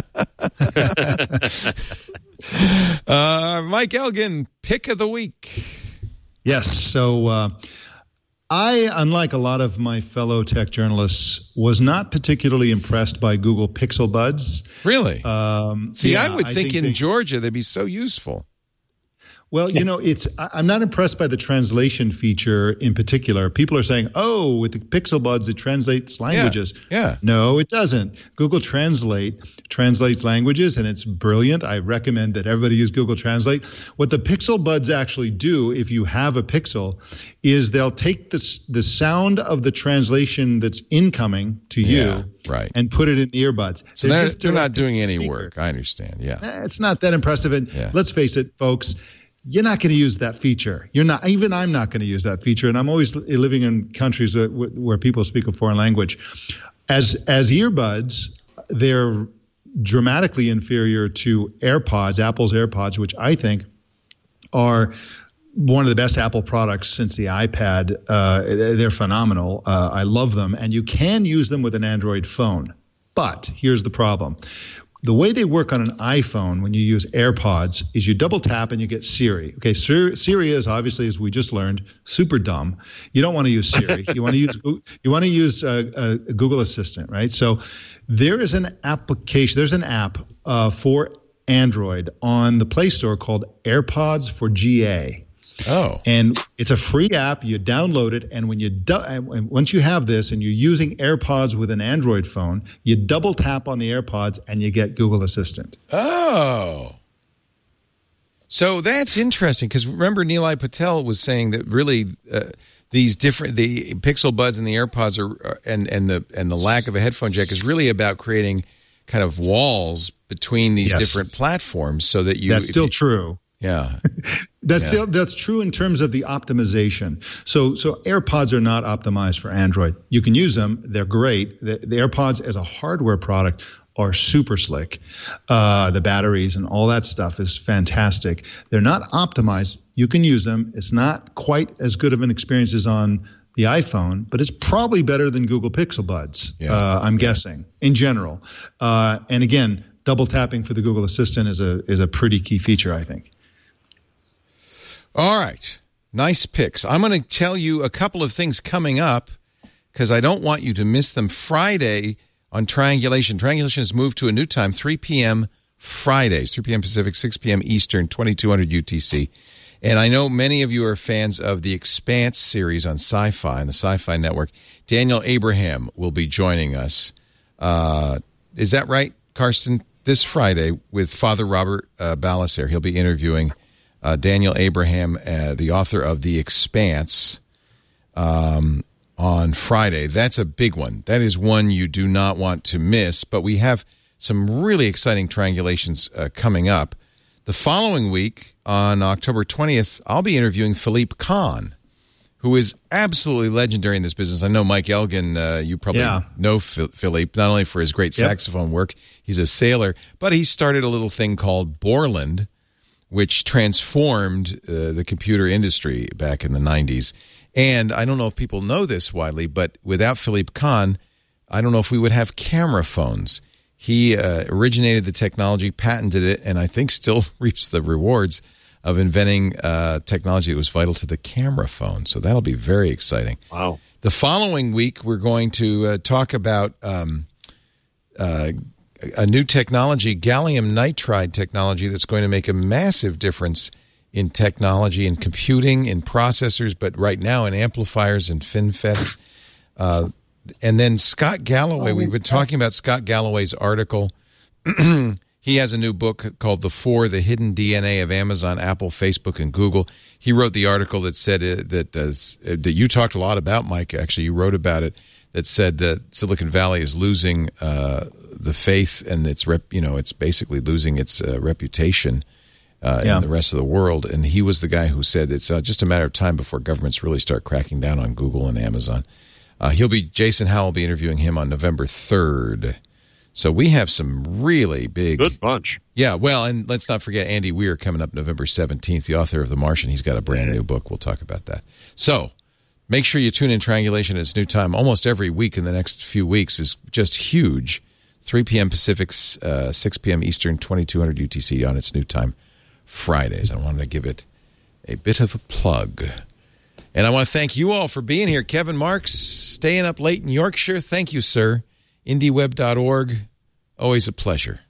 uh, Mike Elgin, pick of the week. Yes. So uh, I, unlike a lot of my fellow tech journalists, was not particularly impressed by Google Pixel Buds. Really? Um, See, yeah, I would I think, think in they, Georgia they'd be so useful. Well, you know, it's I'm not impressed by the translation feature in particular. People are saying, oh, with the Pixel Buds, it translates languages. Yeah, yeah. No, it doesn't. Google Translate translates languages, and it's brilliant. I recommend that everybody use Google Translate. What the Pixel Buds actually do, if you have a Pixel, is they'll take the, the sound of the translation that's incoming to you yeah, right. and put it in the earbuds. So they're, they're, just they're not doing any speaker. work. I understand, yeah. It's not that impressive. And yeah. let's face it, folks, you're not going to use that feature. You're not. Even I'm not going to use that feature. And I'm always living in countries that, where people speak a foreign language. As as earbuds, they're dramatically inferior to AirPods, Apple's AirPods, which I think are one of the best Apple products since the iPad. Uh, they're phenomenal. Uh, I love them. And you can use them with an Android phone. But here's the problem. The way they work on an iPhone when you use AirPods is you double tap and you get Siri. Okay, Siri is obviously, as we just learned, super dumb. You don't want to use Siri. You want to use you want to use a, a Google Assistant, right? So there is an application. There's an app uh, for Android on the Play Store called AirPods for G A. Oh, and it's a free app. You download it, and when you do, and once you have this, and you're using AirPods with an Android phone, you double tap on the AirPods, and you get Google Assistant. Oh, so that's interesting because remember Nilay Patel was saying that really uh, these different the Pixel Buds and the AirPods are and and the and the lack of a headphone jack is really about creating kind of walls between these yes. different platforms so that you that's still you, true. Yeah. That's yeah. still that's true in terms of the optimization. So so AirPods are not optimized for Android. You can use them; they're great. The, the AirPods as a hardware product are super slick. Uh, the batteries and all that stuff is fantastic. They're not optimized. You can use them. It's not quite as good of an experience as on the iPhone, but it's probably better than Google Pixel Buds. Yeah. Uh, I'm yeah. guessing in general. Uh, and again, double tapping for the Google Assistant is a is a pretty key feature, I think. All right. Nice picks. I'm going to tell you a couple of things coming up because I don't want you to miss them. Friday on Triangulation. Triangulation has moved to a new time, three p.m. Fridays, three p.m. Pacific, six p.m. Eastern, twenty-two hundred U T C. And I know many of you are fans of the Expanse series on Sci-Fi, on the Sci-Fi Network. Daniel Abraham will be joining us. Uh, is that right, Karsten? This Friday with Father Robert uh, Ballecer. He'll be interviewing uh, Daniel Abraham, uh, the author of The Expanse, um, on Friday. That's a big one. That is one you do not want to miss. But we have some really exciting triangulations uh, coming up. The following week, on October twentieth, I'll be interviewing Philippe Kahn, who is absolutely legendary in this business. I know Mike Elgin, uh, you probably yeah. know F- Philippe, not only for his great yep. saxophone work, he's a sailor, but he started a little thing called Borland, which transformed uh, the computer industry back in the nineties. And I don't know if people know this widely, but without Philippe Kahn, I don't know if we would have camera phones. He uh, originated the technology, patented it, and I think still reaps the rewards of inventing uh, technology that was vital to the camera phone. So that'll be very exciting. Wow. The following week, we're going to uh, talk about um, uh, a new technology, gallium nitride technology, that's going to make a massive difference in technology, in computing, in processors, but right now in amplifiers and FinFETs. Uh, and then Scott Galloway, we've been talking about Scott Galloway's article. He has a new book called The Four, The Hidden D N A of Amazon, Apple, Facebook, and Google. He wrote the article that said uh, that uh, that you talked a lot about, Mike. Actually, you wrote about it, that said that Silicon Valley is losing uh, the faith, and it's rep, you know it's basically losing its uh, reputation uh, yeah. in the rest of the world. And he was the guy who said it's uh, just a matter of time before governments really start cracking down on Google and Amazon. Uh, he'll be Jason Howell will be interviewing him on November third. So we have some really big... Good bunch. Yeah, well, and let's not forget Andy Weir coming up November seventeenth, the author of The Martian. He's got a brand new book. We'll talk about that. So make sure you tune in Triangulation at its new time. Almost every week in the next few weeks is just huge. three p.m. Pacific, uh, six p.m. Eastern, twenty-two hundred U T C on its new time Fridays. I wanted to give it a bit of a plug. And I want to thank you all for being here. Kevin Marks, staying up late in Yorkshire. Thank you, sir. indie web dot org. Always a pleasure.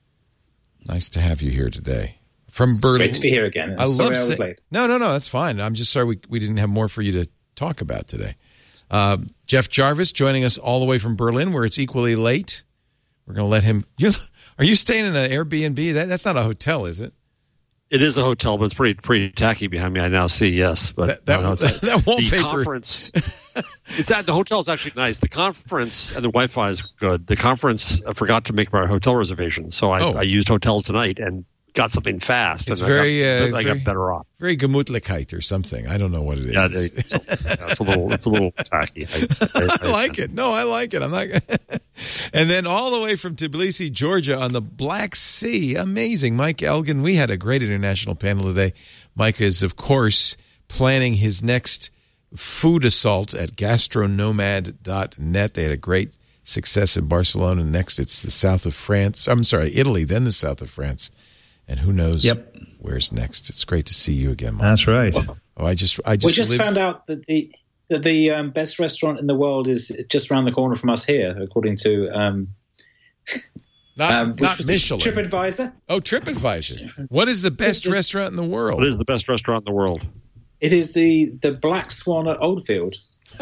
Nice to have you here today. From it's Berlin. Great to be here again. I Sorry love I was say- late. No, no, no. That's fine. I'm just sorry we, we didn't have more for you to talk about today. Uh, Jeff Jarvis joining us all the way from Berlin, where it's equally late. We're going to let him... You're, are you staying in an Airbnb? That, that's not a hotel, is it? It is a hotel, but it's pretty pretty tacky behind me. I now see, yes, but that, that, no, no, it's like that won't the pay conference. It's at the hotel is actually nice. The conference and the Wi-Fi is good. The conference I forgot to make my hotel reservation, so I, oh. I used hotels tonight and got something fast. It's and very, I got, uh, I very, got better off. Very Gemütlichkeit or something. I don't know what it is. Yeah, it's, it's, yeah, it's a little, it's a little tacky. I, I, I like it. No, I like it. I'm not. And then all the way from Tbilisi, Georgia, on the Black Sea, amazing. Mike Elgin. We had a great international panel today. Mike is, of course, planning his next food assault at gastronomad dot net. They had a great success in Barcelona. Next, it's the south of France. I'm sorry, Italy, then the south of France. And who knows yep. where's next. It's great to see you again, Mike. That's right. Oh, I just, I just, we just lived... found out that the that the um, best restaurant in the world is just around the corner from us here, according to um, not, um, not Michelin. TripAdvisor. Oh, TripAdvisor. What is the best the, restaurant in the world? What is the best restaurant in the world? It is the the Black Swan at Oldfield.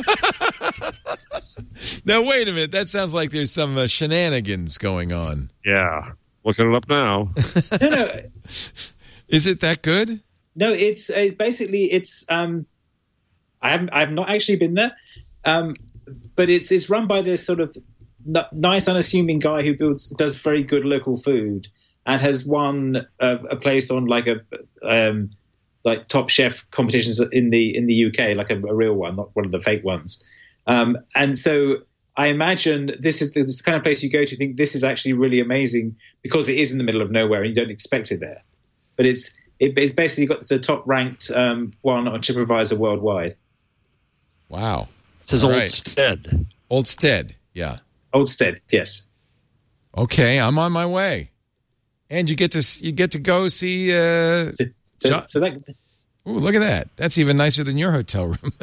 Now, wait a minute. That sounds like there's some uh, shenanigans going on. Yeah. Looking it up now. no, no. Is it that good? No, it's uh, basically it's. Um, I haven't. I've not actually been there, um, but it's it's run by this sort of n- nice, unassuming guy who builds does very good local food and has won a, a place on like a um, like Top Chef competitions in the in the U K, like a, a real one, not one of the fake ones. Um, and so I imagine this is, this is the kind of place you go to think this is actually really amazing because it is in the middle of nowhere and you don't expect it there. But it's it, it's basically got the top ranked um, one on TripAdvisor worldwide. Wow. It says All Old right. Stead. Old Stead, yeah. Old Stead, yes. Okay, I'm on my way. And you get to you get to go see. Uh, so, so, John- so that. Ooh, look at that! That's even nicer than your hotel room.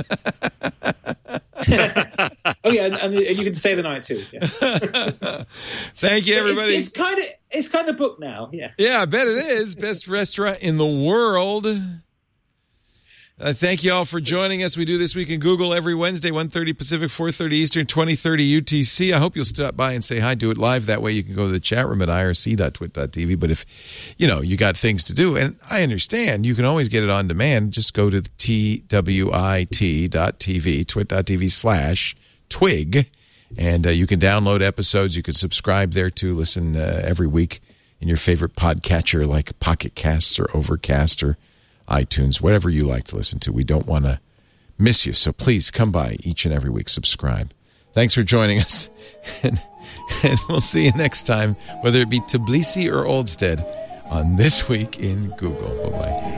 Oh yeah, and, and you can stay the night too. Yeah. Thank you, everybody. It's, it's kind of it's kind of booked now. Yeah. Yeah, I bet it is. Best restaurant in the world. Uh, thank you all for joining us. We do This Week in Google every Wednesday, one thirty Pacific, four thirty Eastern, twenty thirty U T C. I hope you'll stop by and say hi. Do it live. That way you can go to the chat room at I R C dot twit dot T V. But if, you know, you got things to do, and I understand, you can always get it on demand. Just go to T W I T dot T V, twit dot T V slash twig, and uh, you can download episodes. You can subscribe there to listen uh, every week in your favorite podcatcher like Pocket Casts or Overcast or iTunes, whatever you like to listen to. We don't want to miss you, so please come by each and every week. Subscribe. Thanks for joining us, and, and we'll see you next time, whether it be Tbilisi or Oldstead, on This Week in Google. Bye-bye.